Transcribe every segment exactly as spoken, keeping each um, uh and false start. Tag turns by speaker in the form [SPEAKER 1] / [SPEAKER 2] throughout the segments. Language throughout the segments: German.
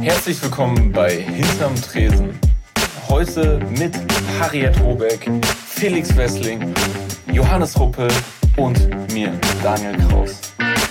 [SPEAKER 1] Herzlich willkommen bei Hinterm Tresen. Heute mit Harriet Robeck, Felix Wessling, Johannes Ruppel und mir, Daniel Kraus.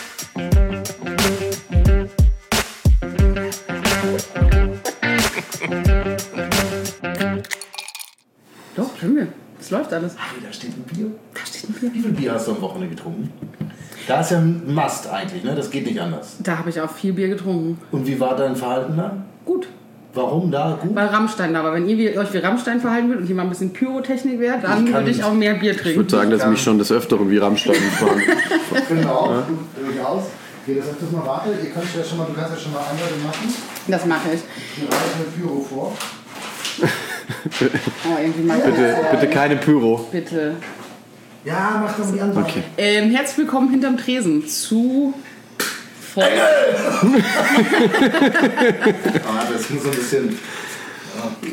[SPEAKER 2] Doch, können wir. Es läuft alles.
[SPEAKER 3] Hey, da steht ein Bier.
[SPEAKER 2] Da steht ein Bier.
[SPEAKER 3] Wie viel Bier hast du am Wochenende getrunken? Da ist ja ein Must eigentlich, ne? Das geht nicht anders.
[SPEAKER 2] Da habe ich auch viel Bier getrunken.
[SPEAKER 3] Und wie war dein Verhalten da?
[SPEAKER 2] Gut.
[SPEAKER 3] Warum da gut?
[SPEAKER 2] Weil Rammstein da war. Wenn ihr wie, euch wie Rammstein verhalten würdet und hier mal ein bisschen Pyrotechnik wäre, dann
[SPEAKER 3] Ich kann
[SPEAKER 2] würde ich auch mehr Bier trinken.
[SPEAKER 4] Ich würde sagen, dass ich mich schon des Öfteren wie Rammstein fahren.
[SPEAKER 3] Genau, ja. Durchaus. Geht das öfters mal warte. Ihr könnt ja schon mal, du kannst ja schon mal Anleitung machen.
[SPEAKER 2] Das mache ich.
[SPEAKER 3] Ich bereite mit Pyro vor.
[SPEAKER 2] Oh, irgendwie mal
[SPEAKER 4] bitte, bitte keine Pyro.
[SPEAKER 2] Bitte.
[SPEAKER 3] Ja, mach doch die andere.
[SPEAKER 4] Okay.
[SPEAKER 2] Ähm, herzlich willkommen hinterm Tresen zu Folge.
[SPEAKER 3] Ah, das muss so ein bisschen. Ja.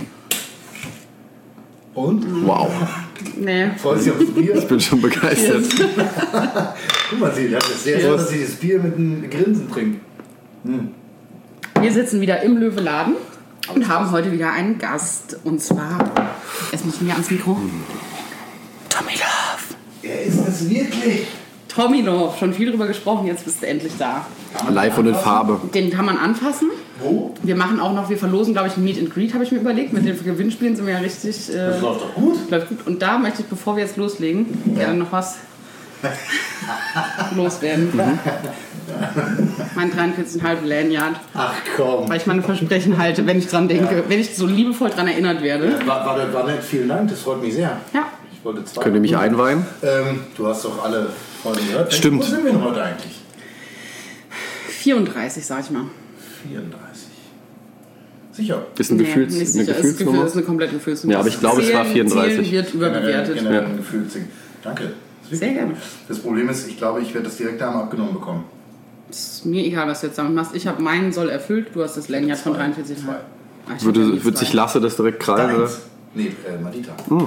[SPEAKER 3] Und?
[SPEAKER 4] Wow,
[SPEAKER 2] Nee.
[SPEAKER 3] Freut sich aufs Bier?
[SPEAKER 4] ich bin schon begeistert.
[SPEAKER 3] Guck mal, sie, das ist sehr schön, dass sie das Bier mit einem Grinsen trinkt. Hm.
[SPEAKER 2] Wir sitzen wieder im Löweladen und haben heute wieder einen Gast. Und zwar, es muss mir ans Mikro. Tommy Love.
[SPEAKER 3] Er ist es wirklich.
[SPEAKER 2] Tommy Love, schon viel drüber gesprochen, jetzt bist du endlich da.
[SPEAKER 4] Live und in Farbe.
[SPEAKER 2] Den kann man anfassen.
[SPEAKER 3] Wo?
[SPEAKER 2] Wir machen auch noch, wir verlosen, glaube ich, ein Meet and Greet, habe ich mir überlegt. Mit den Gewinnspielen sind wir ja richtig. Äh,
[SPEAKER 3] Das läuft doch gut.
[SPEAKER 2] läuft gut. Und da möchte ich, bevor wir jetzt loslegen, gerne noch was loswerden. Mhm. Mein dreiundvierzig Komma fünf Lanyard.
[SPEAKER 3] Ach komm.
[SPEAKER 2] Weil ich meine Versprechen halte, wenn ich dran denke, ja. wenn ich so liebevoll dran erinnert werde.
[SPEAKER 3] War, war, war nett, vielen Dank, das freut mich sehr.
[SPEAKER 2] Ja.
[SPEAKER 3] Ich wollte zwei.
[SPEAKER 4] Könnt ihr mich einweihen?
[SPEAKER 3] Ähm, du hast doch alle Freunde gehört.
[SPEAKER 4] Stimmt.
[SPEAKER 3] Wo sind wir denn heute eigentlich?
[SPEAKER 2] vierunddreißig, sag ich mal.
[SPEAKER 3] vierunddreißig. Sicher.
[SPEAKER 4] Ist ein
[SPEAKER 2] Nee,
[SPEAKER 4] Gefühls,
[SPEAKER 2] nicht
[SPEAKER 4] eine
[SPEAKER 2] sicher. Es ist,
[SPEAKER 4] Gefühlsnummer?
[SPEAKER 2] Gefühl, ist eine komplette Gefühlsnummer.
[SPEAKER 4] Ja, aber ich glaube, es war vierunddreißig.
[SPEAKER 2] Zählen wird überbewertet.
[SPEAKER 3] Generell, generell
[SPEAKER 4] Ja.
[SPEAKER 3] ein Gefühlsding. Danke. Das
[SPEAKER 2] Sehr gerne.
[SPEAKER 3] Das Problem ist, ich glaube, ich werde das direkt einmal abgenommen bekommen.
[SPEAKER 2] Ist mir egal, was du jetzt damit machst. Ich habe meinen Soll erfüllt, du hast das Lanyard von dreiundvierzig
[SPEAKER 3] Zwei.
[SPEAKER 2] Ach, ich
[SPEAKER 4] Würde,
[SPEAKER 2] hab ja nie
[SPEAKER 4] würde
[SPEAKER 2] zwei.
[SPEAKER 4] sich Lasse das direkt krallen? Oder?
[SPEAKER 3] Deins? Nee, äh, Madita.
[SPEAKER 4] Hm.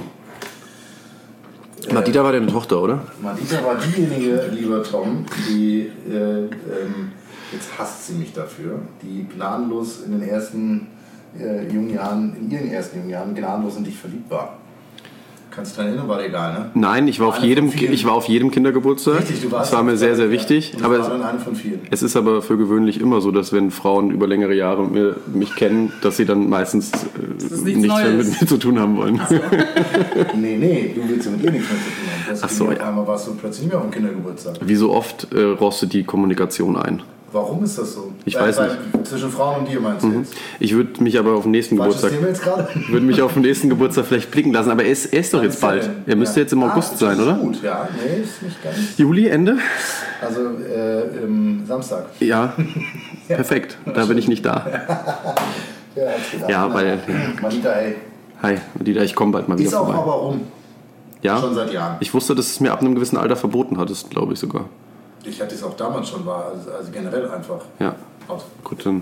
[SPEAKER 4] Madita war deine Tochter, oder?
[SPEAKER 3] Madita war diejenige, lieber Tom, die, äh, ähm, jetzt hasst sie mich dafür, die gnadenlos in den ersten äh, jungen Jahren, in ihren ersten jungen Jahren gnadenlos in dich verliebt war. Kannst du daran erinnern, war dir egal, ne?
[SPEAKER 4] Nein, ich war, auf
[SPEAKER 3] Eine
[SPEAKER 4] jedem,
[SPEAKER 3] von vielen.
[SPEAKER 4] ich war auf jedem Kindergeburtstag.
[SPEAKER 3] Richtig, du warst.
[SPEAKER 4] Das war mir sehr, sehr wichtig.
[SPEAKER 3] Und
[SPEAKER 4] Aber
[SPEAKER 3] das war dann eine von vielen.
[SPEAKER 4] es ist aber für gewöhnlich immer so, dass wenn Frauen über längere Jahre mir, mich kennen, dass sie dann meistens äh,
[SPEAKER 2] ist nichts
[SPEAKER 4] nichts mehr
[SPEAKER 2] Neues.
[SPEAKER 4] mit mir zu tun haben wollen.
[SPEAKER 3] So. nee, nee, du willst ja mit ihr nichts mehr zu tun haben. Deswegen
[SPEAKER 4] Ach so,
[SPEAKER 3] auf
[SPEAKER 4] ja.
[SPEAKER 3] einmal warst du plötzlich nicht mehr auf dem Kindergeburtstag.
[SPEAKER 4] Wie so oft äh, rostet die Kommunikation ein.
[SPEAKER 3] Warum ist das so?
[SPEAKER 4] Ich weiß nicht.
[SPEAKER 3] Zwischen Frauen und dir meinst du jetzt?
[SPEAKER 4] Ich würde mich aber auf den nächsten
[SPEAKER 3] Falsches
[SPEAKER 4] Geburtstag
[SPEAKER 3] Thema jetzt gerade?
[SPEAKER 4] würde mich auf den nächsten Geburtstag vielleicht blicken lassen, aber er ist, er ist doch jetzt bald. Er müsste
[SPEAKER 3] Ja.
[SPEAKER 4] jetzt im August
[SPEAKER 3] ah,
[SPEAKER 4] sein,
[SPEAKER 3] das ist
[SPEAKER 4] oder?
[SPEAKER 3] Gut, ja. Nee, ist nicht ganz.
[SPEAKER 4] Juli, Ende?
[SPEAKER 3] Also äh, im Samstag.
[SPEAKER 4] Ja, perfekt. Da bin ich nicht da.
[SPEAKER 3] Ja, hat's gedacht.
[SPEAKER 4] Ja, weil-
[SPEAKER 3] Madita, ey.
[SPEAKER 4] Hi, Dieter, ich komme bald mal wieder
[SPEAKER 3] Ist auch
[SPEAKER 4] vorbei.
[SPEAKER 3] aber rum.
[SPEAKER 4] Ja?
[SPEAKER 3] Schon seit Jahren.
[SPEAKER 4] Ich wusste, dass es mir ab einem gewissen Alter verboten hattest, glaube ich sogar.
[SPEAKER 3] Ich hatte es auch damals schon, war also, also generell einfach
[SPEAKER 4] Ja,
[SPEAKER 3] aus.
[SPEAKER 4] gut, dann.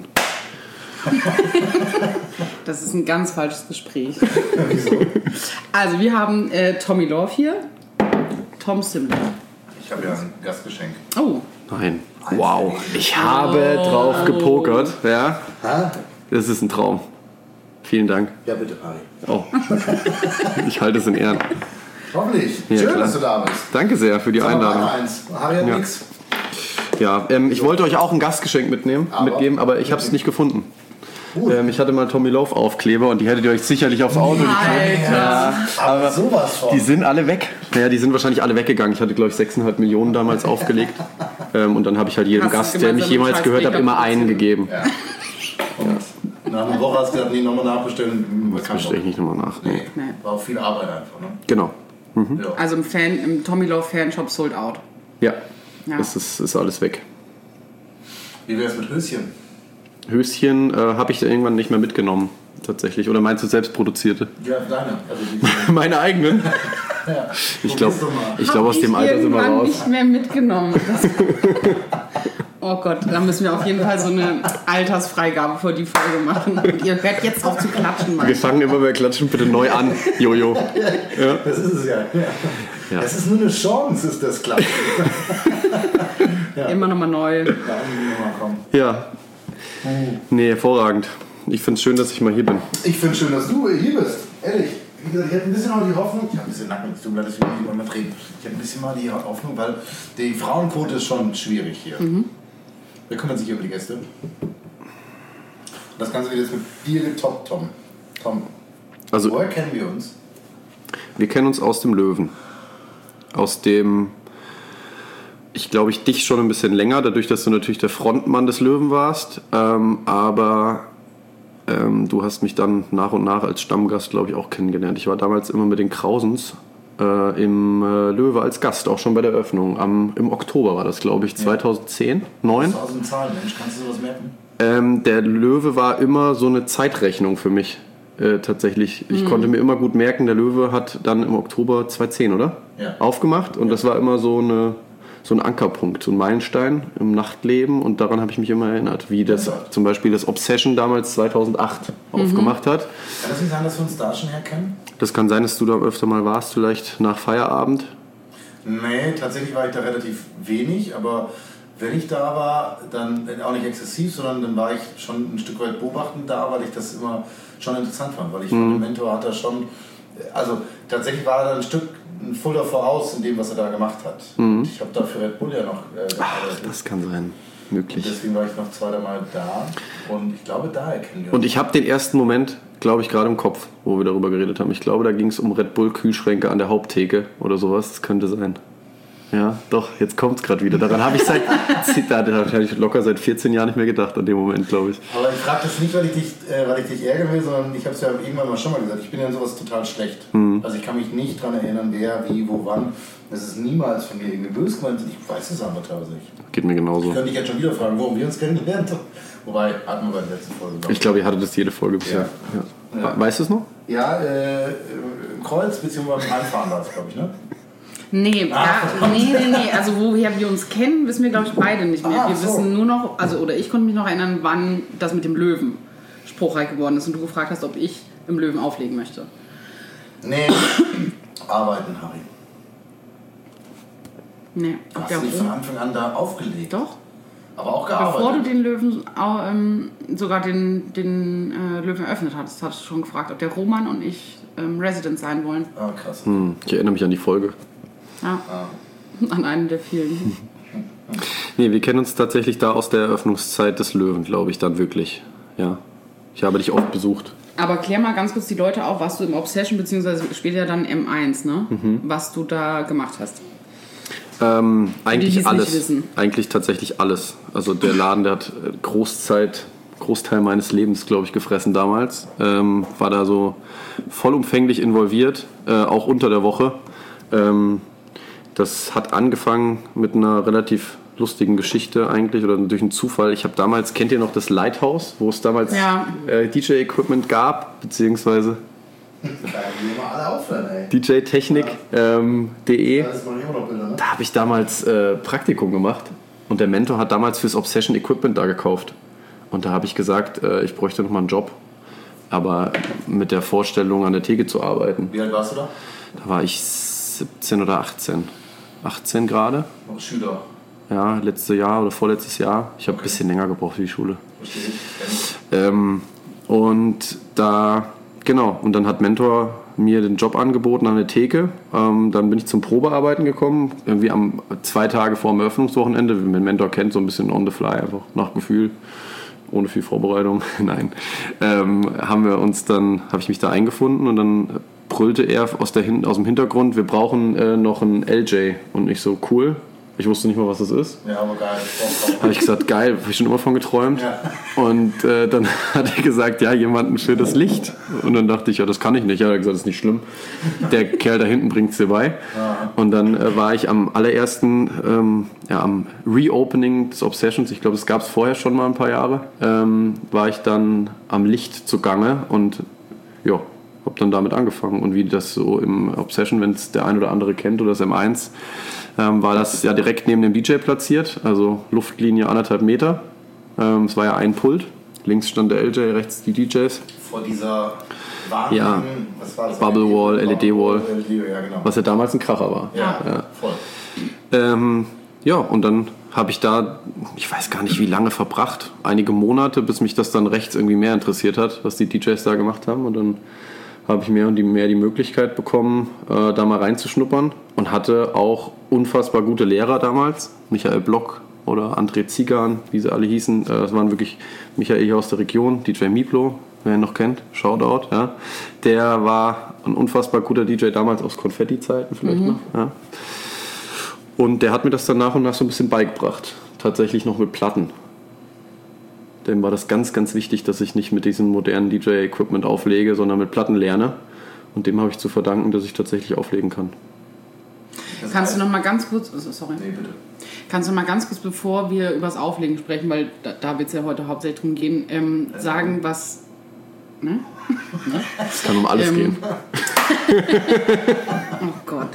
[SPEAKER 2] Das ist ein ganz falsches Gespräch.
[SPEAKER 3] Wieso?
[SPEAKER 2] Also, wir haben äh, Tommy Love hier. Tom Simler.
[SPEAKER 3] Ich habe ja ein Gastgeschenk.
[SPEAKER 2] Oh,
[SPEAKER 4] Nein. Wow. Ich habe drauf gepokert. Ja,
[SPEAKER 3] Ha?
[SPEAKER 4] das ist ein Traum. Vielen Dank.
[SPEAKER 3] Ja, bitte, Harry.
[SPEAKER 4] Oh. Ich halte es in Ehren.
[SPEAKER 3] Hoffentlich.
[SPEAKER 4] Ja,
[SPEAKER 3] Schön,
[SPEAKER 4] klar.
[SPEAKER 3] dass du da bist.
[SPEAKER 4] Danke sehr für die
[SPEAKER 3] Sag mal
[SPEAKER 4] Einladung.
[SPEAKER 3] eins. Harry hat
[SPEAKER 4] Ja.
[SPEAKER 3] nix.
[SPEAKER 4] Ja, ähm, ich wollte euch auch ein Gastgeschenk mitnehmen,
[SPEAKER 3] Aber?
[SPEAKER 4] mitgeben, aber ich habe es nicht gefunden.
[SPEAKER 3] Gut.
[SPEAKER 4] Ähm, ich hatte mal Tommy Love Aufkleber und die hättet ihr euch sicherlich aufs Auto geklebt.
[SPEAKER 2] Alter.
[SPEAKER 3] Aber sowas von.
[SPEAKER 4] Die sind alle weg. Ja, die sind wahrscheinlich alle weggegangen. Ich hatte, glaube ich, sechs Komma fünf Millionen damals aufgelegt. Ähm, und dann habe ich halt jedem
[SPEAKER 2] Hast du
[SPEAKER 4] Gast, der
[SPEAKER 2] gemeinsam
[SPEAKER 4] mich
[SPEAKER 2] mit
[SPEAKER 4] jemals
[SPEAKER 2] Charles
[SPEAKER 4] gehört hat,
[SPEAKER 2] Baker
[SPEAKER 4] immer einen
[SPEAKER 2] produziert?
[SPEAKER 4] gegeben.
[SPEAKER 3] Ja. Und nach einer Woche hast du gesagt, nee, nochmal nachbestellen.
[SPEAKER 4] Das bestelle ich nicht nochmal nach. Nee.
[SPEAKER 3] Nee. War auch viel Arbeit einfach, ne?
[SPEAKER 4] Genau.
[SPEAKER 3] Ja.
[SPEAKER 2] Also im, Fan, im Tommy Love Fanshop sold out.
[SPEAKER 4] Ja,
[SPEAKER 2] Ja.
[SPEAKER 4] das ist, ist alles weg.
[SPEAKER 3] Wie wär's mit Höschen?
[SPEAKER 4] Höschen äh, habe ich da irgendwann nicht mehr mitgenommen, tatsächlich. Oder meinst du selbst produzierte?
[SPEAKER 3] Ja, deine. Also die,
[SPEAKER 4] Meine eigenen?
[SPEAKER 3] ja.
[SPEAKER 4] Ich glaube,
[SPEAKER 3] Probier's doch mal.
[SPEAKER 4] ich glaub, aus
[SPEAKER 2] Hab
[SPEAKER 4] dem
[SPEAKER 2] ich
[SPEAKER 4] Alter sind wir
[SPEAKER 2] irgendwann
[SPEAKER 4] raus.
[SPEAKER 2] nicht mehr mitgenommen. Das oh Gott, da müssen wir auf jeden Fall so eine Altersfreigabe für die Folge machen. Und ihr hört jetzt auf zu klatschen, Mann.
[SPEAKER 4] Wir fangen immer bei Klatschen bitte neu an, Jojo. Ja.
[SPEAKER 3] Das ist es ja. ja.
[SPEAKER 4] Ja.
[SPEAKER 3] Es ist nur eine Chance, ist das klar.
[SPEAKER 2] Immer nochmal neu.
[SPEAKER 3] Da irgendwie nochmal kommen.
[SPEAKER 4] Ja. Nee, hervorragend. Ich finde es schön, dass ich mal hier bin.
[SPEAKER 3] Ich finde es schön, dass du hier bist. Ehrlich. Wie gesagt, ich hatte ein bisschen auch die Hoffnung, ich habe ein bisschen Nacken, es tut mir leid, dass wir nicht immer reden. Ich habe ein bisschen mal die Hoffnung, weil die Frauenquote ist schon schwierig hier. Mhm. Wer kümmert sich hier um die Gäste? Das Ganze wird jetzt mit dir getoppt, Tom. Tom,
[SPEAKER 4] also,
[SPEAKER 3] woher kennen wir uns?
[SPEAKER 4] Wir kennen uns aus dem Löwen. Aus dem, ich glaube, ich dich schon ein bisschen länger, dadurch, dass du natürlich der Frontmann des Löwen warst. Ähm, aber ähm, du hast mich dann nach und nach als Stammgast, glaube ich, auch kennengelernt. Ich war damals immer mit den Krausens äh, im äh, Löwe als Gast, auch schon bei der Eröffnung. Am, Im Oktober war das, glaube ich, zweitauszehn, neun.
[SPEAKER 3] Das ist aus dem Zahlenmensch, kannst du sowas merken?
[SPEAKER 4] Ähm, der Löwe war immer so eine Zeitrechnung für mich. Äh, tatsächlich. Ich mhm. konnte mir immer gut merken, der Löwe hat dann im Oktober zweitausendzehn, oder?
[SPEAKER 3] Ja.
[SPEAKER 4] Aufgemacht und ja. das war immer so, eine, so ein Ankerpunkt, so ein Meilenstein im Nachtleben und daran habe ich mich immer erinnert, wie das ja. zum Beispiel das Obsession damals zweitausendacht mhm. aufgemacht hat.
[SPEAKER 3] Kann das nicht sein, dass wir uns da schon herkennen?
[SPEAKER 4] Das kann sein, dass du da öfter mal warst, vielleicht nach Feierabend.
[SPEAKER 3] Nee, tatsächlich war ich da relativ wenig, aber wenn ich da war, dann auch nicht exzessiv, sondern dann war ich schon ein Stück weit beobachtend da, weil ich das immer schon interessant fand, weil ich mhm. fand, der Mentor hat da schon, also tatsächlich war er da ein Stück ein Fulda voraus in dem, was er da gemacht hat. Mhm. Ich habe da für Red Bull ja noch äh,
[SPEAKER 4] Ach, das kann sein, möglich.
[SPEAKER 3] Und deswegen war ich noch zwei, drei Mal da und ich glaube, da erkennen wir uns.
[SPEAKER 4] Und ich habe den ersten Moment, glaube ich, gerade im Kopf, wo wir darüber geredet haben. Ich glaube, da ging es um Red Bull Kühlschränke an der Haupttheke oder sowas, das könnte sein. Ja, doch, jetzt kommt es gerade wieder. Daran habe ich seit da habe ich locker seit vierzehn Jahren nicht mehr gedacht, an dem Moment, glaube ich.
[SPEAKER 3] Aber ich frage das nicht, weil ich dich, äh, weil ich dich ärgern will, sondern ich habe es ja irgendwann mal schon mal gesagt, ich bin ja in sowas total schlecht. Mhm. Also ich kann mich nicht daran erinnern, wer, wie, wo, wann. Das ist niemals von mir irgendwie böse gemeint. Ich weiß es aber teilweise nicht.
[SPEAKER 4] Geht mir genauso.
[SPEAKER 3] Ich könnte dich jetzt schon wieder fragen, warum wir uns kennengelernt haben. Wobei, hatten wir bei der letzten Folge.
[SPEAKER 4] Ich glaube, ihr hattet das jede Folge bisher. Ja. Ja. Weißt du es noch?
[SPEAKER 3] Ja, äh, im Kreuz bzw. beim Einfahren war es, glaube ich, ne?
[SPEAKER 2] Nee, ah, ja, nee, nee, nee, also woher wir uns kennen, wissen wir, glaube ich, beide nicht mehr.
[SPEAKER 3] Ah,
[SPEAKER 2] wir
[SPEAKER 3] so.
[SPEAKER 2] wissen nur noch, also oder ich konnte mich noch erinnern, wann das mit dem Löwen spruchreich geworden ist und du gefragt hast, ob ich im Löwen auflegen möchte.
[SPEAKER 3] Nee, arbeiten, Harry.
[SPEAKER 2] Nee.
[SPEAKER 3] Du hast nicht von Anfang an da aufgelegt.
[SPEAKER 2] Doch.
[SPEAKER 3] Aber auch gearbeitet.
[SPEAKER 2] Bevor du den Löwen, ähm, sogar den, den äh, Löwen eröffnet hattest, hattest du schon gefragt, ob der Roman und ich ähm, Resident sein wollen.
[SPEAKER 3] Ah, krass.
[SPEAKER 4] Hm, ich erinnere mich an die Folge.
[SPEAKER 2] Ja, ah. an einen der vielen.
[SPEAKER 4] Nee, wir kennen uns tatsächlich da aus der Eröffnungszeit des Löwen, glaube ich, dann wirklich. Ja, ich habe dich oft besucht.
[SPEAKER 2] Aber klär mal ganz kurz die Leute auf, was du im Obsession, beziehungsweise später dann M eins, ne? Mhm. Was du da gemacht hast.
[SPEAKER 4] Ähm, eigentlich
[SPEAKER 2] die,
[SPEAKER 4] alles. Eigentlich tatsächlich alles. Also der Laden, der hat Großzeit, Großteil meines Lebens, glaube ich, gefressen damals. Ähm, war da so vollumfänglich involviert, äh, auch unter der Woche. Ähm, das hat angefangen mit einer relativ lustigen Geschichte eigentlich oder durch einen Zufall. Ich habe damals, kennt ihr noch das Lighthouse, wo es damals ja. äh, D J-Equipment gab, beziehungsweise D J Technik punkt de.
[SPEAKER 3] Ja. Ähm,
[SPEAKER 4] da habe ich damals äh, Praktikum gemacht und der Mentor hat damals fürs Obsession Equipment da gekauft. Und da habe ich gesagt, äh, ich bräuchte noch mal einen Job, aber mit der Vorstellung an der Theke zu arbeiten.
[SPEAKER 3] Wie alt warst du da?
[SPEAKER 4] Da war ich siebzehn oder achtzehn. achtzehn gerade.
[SPEAKER 3] Noch Schüler.
[SPEAKER 4] Ja, letztes Jahr oder vorletztes Jahr. Ich habe okay. ein bisschen länger gebraucht für die Schule. Verstehe. Ähm, und da, genau, und dann hat Mentor mir den Job angeboten an der Theke. Ähm, dann bin ich zum Probearbeiten gekommen, irgendwie am zwei Tage vor dem Eröffnungswochenende, wie man den Mentor kennt, so ein bisschen on the fly, einfach nach Gefühl, ohne viel Vorbereitung. Nein, ähm, haben wir uns dann, habe ich mich da eingefunden und dann brüllte er aus, der, aus dem Hintergrund, wir brauchen äh, noch einen L J. Und ich so, cool. Ich wusste nicht mal, was das ist.
[SPEAKER 3] Ja, aber geil.
[SPEAKER 4] Habe ich gesagt, geil, habe ich schon immer von geträumt. Ja. Und äh, dann hat er gesagt, ja, jemanden für das Licht. Und dann dachte ich, ja, das kann ich nicht. Ja, er hat gesagt, das ist nicht schlimm. Der Kerl da hinten bringt es dir bei. Ja. Und dann äh, war ich am allerersten, ähm, ja, am Reopening des Obsessions, ich glaube, das gab es vorher schon mal ein paar Jahre, ähm, war ich dann am Licht zugange und ja, habe dann damit angefangen. Und wie das so im Obsession, wenn es der ein oder andere kennt oder das M eins, ähm, war das ja direkt neben dem D J platziert, also Luftlinie anderthalb Meter. Ähm, es war ja ein Pult, links stand der L J, rechts die D Js.
[SPEAKER 3] Vor dieser wahnsinnigen,
[SPEAKER 4] ja,
[SPEAKER 3] was war das?
[SPEAKER 4] Bubble Wall, L E D Wall,
[SPEAKER 3] L E D, ja, genau.
[SPEAKER 4] Was ja damals ein Kracher war.
[SPEAKER 3] Ja, ja. voll.
[SPEAKER 4] Ähm, ja, und dann habe ich da, ich weiß gar nicht wie lange verbracht, einige Monate, bis mich das dann rechts irgendwie mehr interessiert hat, was die D Js da gemacht haben. Und dann habe ich mehr und die, mehr die Möglichkeit bekommen, äh, da mal reinzuschnuppern und hatte auch unfassbar gute Lehrer damals. Michael Block oder André Ziegan, wie sie alle hießen. Äh, das waren wirklich Michael hier aus der Region, D J Miplo, wer ihn noch kennt, Shoutout. Ja. Der war ein unfassbar guter D J damals aus Konfetti-Zeiten vielleicht mhm. noch. Ja. Und der hat mir das dann nach und nach so ein bisschen beigebracht. Tatsächlich noch mit Platten. Dem war das ganz, ganz wichtig, dass ich nicht mit diesem modernen D J-Equipment auflege, sondern mit Platten lerne. Und dem habe ich zu verdanken, dass ich tatsächlich auflegen kann.
[SPEAKER 2] Das Kannst du noch mal ganz kurz, sorry. Nee, bitte. Kannst du noch mal ganz kurz, bevor wir über das Auflegen sprechen, weil da, da wird es ja heute hauptsächlich drum gehen, ähm, sagen, was... Ne?
[SPEAKER 4] Es kann um alles ähm, gehen.
[SPEAKER 2] Oh Gott.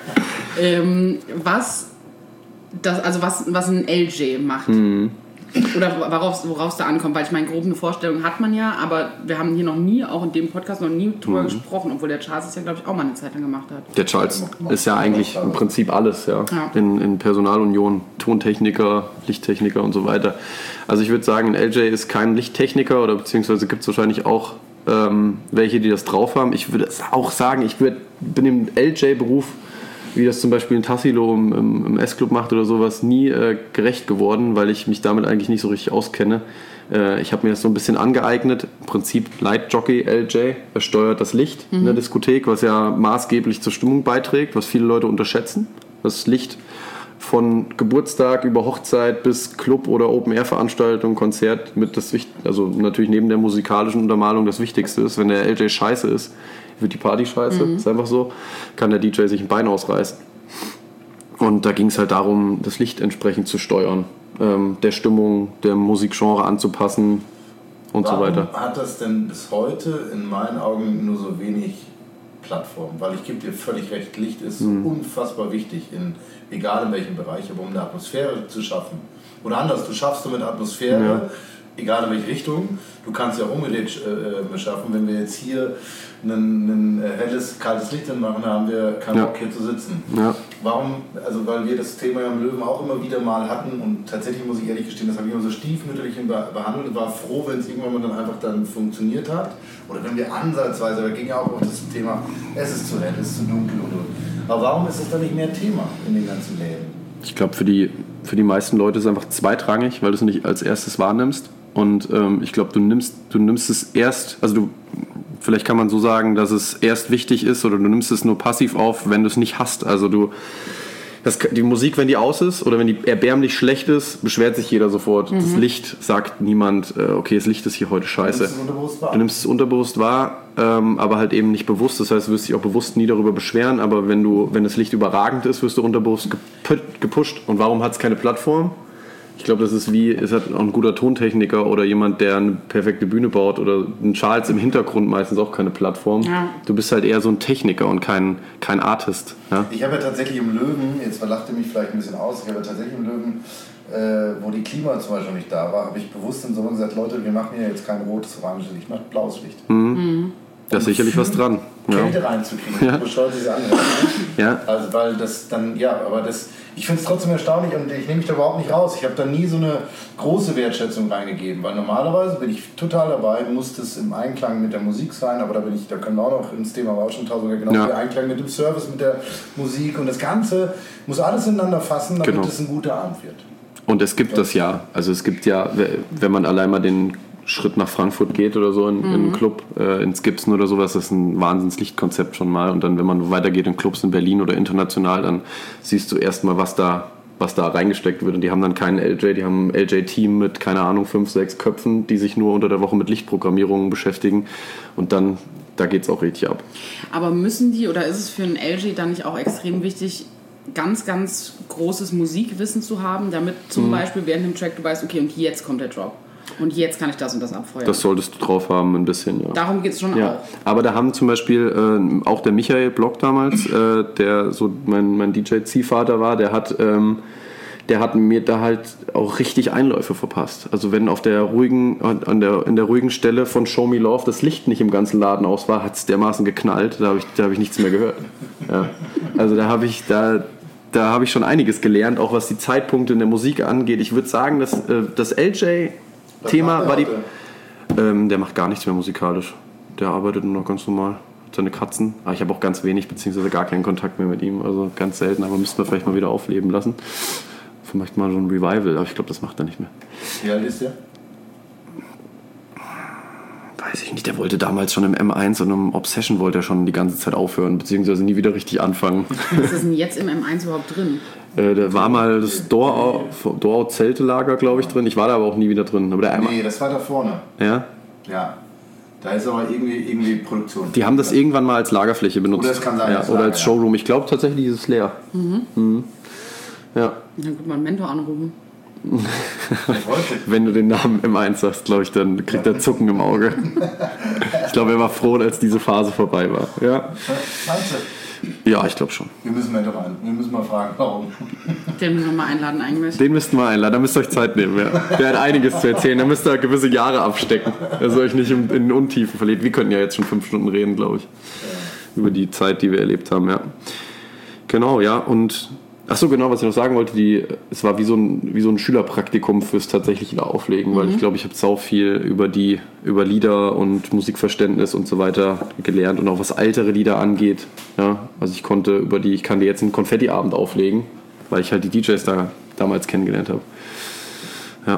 [SPEAKER 2] Ähm, was, das, also was, was ein L J macht. Mhm. Oder worauf, worauf es da ankommt. Weil ich meine, grob eine Vorstellung hat man ja, aber wir haben hier noch nie, auch in dem Podcast, noch nie drüber mhm. gesprochen, obwohl der Charles es ja, glaube ich, auch mal eine Zeit lang gemacht hat.
[SPEAKER 4] Der Charles ist ja eigentlich im Prinzip alles, ja. ja. In, in Personalunion, Tontechniker, Lichttechniker und so weiter. Also ich würde sagen, ein L J ist kein Lichttechniker oder beziehungsweise gibt es wahrscheinlich auch ähm, welche, die das drauf haben. Ich würde auch sagen, ich würd, bin im L J-Beruf, wie das zum Beispiel ein Tassilo im, im, im S-Club macht oder sowas, nie äh, gerecht geworden, weil ich mich damit eigentlich nicht so richtig auskenne. Äh, ich habe mir das so ein bisschen angeeignet. Im Prinzip Light Jockey L J, er steuert das Licht mhm. in der Diskothek, was ja maßgeblich zur Stimmung beiträgt, was viele Leute unterschätzen. Das Licht von Geburtstag über Hochzeit bis Club- oder Open-Air-Veranstaltung, Konzert mit das Wicht- also natürlich neben der musikalischen Untermalung das Wichtigste ist. Wenn der L J scheiße ist, wird die Party scheiße, mhm. ist einfach so, kann der D J sich ein Bein ausreißen. Und da ging es halt darum, das Licht entsprechend zu steuern, ähm, der Stimmung, der Musikgenre anzupassen und
[SPEAKER 3] Warum
[SPEAKER 4] so weiter.
[SPEAKER 3] Hat das denn bis heute in meinen Augen nur so wenig Plattform? Weil ich gebe dir völlig recht, Licht ist mhm. unfassbar wichtig, in, egal in welchem Bereich, aber um eine Atmosphäre zu schaffen. Oder anders, du schaffst damit Atmosphäre, ja. egal in welche Richtung. Du kannst ja umgedreht äh, schaffen, wenn wir jetzt hier ein, ein helles, kaltes Licht machen, haben wir keinen ja. Bock hier zu sitzen. Ja. Warum? Also weil wir das Thema im Löwen auch immer wieder mal hatten und tatsächlich muss ich ehrlich gestehen, das habe ich immer so stiefmütterlich behandelt, war froh, wenn es irgendwann mal dann einfach dann funktioniert hat. Oder wenn wir ansatzweise, da ging ja auch um das Thema, es ist zu hell, es ist zu dunkel und so. Aber warum ist das dann nicht mehr Thema in den ganzen Läden?
[SPEAKER 4] Ich glaube, für die, für die meisten Leute ist es einfach zweitrangig, weil du es nicht als erstes wahrnimmst. Und ähm, ich glaube, du nimmst, du nimmst es erst, also du, vielleicht kann man so sagen, dass es erst wichtig ist oder du nimmst es nur passiv auf, wenn du es nicht hast. Also du, das, die Musik, wenn die aus ist oder wenn die erbärmlich schlecht ist, beschwert sich jeder sofort. Mhm. Das Licht sagt niemand, äh, okay, das Licht ist hier heute scheiße. Du nimmst es unterbewusst wahr, du nimmst es unterbewusst wahr ähm, aber halt eben nicht bewusst. Das heißt, du wirst dich auch bewusst nie darüber beschweren, aber wenn, du, wenn das Licht überragend ist, wirst du unterbewusst gepusht. Und warum hat es keine Plattform? Ich glaube, das ist wie, ist halt auch ein guter Tontechniker oder jemand, der eine perfekte Bühne baut oder ein Charles im Hintergrund meistens auch keine Plattform. Ja. Du bist halt eher so ein Techniker und kein, kein Artist. Ja? Ich
[SPEAKER 3] habe ja tatsächlich im Löwen, jetzt verlacht ihr mich vielleicht ein bisschen aus, ich habe ja tatsächlich im Löwen, äh, wo die Klima zum Beispiel nicht da war, habe ich bewusst im Sommer gesagt, Leute, wir machen hier jetzt kein rotes, oranges Licht, ich mache blaues Licht.
[SPEAKER 4] Mhm. Mhm. Da ist sicherlich was dran.
[SPEAKER 3] Kälte ja. reinzukriegen, ja. bescheuert diese andere.
[SPEAKER 4] Ja.
[SPEAKER 3] Also weil das dann, ja, aber das, ich finde es trotzdem erstaunlich und ich nehme mich da überhaupt nicht raus. Ich habe da nie so eine große Wertschätzung reingegeben, weil normalerweise bin ich total dabei, muss das im Einklang mit der Musik sein, aber da bin ich, da können wir auch noch ins Thema Rauschental, genau ja. der Einklang mit dem Service, mit der Musik und das Ganze muss alles ineinander fassen, damit genau. es ein guter Abend wird.
[SPEAKER 4] Und es gibt ja. das ja, also es gibt ja, wenn man allein mal den Schritt nach Frankfurt geht oder so in, mhm. in einen Club, äh, ins Gibson oder sowas, das ist ein Wahnsinnslichtkonzept schon mal. Und dann, wenn man weitergeht in Clubs in Berlin oder international, dann siehst du erstmal, was da, was da reingesteckt wird. Und die haben dann keinen L J, die haben ein L J-Team mit, keine Ahnung, fünf, sechs Köpfen, die sich nur unter der Woche mit Lichtprogrammierungen beschäftigen. Und dann, da geht es auch richtig ab.
[SPEAKER 2] Aber müssen die, oder ist es für einen L J dann nicht auch extrem wichtig, ganz, ganz großes Musikwissen zu haben, damit zum mhm. Beispiel während dem Track du weißt, okay, und jetzt kommt der Drop. Und jetzt kann ich das und das abfeuern.
[SPEAKER 4] Das solltest du drauf haben, ein bisschen, ja.
[SPEAKER 2] Darum geht es schon
[SPEAKER 4] ja.
[SPEAKER 2] auch.
[SPEAKER 4] Aber da haben zum Beispiel äh, auch der Michael Block damals, äh, der so mein, mein D J-Ziehvater war, der hat, ähm, der hat mir da halt auch richtig Einläufe verpasst. Also wenn auf der ruhigen, an der, in der ruhigen Stelle von Show Me Love das Licht nicht im ganzen Laden aus war, hat es dermaßen geknallt, da habe ich, da hab ich nichts mehr gehört. Ja. Also da habe ich, da, da habe ich schon einiges gelernt, auch was die Zeitpunkte in der Musik angeht. Ich würde sagen, dass äh, das L J-Thema war die... Ähm, der macht gar nichts mehr musikalisch. Der arbeitet nur noch ganz normal. Hat seine Katzen. Aber ich habe auch ganz wenig, beziehungsweise gar keinen Kontakt mehr mit ihm. Also ganz selten, aber müssten wir vielleicht mal wieder aufleben lassen. Vielleicht mal so ein Revival, aber ich glaube, das macht er nicht mehr.
[SPEAKER 3] Wie alt ist der?
[SPEAKER 4] Weiß ich nicht, der wollte damals schon im M eins und im Obsession wollte er schon die ganze Zeit aufhören, beziehungsweise nie wieder richtig anfangen.
[SPEAKER 2] Was ist denn jetzt im M eins überhaupt drin?
[SPEAKER 4] äh, da war mal das Dorau-Zeltelager, glaube ich, drin. Ich war da aber auch nie wieder drin. Aber der
[SPEAKER 3] nee, das war da vorne.
[SPEAKER 4] Ja?
[SPEAKER 3] Ja. Da ist aber irgendwie, irgendwie Produktion.
[SPEAKER 4] Die haben das irgendwann mal als Lagerfläche benutzt.
[SPEAKER 3] Oder es kann sein,
[SPEAKER 4] ja, oder als Showroom. Ich glaube tatsächlich ist es leer.
[SPEAKER 2] Mhm.
[SPEAKER 4] Mhm. Ja.
[SPEAKER 2] Dann könnte man einen Mentor anrufen.
[SPEAKER 4] Wenn du den Namen M eins sagst, glaube ich, dann kriegt er Zucken im Auge. Ich glaube, er war froh, als diese Phase vorbei war. Ja,
[SPEAKER 3] Meinst
[SPEAKER 4] du? Ja, ich glaube schon.
[SPEAKER 3] Wir müssen Mentor rein. Wir müssen mal fragen, warum.
[SPEAKER 2] Den müssen wir mal einladen eigentlich.
[SPEAKER 4] Den müssten wir einladen, da müsst ihr euch Zeit nehmen. Ja. Der hat einiges zu erzählen, da müsst ihr gewisse Jahre abstecken. Er soll euch nicht in den Untiefen verliert. Wir könnten ja jetzt schon fünf Stunden reden, glaube ich. Ja. Über die Zeit, die wir erlebt haben, ja. Genau, ja, und... Ach so, genau, was ich noch sagen wollte, die, es war wie so ein, wie so ein Schülerpraktikum fürs tatsächliche Auflegen, weil mhm. ich glaube, ich habe sau viel über die, über Lieder und Musikverständnis und so weiter gelernt und auch was ältere Lieder angeht. Ja, also ich konnte über die, ich kann dir jetzt einen Konfettiabend auflegen, weil ich halt die D Js da damals kennengelernt habe. Ja.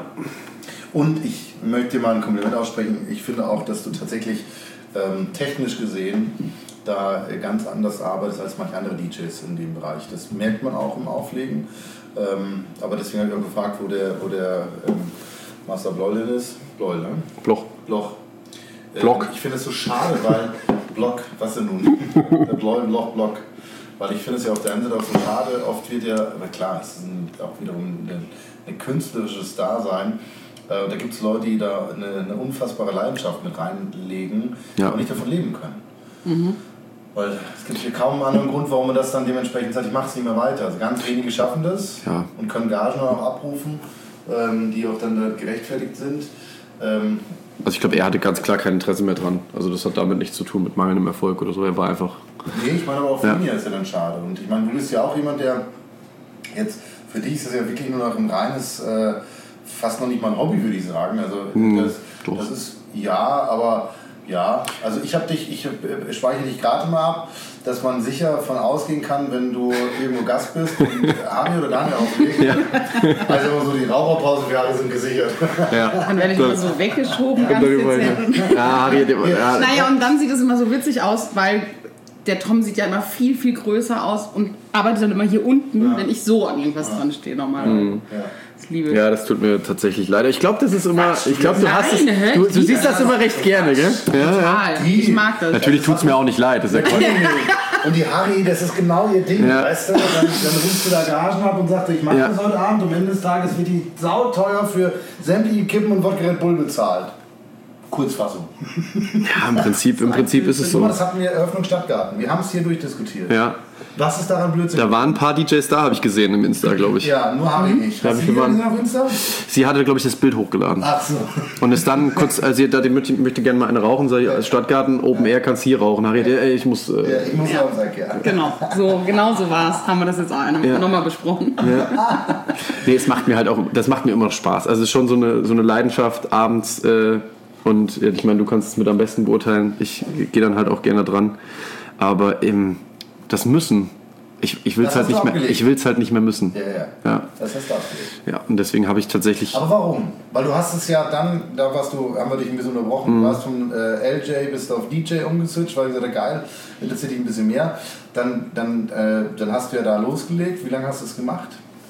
[SPEAKER 3] Und ich möchte dir mal ein Kompliment aussprechen. Ich finde auch, dass du tatsächlich ähm, technisch gesehen da ganz anders arbeitest als manche andere D Js in dem Bereich. Das merkt man auch im Auflegen. Ähm, aber deswegen habe ich auch gefragt, wo der, wo der ähm, Master Bloll ist. Bloll, ne?
[SPEAKER 4] Bloch.
[SPEAKER 3] Bloch. Äh,
[SPEAKER 4] Block.
[SPEAKER 3] Ich finde es so schade, weil Block, was denn nun? Der Bloll, Bloch, Block. Weil ich finde es ja auf der einen Seite auch so schade, oft wird ja, aber klar, es ist ein, auch wiederum ein, ein künstlerisches Dasein. Äh, da gibt es Leute, die da eine, eine unfassbare Leidenschaft mit reinlegen, ja. und nicht davon leben können. Mhm. Weil es gibt hier kaum einen anderen Grund, warum man das dann dementsprechend sagt, ich mache es nicht mehr weiter. Also ganz wenige schaffen das, ja. und können Gagen auch abrufen, ähm, die auch dann gerechtfertigt sind. Ähm,
[SPEAKER 4] also ich glaube, er hatte ganz klar kein Interesse mehr dran. Also das hat damit nichts zu tun mit mangelndem Erfolg oder so. Er war einfach...
[SPEAKER 3] Nee, ich meine aber auch für
[SPEAKER 4] ja.
[SPEAKER 3] ihn ist ja dann schade. Und ich meine, du bist ja auch jemand, der jetzt, für dich ist das ja wirklich nur noch ein reines, äh, fast noch nicht mal ein Hobby, würde ich sagen. Also
[SPEAKER 4] hm,
[SPEAKER 3] das, das ist, ja, aber... Ja, also ich habe dich, ich äh, speichere dich gerade mal ab, dass man sicher von ausgehen kann, wenn du irgendwo Gast bist und Ari oder Daniel auflegt. Ja. Also immer so die Raucherpause für alle sind gesichert.
[SPEAKER 2] Ja. Dann werde ich immer so weggeschoben. Ganz
[SPEAKER 4] ja, Ari, ja.
[SPEAKER 2] Naja, und dann sieht es immer so witzig aus, weil der Tom sieht ja immer viel, viel größer aus und arbeitet dann immer hier unten, ja. wenn ich so an irgendwas ja. dran stehe normalerweise. Mhm. Ja. Das liebe ich.
[SPEAKER 4] Ja, das tut mir tatsächlich leid. Ich glaube, das ist immer. Ich glaube, du hast es. Du, du siehst das immer recht gerne, gell? Ja,
[SPEAKER 2] ja. Ich mag das.
[SPEAKER 4] Natürlich tut es mir auch nicht leid. Das ist ja Quatsch.
[SPEAKER 3] Und die Harry, das ist genau ihr Ding, ja. weißt du? Dann, dann rufst du da Gagen ab und sagst, ich mache ja. das heute Abend. Und am Ende des Tages wird die sauteuer für sämtliche Kippen und Wodka Red Bull bezahlt. Kurzfassung.
[SPEAKER 4] Ja, im Prinzip, im Prinzip ist es so.
[SPEAKER 3] Das hatten wir Eröffnung Stadtgarten. Wir haben es hier durchdiskutiert.
[SPEAKER 4] Ja.
[SPEAKER 3] Was ist daran Blödsinn?
[SPEAKER 4] Da waren ein paar D Js da, habe ich gesehen im Insta, glaube ich.
[SPEAKER 3] Ja, nur Harry nicht. Hast du gesehen auf Insta?
[SPEAKER 4] Sie hatte, glaube ich, das Bild hochgeladen. Ach so. Und ist dann kurz, also sie hat da, die möchte, möchte gerne mal eine rauchen, sag ich, als Stadtgarten, Open Air kannst hier rauchen. Harry, ey, ich muss... Äh
[SPEAKER 3] ja, ich muss auch sagen, ja.
[SPEAKER 2] Genau, so, genau so war es. Haben wir das jetzt auch ja. nochmal besprochen.
[SPEAKER 4] Ja. Nee, es macht mir halt auch, das macht mir immer noch Spaß. Also es ist schon so eine, so eine Leidenschaft abends... Äh, Und ich meine, du kannst es mit am besten beurteilen. Ich gehe dann halt auch gerne dran. Aber eben, das Müssen, ich, ich will es halt, halt nicht mehr müssen.
[SPEAKER 3] Ja, ja.
[SPEAKER 4] ja.
[SPEAKER 3] Das hast du abgelegt.
[SPEAKER 4] Ja, und deswegen habe ich tatsächlich...
[SPEAKER 3] Aber warum? Weil du hast es ja dann, da warst du, haben wir dich ein bisschen unterbrochen, mhm. du warst von äh, L J bist du auf D J umgeswitcht, weil ich gesagt, geil, interessiert dich ein bisschen mehr. Dann, dann, äh, dann hast du ja da losgelegt. Wie lange hast du es gemacht?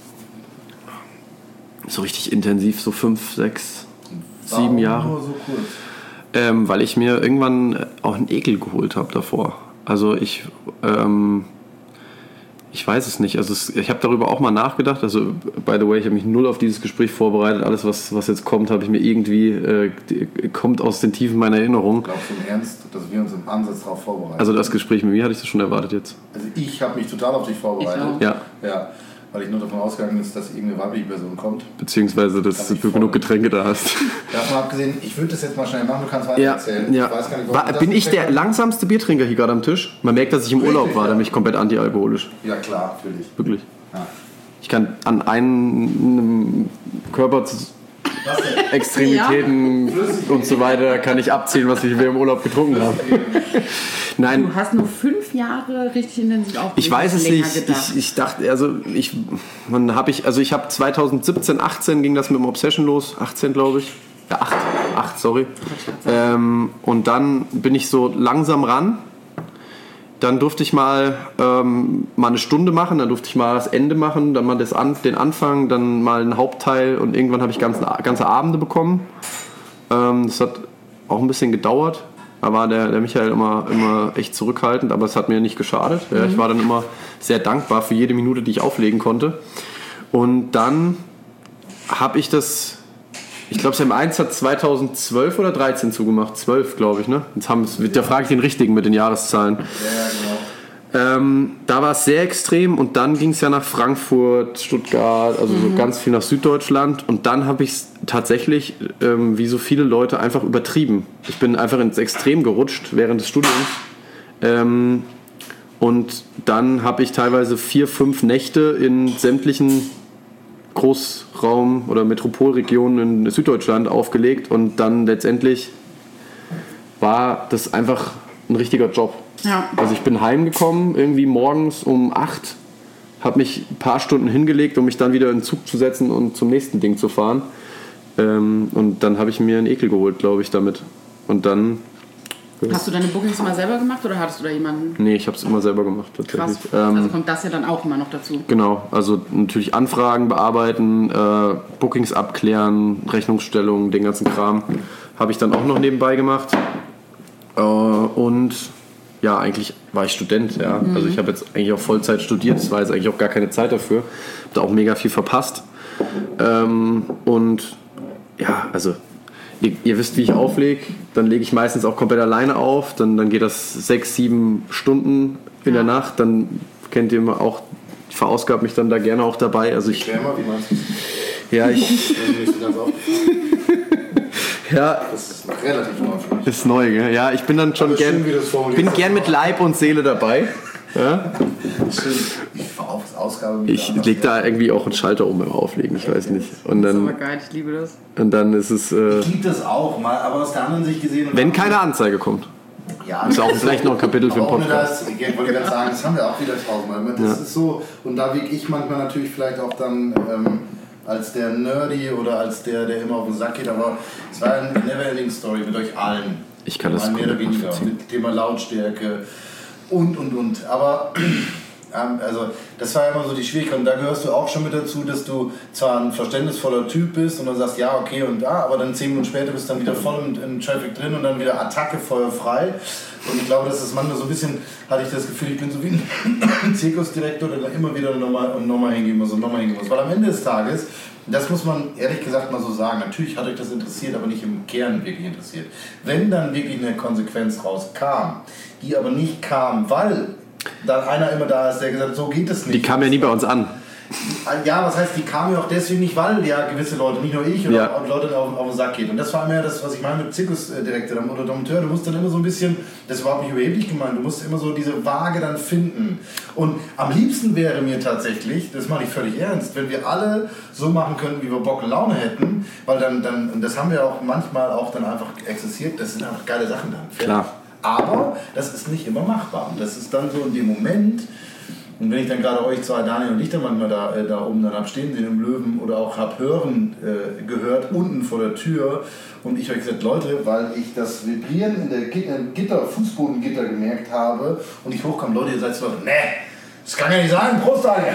[SPEAKER 4] So richtig intensiv, so fünf, sechs... Warum sieben Jahre.
[SPEAKER 3] Nur so kurz?
[SPEAKER 4] Ähm, weil ich mir irgendwann auch einen Ekel geholt habe davor. Also ich, ähm, ich weiß es nicht. Also es, ich habe darüber auch mal nachgedacht. Also by the way, ich habe mich null auf dieses Gespräch vorbereitet. Alles, was, was jetzt kommt, habe ich mir irgendwie, äh, kommt aus den Tiefen meiner Erinnerung.
[SPEAKER 3] Glaubst du im Ernst, dass wir uns im Ansatz darauf vorbereiten?
[SPEAKER 4] Also das Gespräch mit mir hatte ich das schon erwartet jetzt.
[SPEAKER 3] Also ich habe mich total auf dich vorbereitet.
[SPEAKER 4] Ja.
[SPEAKER 3] Ja. Weil ich nur davon ausgegangen bin, dass irgendeine weibliche Person kommt.
[SPEAKER 4] Beziehungsweise, dass du genug Getränke da hast.
[SPEAKER 3] Davon abgesehen, ich würde das jetzt mal schnell machen, du kannst weiter ja, erzählen.
[SPEAKER 4] Ja.
[SPEAKER 3] Ich weiß gar nicht,
[SPEAKER 4] war, bin ich der langsamste Biertrinker hier gerade am Tisch? Man merkt, dass ich im Urlaub war, da bin ich komplett antialkoholisch.
[SPEAKER 3] Ja klar, natürlich.
[SPEAKER 4] Wirklich?
[SPEAKER 3] Ja.
[SPEAKER 4] Ich kann an einen Körper Extremitäten ja. und so weiter kann ich abzählen, was wir im Urlaub getrunken haben. Nein.
[SPEAKER 2] Du hast nur fünf Jahre richtig intensiv aufgelegt.
[SPEAKER 4] Ich weiß es nicht. Ich, ich dachte, also ich, man habe ich, also ich habe zwanzig siebzehn, achtzehn ging das mit dem Obsession los, achtzehn glaube ich, ja acht, acht sorry. Ähm, und dann bin ich so langsam ran. Dann durfte ich mal, ähm, mal eine Stunde machen, dann durfte ich mal das Ende machen, dann mal das An- den Anfang, dann mal einen Hauptteil und irgendwann habe ich ganze, ganze Abende bekommen. Ähm, das hat auch ein bisschen gedauert. Da war der, der Michael immer, immer echt zurückhaltend, aber es hat mir nicht geschadet. Ja, ich war dann immer sehr dankbar für jede Minute, die ich auflegen konnte. Und dann habe ich das... Ich glaube, Sam eins hat zweitausendzwölf oder dreizehn zugemacht. zwölf, glaube ich, ne? Jetzt haben, da frage ich den richtigen mit den Jahreszahlen. Ja, genau. Ähm, da war es sehr extrem und dann ging es ja nach Frankfurt, Stuttgart, also mhm. so ganz viel nach Süddeutschland. Und dann habe ich es tatsächlich, ähm, wie so viele Leute, einfach übertrieben. Ich bin einfach ins Extrem gerutscht während des Studiums. Ähm, und dann habe ich teilweise vier, fünf Nächte in sämtlichen Großraum- oder Metropolregionen in Süddeutschland aufgelegt und dann letztendlich war das einfach ein richtiger Job. Ja. Also ich bin heimgekommen, irgendwie morgens um acht, habe mich ein paar Stunden hingelegt, um mich dann wieder in den Zug zu setzen und zum nächsten Ding zu fahren. Ähm, und dann habe ich mir einen Ekel geholt, glaube ich, damit. Und dann...
[SPEAKER 2] Hast du deine Bookings immer selber gemacht oder hattest du da jemanden?
[SPEAKER 4] Nee, ich habe es immer selber gemacht, tatsächlich.
[SPEAKER 2] Krass. Ähm, also kommt das ja dann auch immer noch dazu.
[SPEAKER 4] Genau, also natürlich Anfragen bearbeiten, äh, Bookings abklären, Rechnungsstellung, den ganzen Kram habe ich dann auch noch nebenbei gemacht. Äh, und ja, eigentlich war ich Student, ja. Mhm. Also ich habe jetzt eigentlich auch Vollzeit studiert, es war jetzt eigentlich auch gar keine Zeit dafür. Habe da auch mega viel verpasst. Ähm, und ja, also... Ihr, ihr wisst, wie ich auflege, dann lege ich meistens auch komplett alleine auf, dann, dann geht das sechs, sieben Stunden in der Nacht, dann kennt ihr immer auch, ich verausgabe mich dann da gerne auch dabei. Also ich,
[SPEAKER 3] Erklär mal, wie meinst du das?
[SPEAKER 4] Ja, ich... ja, das ist relativ neu für mich. Ist neu, gell? Ja, ich bin dann schon gern, schön, bin gern mit Leib und Seele dabei. Ja? Ich lege da irgendwie auch einen Schalter um beim Auflegen, ich weiß nicht. Und dann,
[SPEAKER 2] das ist aber geil, ich liebe das.
[SPEAKER 4] Und dann ist es... Äh,
[SPEAKER 3] ich liebe das auch, mal, aber aus der anderen Sicht gesehen...
[SPEAKER 4] Wenn keine Anzeige kommt.
[SPEAKER 3] Ja,
[SPEAKER 4] ist auch vielleicht noch ein Kapitel für den
[SPEAKER 3] Das,
[SPEAKER 4] Podcast.
[SPEAKER 3] ich wollte gerade sagen, das haben wir auch wieder tausendmal. Das ja. ist so, und da wiege ich manchmal natürlich vielleicht auch dann ähm, als der Nerdy oder als der, der immer auf den Sack geht, aber es war eine Neverending Story mit euch allen.
[SPEAKER 4] Ich kann das
[SPEAKER 3] mehr oder weniger mit dem Thema Lautstärke und und und. Aber also das war immer so die Schwierigkeit und da gehörst du auch schon mit dazu, dass du zwar ein verständnisvoller Typ bist und dann sagst, ja okay und da, aber dann zehn Minuten später bist du dann wieder voll im, im Traffic drin und dann wieder Attacke, Feuer frei. Und ich glaube, dass das manchmal so ein bisschen, hatte ich das Gefühl, ich bin so wie ein Zirkusdirektor, der dann immer wieder nochmal und nochmal hingehen muss und nochmal hingehen muss. Weil am Ende des Tages, das muss man ehrlich gesagt mal so sagen, natürlich hat euch das interessiert, aber nicht im Kern wirklich interessiert. Wenn dann wirklich eine Konsequenz rauskam, die aber nicht kam, weil dann einer immer da ist, der gesagt hat, so geht es nicht.
[SPEAKER 4] Die kam ja nie bei uns an.
[SPEAKER 3] Ja, was heißt, die kam ja auch deswegen nicht, weil ja gewisse Leute, nicht nur ich, oder ja. auch Leute auf, auf den Sack geht. Und das war mehr das, was ich meine mit Zirkusdirektor oder Dompteur. Du musst dann immer so ein bisschen, das ist überhaupt nicht überheblich gemeint, du musst immer so diese Waage dann finden. Und am liebsten wäre mir tatsächlich, das mache ich völlig ernst, wenn wir alle so machen könnten, wie wir Bock und Laune hätten, weil dann, dann und das haben wir auch manchmal auch dann einfach exerziert, das sind einfach geile Sachen dann.
[SPEAKER 4] Klar.
[SPEAKER 3] Aber das ist nicht immer machbar. Und das ist dann so in dem Moment, und wenn ich dann gerade euch zwei, Daniel und ich dann manchmal da, äh, da oben dann hab stehen sehen im Löwen oder auch hab hören äh, gehört, unten vor der Tür und ich euch gesagt, Leute, weil ich das Vibrieren in der Gitter, Fußbodengitter gemerkt habe und ich hochkam, Leute, ihr seid so, ne, das kann ja nicht sein, Prost, Daniel!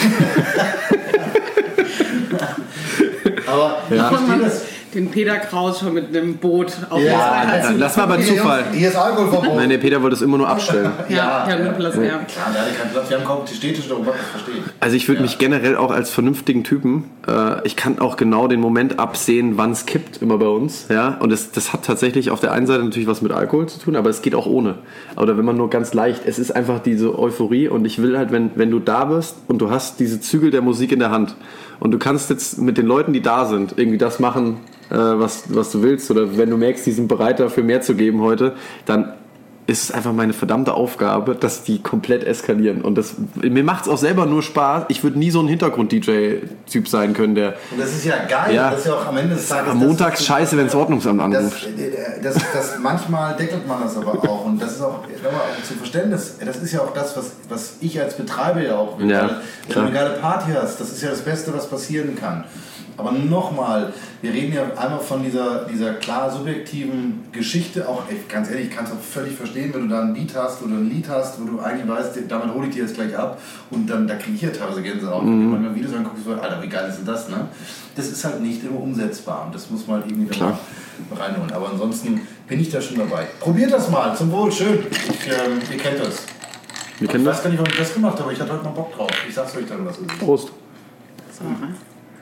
[SPEAKER 3] Aber
[SPEAKER 2] ja. Ich verstehe das. Den Peter Kraus schon mit einem Boot auf
[SPEAKER 4] ja,
[SPEAKER 2] der
[SPEAKER 4] Seite. Das war aber Zufall.
[SPEAKER 3] Hier ist Alkoholverbot.
[SPEAKER 4] Nein, der Peter wollte es immer nur abstellen.
[SPEAKER 2] ja, ja, nur Platz, ja.
[SPEAKER 3] Klar, der hatte keinen Platz. Wir haben kaum die Städtische darüber, das verstehe ich.
[SPEAKER 4] Also ich würde
[SPEAKER 3] ja.
[SPEAKER 4] mich generell auch als vernünftigen Typen, äh, ich kann auch genau den Moment absehen, wann es kippt, immer bei uns. Ja? Und das, das hat tatsächlich auf der einen Seite natürlich was mit Alkohol zu tun, aber es geht auch ohne. Oder wenn man nur ganz leicht, es ist einfach diese Euphorie und ich will halt, wenn, wenn du da bist und du hast diese Zügel der Musik in der Hand und du kannst jetzt mit den Leuten, die da sind, irgendwie das machen, was, was du willst oder wenn du merkst, die sind bereit dafür mehr zu geben heute, dann ist es einfach meine verdammte Aufgabe, dass die komplett eskalieren. Und das, mir macht es auch selber nur Spaß. Ich würde nie so ein Hintergrund-D J-Typ sein können, der...
[SPEAKER 3] Und das ist ja geil.
[SPEAKER 4] Ja,
[SPEAKER 3] das ist ja auch am Ende des Tages...
[SPEAKER 4] Am Montags das, scheiße, wenn das Ordnungsamt anruft.
[SPEAKER 3] Das, das, das, manchmal deckelt man das aber auch. Und das ist auch, auch zum Verständnis, das ist ja auch das, was, was ich als Betreiber ja auch will.
[SPEAKER 4] Ja,
[SPEAKER 3] wenn du eine geile Party hast, das ist ja das Beste, was passieren kann. Aber nochmal, wir reden ja einmal von dieser, dieser klar subjektiven Geschichte, auch ey, ganz ehrlich, ich kann es auch völlig verstehen, wenn du da ein Beat hast oder ein Lied hast, wo du eigentlich weißt, damit hole ich dir jetzt gleich ab und dann, da kriege ich ja teilweise Gänsehaut, mhm. wenn man Videos anguckt, so, Alter, wie geil ist denn das, ne? Das ist halt nicht immer umsetzbar und das muss man irgendwie da mal reinholen, aber ansonsten bin ich da schon dabei. Probiert das mal, zum Wohl, schön, ich, ähm, ihr kennt das.
[SPEAKER 4] Wir kennen
[SPEAKER 3] ich
[SPEAKER 4] das?
[SPEAKER 3] weiß gar nicht, warum ich das gemacht habe, aber ich hatte heute mal Bock drauf, ich sag's euch dann, was es ist.
[SPEAKER 4] Prost.
[SPEAKER 2] So, ne?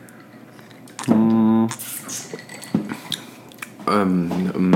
[SPEAKER 4] Mm. Ähm, ähm.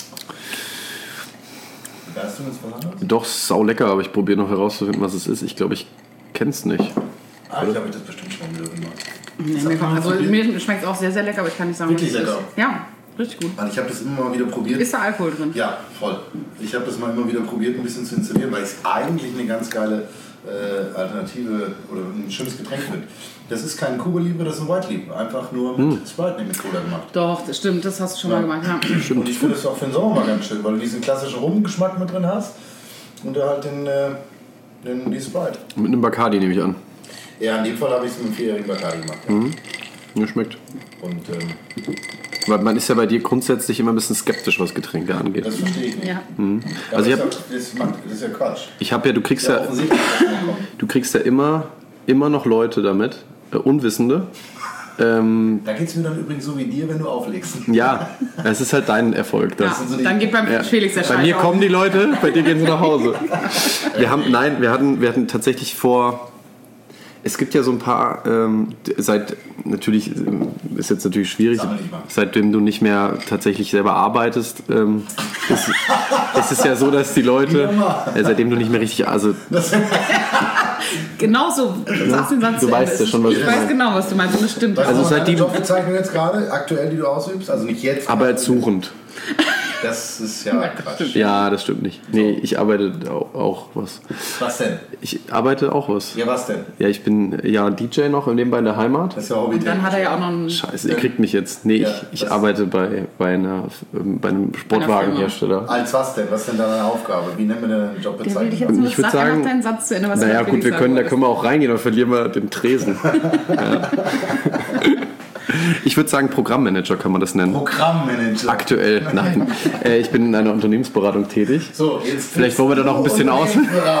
[SPEAKER 3] Weißt du jetzt was anderes?
[SPEAKER 4] Doch, sau lecker, aber ich probiere noch herauszufinden, was es ist. Ich glaube, ich kenn's nicht.
[SPEAKER 3] Ah, ich glaube, ich das bestimmt schon wieder gemacht.
[SPEAKER 2] Nee, mir, also, mir schmeckt es auch sehr, sehr lecker, aber ich kann nicht sagen,
[SPEAKER 3] wirklich
[SPEAKER 2] was es
[SPEAKER 3] lecker.
[SPEAKER 2] ist. Ja, richtig gut.
[SPEAKER 3] Also ich habe das immer mal wieder probiert.
[SPEAKER 2] Ist da Alkohol drin?
[SPEAKER 3] Ja, voll. Ich habe das mal immer wieder probiert, ein bisschen zu installieren, weil es eigentlich eine ganz geile äh, Alternative oder ein schönes Getränk finde. Das ist kein Cuba Libre, das ist ein White Libre. Einfach nur mit hm. Sprite, nicht mit Cola gemacht.
[SPEAKER 2] Doch, das stimmt, das hast du schon
[SPEAKER 3] ja.
[SPEAKER 2] mal gemacht. Ja.
[SPEAKER 3] Stimmt. Und ich finde das auch für den Sommer mal ganz schön, weil du diesen klassischen Rumgeschmack mit drin hast und du halt den, äh, den, die Sprite.
[SPEAKER 4] Mit einem Bacardi nehme ich an.
[SPEAKER 3] Ja, in dem Fall habe ich es mit einem vierjährigen Bacardi gemacht. Ja.
[SPEAKER 4] Mhm. Ja, schmeckt.
[SPEAKER 3] Und, ähm,
[SPEAKER 4] weil man ist ja bei dir grundsätzlich immer ein bisschen skeptisch, was Getränke angeht.
[SPEAKER 3] Das verstehe ich nicht.
[SPEAKER 2] Ja.
[SPEAKER 4] Mhm. Also ich hab,
[SPEAKER 3] das, macht, das ist ja Quatsch.
[SPEAKER 4] Ich habe ja, du kriegst
[SPEAKER 3] ja,
[SPEAKER 4] ja, du kriegst ja immer, immer noch Leute damit, äh, Unwissende. Ähm,
[SPEAKER 3] da geht es mir dann übrigens so wie dir, wenn du auflegst.
[SPEAKER 4] Ja, es ist halt dein Erfolg. Das.
[SPEAKER 2] Ja, so dann geht beim ja. Felix der Scheiß.
[SPEAKER 4] Bei mir auf. Kommen die Leute, bei dir gehen sie nach Hause. Wir haben, nein, wir hatten, wir hatten tatsächlich vor. Es gibt ja so ein paar, ähm, seit, natürlich, ist jetzt natürlich schwierig, seitdem du nicht mehr tatsächlich selber arbeitest, ähm, ist, ist es ja so, dass die Leute, äh, seitdem du nicht mehr richtig, also...
[SPEAKER 2] Genau so, du sagst den Satz
[SPEAKER 4] Du weißt ja schon, was ich,
[SPEAKER 2] ich
[SPEAKER 4] meine.
[SPEAKER 2] weiß genau, was du meinst, und das stimmt.
[SPEAKER 3] Weißt
[SPEAKER 4] also
[SPEAKER 3] du,
[SPEAKER 4] seitdem
[SPEAKER 3] Jobbezeichnung jetzt gerade, aktuell, die du ausübst, also nicht jetzt.
[SPEAKER 4] Arbeitssuchend.
[SPEAKER 3] Das ist ja Quatsch.
[SPEAKER 4] Ja, das stimmt nicht. Nee, ich arbeite auch, auch was.
[SPEAKER 3] Was denn?
[SPEAKER 4] Ich arbeite auch was.
[SPEAKER 3] Ja, was denn?
[SPEAKER 4] Ja, ich bin ja D J noch nebenbei in der Heimat.
[SPEAKER 3] Das ist ja Hobby.
[SPEAKER 2] Und dann hat er ja auch noch einen...
[SPEAKER 4] Scheiße, ihr kriegt mich jetzt. Nee,
[SPEAKER 3] ja,
[SPEAKER 4] ich, ich arbeite bei, bei, einer, bei einem Sportwagenhersteller.
[SPEAKER 3] Als was denn? Was ist denn deine Aufgabe? Wie nennen wir denn eine Jobbezeichnung?
[SPEAKER 2] Ich, jetzt
[SPEAKER 4] ich würde sagen,
[SPEAKER 2] deinen Satz zu Ende, was
[SPEAKER 4] naja gut, wir können, da können wir auch reingehen, dann verlieren wir den Tresen. Ja. Ich würde sagen, Programmmanager kann man das nennen.
[SPEAKER 3] Programmmanager?
[SPEAKER 4] Aktuell, nein. Äh, ich bin in einer Unternehmensberatung tätig.
[SPEAKER 3] So, jetzt
[SPEAKER 4] vielleicht wollen wir da noch ein bisschen aus.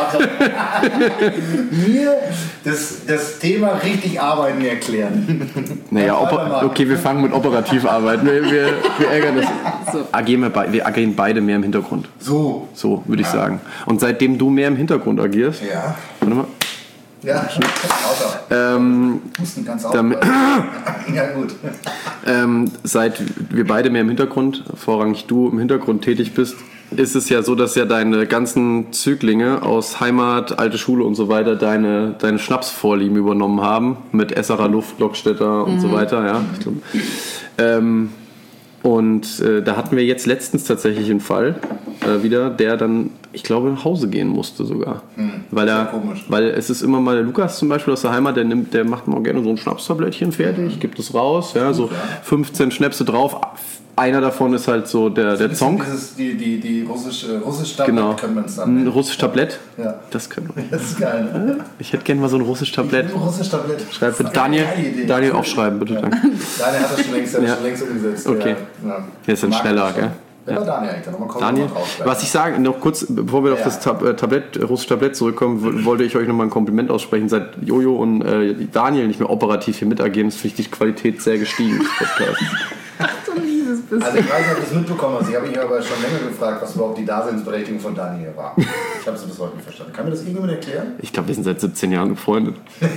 [SPEAKER 3] Mir das, das Thema richtig arbeiten erklären.
[SPEAKER 4] Naja, oper- okay, wir fangen mit operativ arbeiten. Wir, wir, wir ärgern das. So. Agieren wir, be- wir agieren beide mehr im Hintergrund.
[SPEAKER 3] So.
[SPEAKER 4] So, würde ich ja. sagen. Und seitdem du mehr im Hintergrund agierst.
[SPEAKER 3] Ja.
[SPEAKER 4] Warte mal.
[SPEAKER 3] Ja,
[SPEAKER 4] ähm,
[SPEAKER 3] Husten ganz
[SPEAKER 4] damit,
[SPEAKER 3] ja, gut.
[SPEAKER 4] ähm, seit wir beide mehr im Hintergrund, vorrangig du im Hintergrund tätig bist, ist es ja so, dass ja deine ganzen Zöglinge aus Heimat, alte Schule und so weiter deine, deine Schnapsvorlieben übernommen haben. Mit Esserer Luft, Lockstädter und mhm. so weiter. Ja, ich glaub. Ähm, und äh, da hatten wir jetzt letztens tatsächlich einen Fall äh, wieder, der dann, ich glaube, nach Hause gehen musste sogar. Hm, weil er, weil es ist immer mal der Lukas zum Beispiel aus der Heimat, der nimmt, der macht mal gerne so ein Schnapstablettchen fertig, gibt es raus, ja, so fünfzehn Schnäpse drauf. Einer davon ist halt so der, der Zonk.
[SPEAKER 3] Dieses, die, die, die russische, russisch Tablett
[SPEAKER 4] genau.
[SPEAKER 3] können wir es dann nennen.
[SPEAKER 4] Ein russisch Tablett?
[SPEAKER 3] Ja.
[SPEAKER 4] Das können wir.
[SPEAKER 3] Das ist geil. Ne?
[SPEAKER 4] Ich hätte gerne mal so ein russisch Tablett.
[SPEAKER 3] Ein russisch Tablett.
[SPEAKER 4] Schreib bitte. Daniel, Daniel aufschreiben, bitte.
[SPEAKER 3] Ja. Daniel hat das schon längst, ja. schon längst umgesetzt.
[SPEAKER 4] Okay.
[SPEAKER 3] Ja.
[SPEAKER 4] Der ist dann schneller, gell?
[SPEAKER 3] Wer war Daniel eigentlich? Mal
[SPEAKER 4] Daniel, was ich sage, noch kurz, bevor wir ja. auf das Tab- äh, Tablett, russische Tablett zurückkommen, wollte ich euch nochmal ein Kompliment aussprechen. Seit Jojo und äh, Daniel nicht mehr operativ hier mitagieren, ist finde ich die Qualität sehr gestiegen.
[SPEAKER 2] Ach du liebes bisschen.
[SPEAKER 3] Also ich weiß nicht, ob du es mitbekommen hast. Ich habe mich aber schon länger gefragt, was überhaupt die Daseinsberechtigung von Daniel war. Ich habe es bis heute nicht verstanden. Kann mir das irgendjemand erklären?
[SPEAKER 4] Ich glaube, wir sind seit siebzehn Jahren befreundet.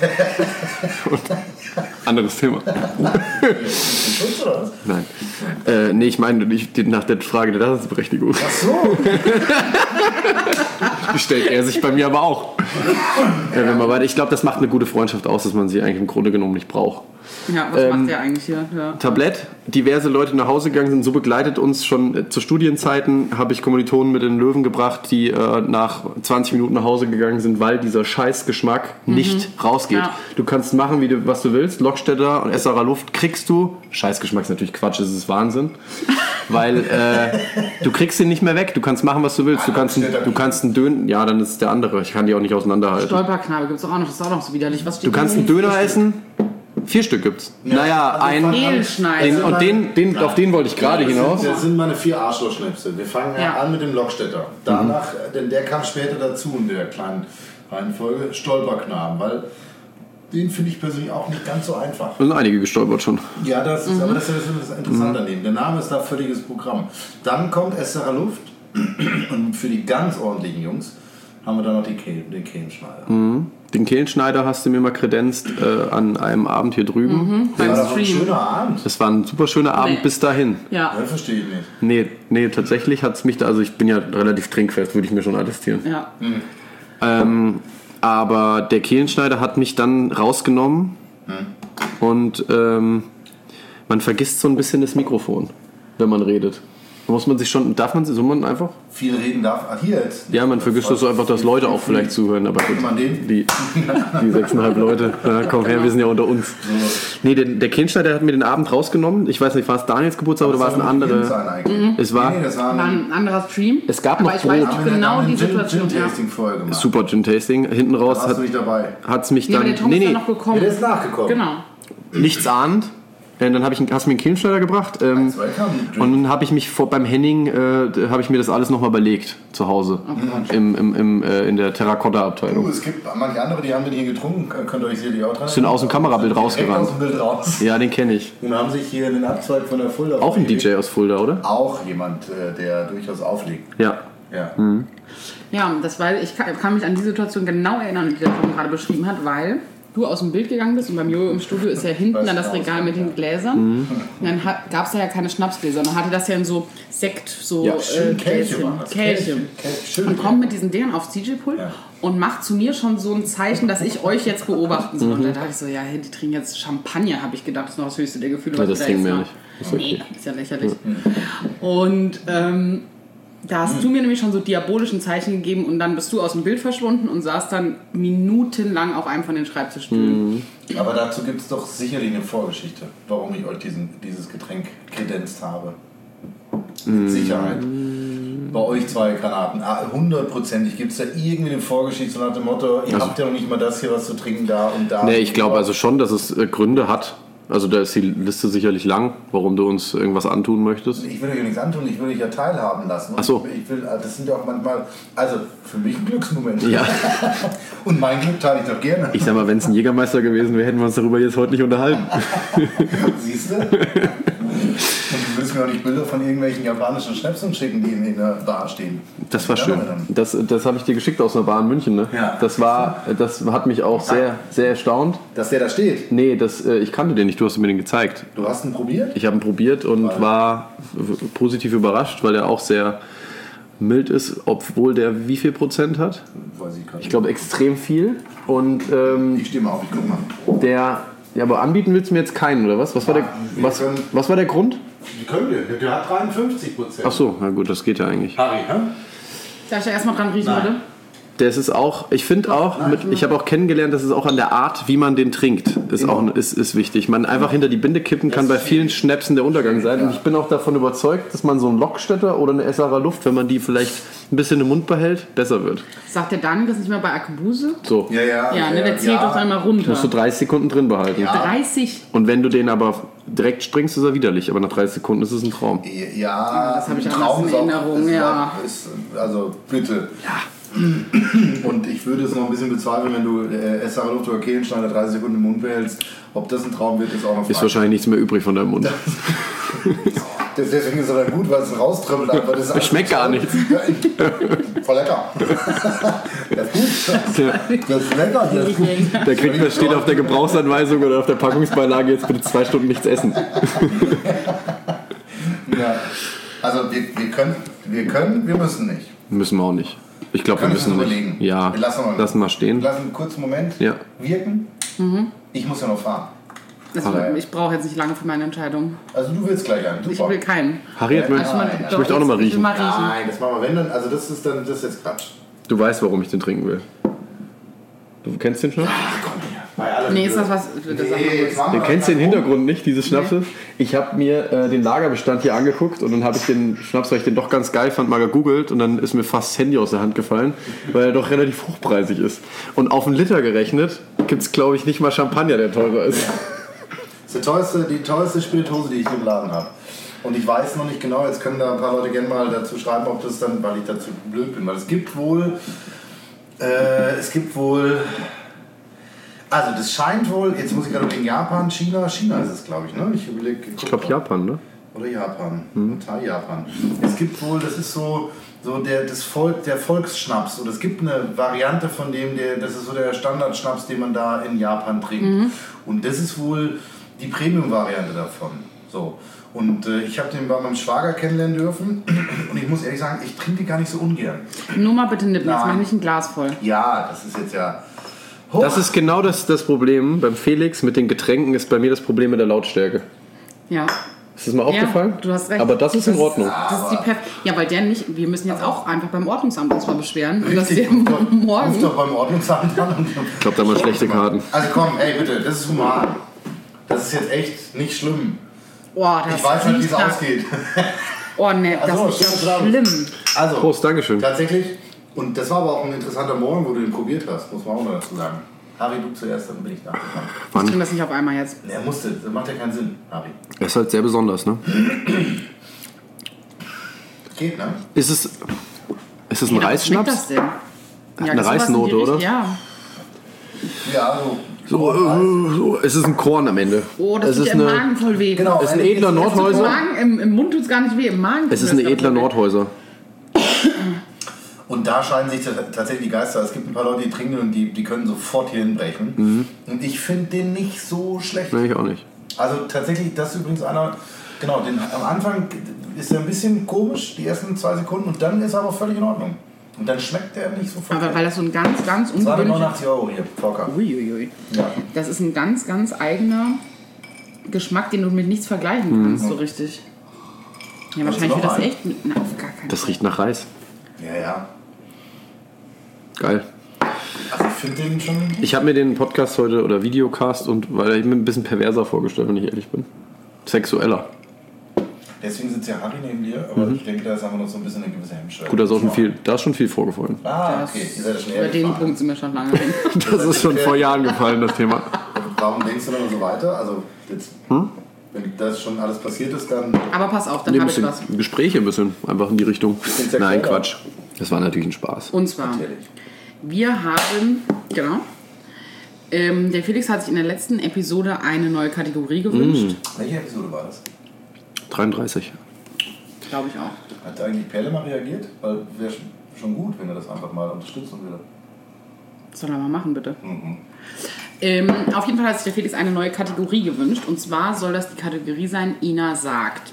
[SPEAKER 4] Anderes Thema.
[SPEAKER 3] Schutz, oder was?
[SPEAKER 4] Nein. Äh, nee, ich meine ich, nach der Frage der Daseinsberechtigung.
[SPEAKER 3] Ach so.
[SPEAKER 4] Die stellt er sich bei mir aber auch. Ja, wenn man weiter, ich glaube, das macht eine gute Freundschaft aus, dass man sie eigentlich im Grunde genommen nicht braucht.
[SPEAKER 2] Ja, was
[SPEAKER 4] Ähm,
[SPEAKER 2] macht der eigentlich hier? Ja.
[SPEAKER 4] Tablett, diverse Leute nach Hause gegangen sind, so begleitet uns schon äh, zu Studienzeiten, habe ich Kommilitonen mit den Löwen gebracht, die äh, nach zwanzig Minuten nach Hause gegangen sind, weil dieser Scheißgeschmack mhm. nicht rausgeht. Ja. Du kannst machen, wie du, was du willst, Lockstädter und Esserer Luft kriegst du, Scheißgeschmack ist natürlich Quatsch, das ist Wahnsinn, weil äh, du kriegst ihn nicht mehr weg, du kannst machen, was du willst, du kannst, du kannst einen Döner, ja, dann ist es der andere, ich kann die auch nicht auseinanderhalten.
[SPEAKER 2] Stolperknabe gibt es auch noch, das ist auch noch so widerlich. Was
[SPEAKER 4] du kannst einen Döner essen. Vier Stück gibt's. Ja, naja, also ein
[SPEAKER 2] Kehlschneider.
[SPEAKER 4] Und den, den, auf den wollte ich gerade hinaus.
[SPEAKER 3] Das sind meine vier Arschlochschnäpse. Wir fangen ja. an mit dem Lockstädter. Danach, mhm. denn der kam später dazu in der kleinen Reihenfolge, Stolperknaben, weil den finde ich persönlich auch nicht ganz so einfach.
[SPEAKER 4] Da sind einige gestolpert schon.
[SPEAKER 3] Ja, das ist, mhm. aber das ist das Interessante daneben. Der Name ist da völliges Programm. Dann kommt Esserer Luft und für die ganz ordentlichen Jungs haben wir dann noch die Kehl, den Kehlenschneider.
[SPEAKER 4] Mhm. Den Kehlenschneider hast du mir mal kredenzt äh, an einem Abend hier drüben.
[SPEAKER 2] Mhm.
[SPEAKER 3] Das war doch ein schöner Abend.
[SPEAKER 4] Das war ein super schöner Abend nee. bis dahin.
[SPEAKER 2] Ja.
[SPEAKER 3] Das verstehe ich nicht.
[SPEAKER 4] Nee, nee tatsächlich hat es mich da, also ich bin ja relativ trinkfest, würde ich mir schon attestieren.
[SPEAKER 2] Ja.
[SPEAKER 3] Mhm.
[SPEAKER 4] Ähm, aber der Kehlenschneider hat mich dann rausgenommen mhm. und ähm, man vergisst so ein bisschen das Mikrofon, wenn man redet. Da muss man sich schon, darf man, soll man einfach?
[SPEAKER 3] Viel reden darf, ach hier jetzt.
[SPEAKER 4] Ja, man vergisst das so einfach, dass Leute auch vielleicht zuhören, aber gut,
[SPEAKER 3] man den?
[SPEAKER 4] die, die sechseinhalb Leute, na, komm her, wir sind ja unter uns. So. Nee, der, der Kehlenschneider hat mir den Abend rausgenommen, ich weiß nicht, war es Daniels Geburtstag oder war es ein anderer?
[SPEAKER 2] Mhm.
[SPEAKER 4] Es war,
[SPEAKER 3] nee, das war ein,
[SPEAKER 2] war ein anderer Stream.
[SPEAKER 4] Es gab
[SPEAKER 2] aber
[SPEAKER 4] noch
[SPEAKER 2] ich
[SPEAKER 4] Brot.
[SPEAKER 2] weiß nicht genau die Situation.
[SPEAKER 3] Gin-Tasting-Folge gemacht.
[SPEAKER 4] Super Gin-Tasting, hinten raus
[SPEAKER 3] da warst du nicht dabei.
[SPEAKER 4] Hat es mich
[SPEAKER 2] nee,
[SPEAKER 4] dann,
[SPEAKER 2] der Tom
[SPEAKER 4] nee, nee,
[SPEAKER 2] ist dann noch gekommen.
[SPEAKER 3] Ja, der ist nachgekommen.
[SPEAKER 2] Genau.
[SPEAKER 4] Nichts ahnt. Dann hab ich, hast du mir einen Kehlenschneider gebracht ähm, und dann habe ich mich vor, beim Henning äh, habe ich mir das alles nochmal überlegt zu Hause oh im, im, im, äh, in der Terrakotta-Abteilung.
[SPEAKER 3] Uh, es gibt manche andere, die haben den hier getrunken, könnt ihr euch sicherlich auch dran.
[SPEAKER 4] Sind aus dem Kamerabild rausgerannt.
[SPEAKER 3] Aus dem Bild raus.
[SPEAKER 4] Ja, den kenne ich.
[SPEAKER 3] Und haben sich hier einen Abzweig von der Fulda.
[SPEAKER 4] Auch ein D J aus Fulda, oder?
[SPEAKER 3] Auch jemand, der durchaus auflegt.
[SPEAKER 4] Ja.
[SPEAKER 3] Ja.
[SPEAKER 4] Mhm.
[SPEAKER 2] Ja, das weil ich kann, kann mich an die Situation genau erinnern, die der Tom gerade beschrieben hat, weil du aus dem Bild gegangen bist und beim Jojo im Studio ist ja hinten dann das Regal mit den Gläsern. Mhm. Und dann gab es da ja keine Schnapsgläser. Dann hatte das ja in so Sekt, so
[SPEAKER 3] ja,
[SPEAKER 2] äh, Kelchen. Kelchen. Und kommt mit diesen Dingern aufs D J-Pult ja. und macht zu mir schon so ein Zeichen, dass ich euch jetzt beobachten soll. Mhm. Und da dachte ich so, ja, die trinken jetzt Champagner, habe ich gedacht. Das ist noch das höchste der Gefühle.
[SPEAKER 4] Ja, das trinken wir nicht.
[SPEAKER 2] Das ist, okay. Nee, ist ja lächerlich. Mhm. Und ähm, da hast mhm. du mir nämlich schon so diabolischen Zeichen gegeben und dann bist du aus dem Bild verschwunden und saßt dann minutenlang auf einem von den Schreibtischstühlen.
[SPEAKER 3] Mhm. Aber dazu gibt es doch sicherlich eine Vorgeschichte, warum ich euch diesen, dieses Getränk kredenzt habe. Mhm. Mit Sicherheit. Bei euch zwei Granaten. Hundertprozentig gibt es da irgendwie eine Vorgeschichte so nach dem Motto, ihr also, habt ja noch nicht mal das hier, was zu trinken da und da.
[SPEAKER 4] Nee, ich glaube also schon, dass es äh, Gründe hat. Also da ist die Liste sicherlich lang, warum du uns irgendwas antun möchtest.
[SPEAKER 3] Ich will euch ja nichts antun, ich will euch ja teilhaben lassen.
[SPEAKER 4] Ach so.
[SPEAKER 3] Ich will, das sind ja auch manchmal, also für mich ein Glücksmoment.
[SPEAKER 4] Ja.
[SPEAKER 3] Und mein Glück teile ich doch gerne.
[SPEAKER 4] Ich sag mal, wenn es ein Jägermeister gewesen wäre, hätten wir uns darüber jetzt heute nicht unterhalten.
[SPEAKER 3] Siehst du? Und du willst mir auch nicht Bilder von irgendwelchen japanischen Schnäpsen schicken, die in der Bar stehen.
[SPEAKER 4] Das war schön. Das, das habe ich dir geschickt aus einer Bar in München. Ne? Ja. Das, war, das hat mich auch sehr, sehr erstaunt.
[SPEAKER 3] Dass der da steht?
[SPEAKER 4] Nee, das, ich kannte den nicht, du hast mir den gezeigt.
[SPEAKER 3] Du hast ihn probiert?
[SPEAKER 4] Ich habe ihn probiert und weil? war positiv überrascht, weil der auch sehr mild ist, obwohl der wie viel Prozent hat?
[SPEAKER 3] Weiß ich gar nicht.
[SPEAKER 4] Ich glaube extrem viel. Und, ähm,
[SPEAKER 3] ich stehe mal auf, ich guck mal.
[SPEAKER 4] Der, ja, aber anbieten willst du mir jetzt keinen, oder was? Was war der, was, was war der Grund?
[SPEAKER 3] Wie können wir? Der hat dreiundfünfzig Prozent.
[SPEAKER 4] Ach so, na gut, das geht ja eigentlich.
[SPEAKER 3] Harry, hä?
[SPEAKER 2] Darf ich da erstmal dran riechen, bitte?
[SPEAKER 4] Das ist auch, ich finde auch, mit, ich habe auch kennengelernt, dass es auch an der Art, wie man den trinkt, ist genau. auch ist, ist wichtig. Man einfach hinter die Binde kippen kann bei vielen Schnäpsen der Untergang sein. Und ich bin auch davon überzeugt, dass man so einen Lockstädter oder eine Esserer Luft, wenn man die vielleicht ein bisschen im Mund behält, besser wird.
[SPEAKER 2] Sagt der Daniel das nicht mal bei Akebuse?
[SPEAKER 4] So.
[SPEAKER 3] Ja, ja.
[SPEAKER 2] Ja, ne, der zählt ja. doch dann mal runter.
[SPEAKER 4] Musst du dreißig Sekunden drin behalten.
[SPEAKER 2] Ja. dreißig?
[SPEAKER 4] Und wenn du den aber direkt springst, ist er widerlich. Aber nach dreißig Sekunden ist es ein Traum.
[SPEAKER 3] Ja,
[SPEAKER 2] das habe ich auch in Erinnerung. Ja.
[SPEAKER 3] Ist, also bitte.
[SPEAKER 2] Ja.
[SPEAKER 3] Und ich würde es noch ein bisschen bezweifeln, wenn du äh, Esserer Luft oder Kehlenschneider dreißig Sekunden im Mund behältst. Ob das ein Traum wird, ist auch noch fraglich.
[SPEAKER 4] Ist wahrscheinlich nichts mehr übrig von deinem Mund.
[SPEAKER 3] Das, deswegen ist es aber gut, weil es raustribbelt. Aber das
[SPEAKER 4] das schmeckt gar nichts.
[SPEAKER 3] Voll lecker. Das ist gut. Das ist lecker. Das ist gut.
[SPEAKER 4] Der kriegt, das steht auf der Gebrauchsanweisung oder auf der Packungsbeilage, jetzt bitte zwei Stunden nichts essen.
[SPEAKER 3] Ja. Also wir, wir können, wir können, wir müssen nicht.
[SPEAKER 4] Müssen wir auch nicht. Ich glaube, wir müssen
[SPEAKER 3] überlegen.
[SPEAKER 4] Ja,
[SPEAKER 3] wir lassen mal,
[SPEAKER 4] lassen mal stehen.
[SPEAKER 3] Wir lassen einen kurzen Moment
[SPEAKER 4] ja.
[SPEAKER 3] wirken. Mhm. Ich muss ja noch fahren.
[SPEAKER 2] Also, ich brauche jetzt nicht lange für meine Entscheidung.
[SPEAKER 3] Also du willst gleich einen.
[SPEAKER 2] Ich will keinen.
[SPEAKER 4] Harriet will, also, ich doch, möchte auch noch mal riechen.
[SPEAKER 2] mal riechen.
[SPEAKER 3] Nein, das machen wir wenn dann. Also das ist dann das ist jetzt Quatsch.
[SPEAKER 4] Du weißt, warum ich den trinken will. Du kennst den Schnaps?
[SPEAKER 3] Ach komm her. Bei allem
[SPEAKER 2] nee, ist das was... Das
[SPEAKER 3] nee,
[SPEAKER 4] du kennst den Hintergrund nicht, dieses Schnapses? Nee. Ich habe mir äh, den Lagerbestand hier angeguckt und dann habe ich den Schnaps, weil ich den doch ganz geil fand, mal gegoogelt und dann ist mir fast das Handy aus der Hand gefallen, weil er doch relativ hochpreisig ist. Und auf einen Liter gerechnet gibt es, glaube ich, nicht mal Champagner, der teurer ist.
[SPEAKER 3] Das ist die teuerste, die teuerste Spirituose, die ich hier im Laden habe. Und ich weiß noch nicht genau, jetzt können da ein paar Leute gerne mal dazu schreiben, ob das dann, weil ich dazu blöd bin, weil es gibt wohl, äh, es gibt wohl, also das scheint wohl, jetzt muss ich gerade wegen Japan, China, China ist es glaube ich, ne? Ich überlege.
[SPEAKER 4] Ich glaube Japan, ne?
[SPEAKER 3] Oder Japan, hm. Teil Japan. Es gibt wohl, das ist so, so der, das Volk, der Volksschnaps. Und es gibt eine Variante von dem, der, das ist so der Standardschnaps, den man da in Japan trinkt. Mhm. Und das ist wohl die Premium-Variante davon. So. Und äh, ich habe den bei meinem Schwager kennenlernen dürfen. Und ich muss ehrlich sagen, ich trinke die gar nicht so ungern.
[SPEAKER 2] Nur mal bitte nippen, jetzt mach nicht ein Glas voll.
[SPEAKER 3] Ja, das ist jetzt ja... Hoch.
[SPEAKER 4] Das ist genau das, das Problem. Beim Felix mit den Getränken ist bei mir das Problem mit der Lautstärke.
[SPEAKER 2] Ja.
[SPEAKER 4] Ist das mal aufgefallen?
[SPEAKER 2] Ja, du hast recht.
[SPEAKER 4] Aber das ist in Ordnung.
[SPEAKER 2] Das ist die Perf- ja, weil der nicht, wir müssen jetzt auch einfach beim Ordnungsamt uns mal beschweren. Und dass wir
[SPEAKER 3] Ruf doch,
[SPEAKER 2] morgen...
[SPEAKER 3] ruf doch beim Ordnungsamt an.
[SPEAKER 4] Ich glaube, da haben wir schlechte Karten.
[SPEAKER 3] Also komm, ey bitte, das ist human. Das ist jetzt echt nicht schlimm.
[SPEAKER 2] Oh, das
[SPEAKER 3] ich weiß nicht, wie es ausgeht.
[SPEAKER 2] Oh ne, das
[SPEAKER 3] also,
[SPEAKER 2] ist ja schlimm.
[SPEAKER 3] Also,
[SPEAKER 4] Prost, Dankeschön.
[SPEAKER 3] Tatsächlich, und das war aber auch ein interessanter Morgen, wo du den probiert hast, muss man auch mal dazu sagen. Harry, du zuerst, dann bin ich nachgekommen.
[SPEAKER 2] Ich trinke das nicht auf einmal jetzt.
[SPEAKER 3] Er musste, das macht ja keinen Sinn, Harry.
[SPEAKER 4] Er ist halt sehr besonders, ne?
[SPEAKER 3] Geht, ne?
[SPEAKER 4] Ist es, ist es ein
[SPEAKER 2] ja,
[SPEAKER 4] Reisschnaps?
[SPEAKER 2] Was schmeckt das denn? Ja,
[SPEAKER 4] eine Reisnote, oder?
[SPEAKER 2] Ja.
[SPEAKER 3] Ja, also...
[SPEAKER 4] So, äh, so, es ist ein Korn am Ende.
[SPEAKER 2] Oh, das
[SPEAKER 4] es
[SPEAKER 2] tut
[SPEAKER 4] ist
[SPEAKER 2] im
[SPEAKER 4] eine,
[SPEAKER 2] Magen voll weh.
[SPEAKER 3] Genau,
[SPEAKER 4] es ist ein edler
[SPEAKER 2] Im,
[SPEAKER 4] Nordhäuser.
[SPEAKER 2] Magen, im, Im Mund tut es gar nicht weh, im Magen.
[SPEAKER 4] Es ist ein edler Nordhäuser.
[SPEAKER 3] Und da scheiden sich tatsächlich die Geister. Es gibt ein paar Leute, die trinken und die, die können sofort hier hinbrechen. Mhm. Und ich finde den nicht so schlecht.
[SPEAKER 4] Nee, ich auch nicht.
[SPEAKER 3] Also tatsächlich, das ist übrigens einer, genau, den, am Anfang ist er ein bisschen komisch, die ersten zwei Sekunden, und dann ist er aber völlig in Ordnung. Und dann schmeckt der nicht so verkehrt.
[SPEAKER 2] Aber weil das so ein ganz, ganz ungewöhnlicher...
[SPEAKER 3] zweihundertneunundachtzig Euro hier, Vorkauf.
[SPEAKER 2] Uiuiui.
[SPEAKER 3] Ja.
[SPEAKER 2] Das ist ein ganz, ganz eigener Geschmack, den du mit nichts vergleichen
[SPEAKER 3] Mhm.
[SPEAKER 2] kannst, so richtig. Ja, wahrscheinlich wird das echt... Mit, na, auf gar keinen
[SPEAKER 4] Das
[SPEAKER 2] Fall.
[SPEAKER 4] riecht nach Reis.
[SPEAKER 3] Ja, ja.
[SPEAKER 4] Geil.
[SPEAKER 3] Also ich finde den schon...
[SPEAKER 4] Ich habe mir den Podcast heute, oder Videocast, und weil ich mir ein bisschen perverser vorgestellt, wenn ich ehrlich bin. Sexueller.
[SPEAKER 3] Deswegen sitzt ja Harry neben dir, aber mhm. ich denke, da ist einfach noch so ein bisschen eine gewisse Hemmschwelle.
[SPEAKER 4] Gut, da ist, auch schon viel, da ist schon viel vorgefallen.
[SPEAKER 3] Ah, okay. Ihr seid ja schon eher
[SPEAKER 2] Über den
[SPEAKER 3] gefahren.
[SPEAKER 2] Punkt sind wir schon lange hin.
[SPEAKER 4] Das ist schon vor Jahren gefallen, das Thema.
[SPEAKER 3] Warum denkst du dann so weiter? Also, jetzt, hm? wenn das schon alles passiert ist, dann...
[SPEAKER 2] Aber pass auf, dann
[SPEAKER 4] Nee,
[SPEAKER 2] habe ich
[SPEAKER 4] bisschen
[SPEAKER 2] was.
[SPEAKER 4] Gespräche ein bisschen, einfach in die Richtung.
[SPEAKER 3] sexuell,
[SPEAKER 4] Nein,
[SPEAKER 3] oder?
[SPEAKER 4] Quatsch. Das war natürlich ein Spaß.
[SPEAKER 2] Und zwar,
[SPEAKER 3] Natürlich.
[SPEAKER 2] wir haben, genau, ähm, der Felix hat sich in der letzten Episode eine neue Kategorie gewünscht.
[SPEAKER 4] Mm.
[SPEAKER 3] Welche Episode war das?
[SPEAKER 4] dreiunddreißig.
[SPEAKER 2] Glaube ich auch.
[SPEAKER 3] Hat eigentlich Perle mal reagiert? Weil wäre schon gut, wenn er das einfach mal unterstützen würde.
[SPEAKER 2] Soll er mal machen, bitte.
[SPEAKER 3] Mhm.
[SPEAKER 2] Ähm, auf jeden Fall hat sich der Felix eine neue Kategorie gewünscht. Und zwar soll das die Kategorie sein, Ina sagt.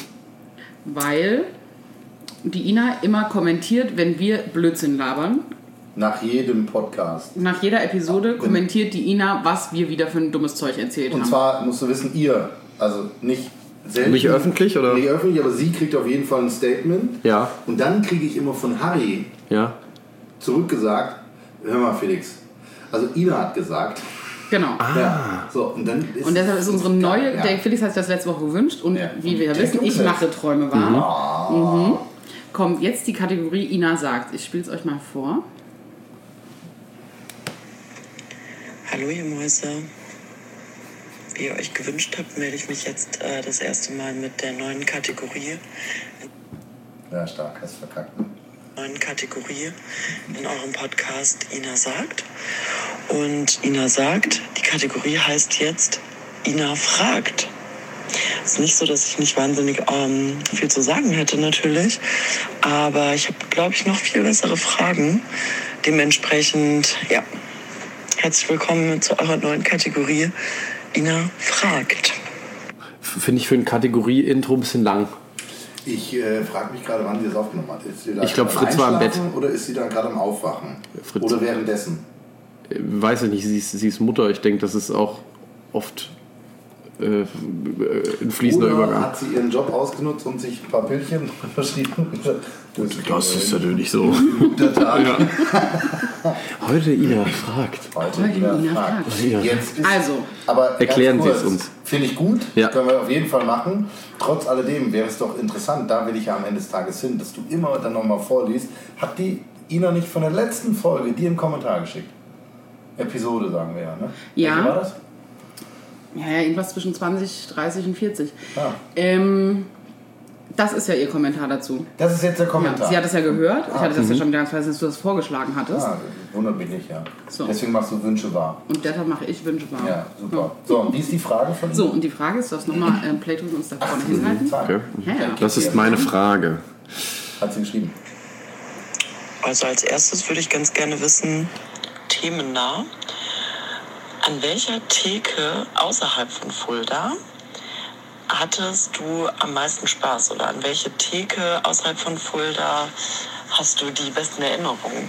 [SPEAKER 2] Weil die Ina immer kommentiert, wenn wir Blödsinn labern.
[SPEAKER 3] Nach jedem Podcast.
[SPEAKER 2] Nach jeder Episode kommentiert die Ina, was wir wieder für ein dummes Zeug erzählt
[SPEAKER 3] Und
[SPEAKER 2] haben.
[SPEAKER 3] zwar musst du wissen, ihr, also nicht selten,
[SPEAKER 4] Nicht öffentlich, oder?
[SPEAKER 3] Nicht öffentlich, aber sie kriegt auf jeden Fall ein Statement.
[SPEAKER 4] Ja.
[SPEAKER 3] Und dann kriege ich immer von Harry
[SPEAKER 4] Ja.
[SPEAKER 3] zurückgesagt, hör mal Felix, also Ina hat gesagt.
[SPEAKER 2] Genau.
[SPEAKER 3] Ja, so, und, dann ist
[SPEAKER 2] Und deshalb ist unsere neue,
[SPEAKER 3] ja.
[SPEAKER 2] der Felix hat sich das letzte Woche gewünscht und
[SPEAKER 3] Ja.
[SPEAKER 2] wie wir ja
[SPEAKER 3] Der
[SPEAKER 2] wissen, ich
[SPEAKER 3] Jungfeld.
[SPEAKER 2] mache Träume wahr.
[SPEAKER 3] Oh.
[SPEAKER 2] Mhm. Kommt jetzt die Kategorie Ina sagt. Ich spiele es euch mal vor.
[SPEAKER 5] Hallo ihr Mäuse. Wie ihr euch gewünscht habt, melde ich mich jetzt äh, das erste Mal mit der neuen Kategorie.
[SPEAKER 3] Ja, stark, hast verkackt. Ne?
[SPEAKER 5] Neuen Kategorie in eurem Podcast Ina sagt. Und Ina sagt, die Kategorie heißt jetzt Ina fragt. Es ist nicht so, dass ich nicht wahnsinnig ähm, viel zu sagen hätte natürlich, aber ich habe, glaube ich, noch viel bessere Fragen. Dementsprechend, ja, herzlich willkommen zu eurer neuen Kategorie Ina fragt.
[SPEAKER 4] Finde ich für ein Kategorie-Intro ein bisschen lang.
[SPEAKER 3] Ich äh, frage mich gerade, wann sie das aufgenommen hat. Ist sie da
[SPEAKER 4] Ich glaube, Fritz war im Bett.
[SPEAKER 3] Oder ist sie da gerade am Aufwachen?
[SPEAKER 4] Fritz.
[SPEAKER 3] Oder währenddessen?
[SPEAKER 4] Weiß ich nicht, sie ist, sie ist Mutter. Ich denke, das ist auch oft äh, ein fließender
[SPEAKER 3] Oder
[SPEAKER 4] Übergang.
[SPEAKER 3] hat sie ihren Job ausgenutzt und sich ein paar Pillchen verschrieben? Das,
[SPEAKER 4] Das ist natürlich so.
[SPEAKER 3] der Tag.
[SPEAKER 4] Ja. Heute Ina fragt.
[SPEAKER 3] Heute
[SPEAKER 2] Heute
[SPEAKER 3] Ina
[SPEAKER 2] Ina
[SPEAKER 3] fragt.
[SPEAKER 2] fragt.
[SPEAKER 4] Ja.
[SPEAKER 3] Jetzt ist,
[SPEAKER 2] Also,
[SPEAKER 3] aber ganz
[SPEAKER 4] erklären Sie
[SPEAKER 3] kurz,
[SPEAKER 4] es uns.
[SPEAKER 3] Finde ich gut,
[SPEAKER 4] Ja.
[SPEAKER 3] können wir auf jeden Fall machen. Trotz alledem wäre es doch interessant, da will ich ja am Ende des Tages hin, dass du immer dann nochmal vorliest. Hat die Ina nicht von der letzten Folge dir einen Kommentar geschickt? Episode sagen wir ja, ne?
[SPEAKER 2] Ja.
[SPEAKER 3] Wie war das?
[SPEAKER 2] ja, ja, irgendwas zwischen zwanzig, dreißig und vierzig.
[SPEAKER 3] Ah.
[SPEAKER 2] Ähm, das ist ja ihr Kommentar dazu.
[SPEAKER 3] Das ist jetzt der
[SPEAKER 2] Ja,
[SPEAKER 3] Kommentar.
[SPEAKER 2] sie hat es ja gehört. Ich
[SPEAKER 3] Ah,
[SPEAKER 2] hatte das ja
[SPEAKER 3] mhm.
[SPEAKER 2] schon wieder ganz vergessen, dass du das vorgeschlagen hattest.
[SPEAKER 3] Ah, wundert mich nicht, ja.
[SPEAKER 2] So.
[SPEAKER 3] Deswegen machst du Wünsche wahr.
[SPEAKER 2] Und deshalb mache ich Wünsche wahr.
[SPEAKER 3] Ja, super. So, und wie ist die Frage von
[SPEAKER 2] So, und die Frage ist, du darfst nochmal äh, Playtools uns da vorne hinhalten.
[SPEAKER 4] Okay.
[SPEAKER 2] Ja, ja.
[SPEAKER 4] Das ist meine Frage.
[SPEAKER 3] Hat sie geschrieben.
[SPEAKER 5] Also als erstes würde ich ganz gerne wissen, themennah, an welcher Theke außerhalb von Fulda hattest du am meisten Spaß? Oder an welche Theke außerhalb von Fulda hast du die besten Erinnerungen?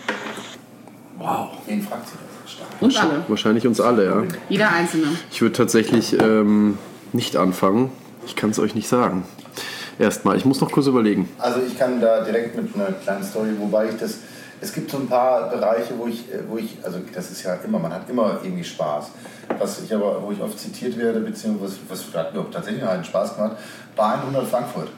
[SPEAKER 4] Wow.
[SPEAKER 3] Wen fragt sie das? Stark.
[SPEAKER 2] Und alle.
[SPEAKER 4] Wahrscheinlich uns alle, ja.
[SPEAKER 2] Jeder Einzelne.
[SPEAKER 4] Ich würde tatsächlich ähm, nicht anfangen. Ich kann es euch nicht sagen. Erstmal, ich muss noch kurz überlegen.
[SPEAKER 3] Also ich kann da direkt mit einer kleinen Story, wobei ich das, es gibt so ein paar Bereiche, wo ich, wo ich, also das ist ja immer, man hat immer irgendwie Spaß. Was ich aber, wo ich oft zitiert werde, beziehungsweise was hat mir auch tatsächlich einen Spaß gemacht, Bar hundert Frankfurt.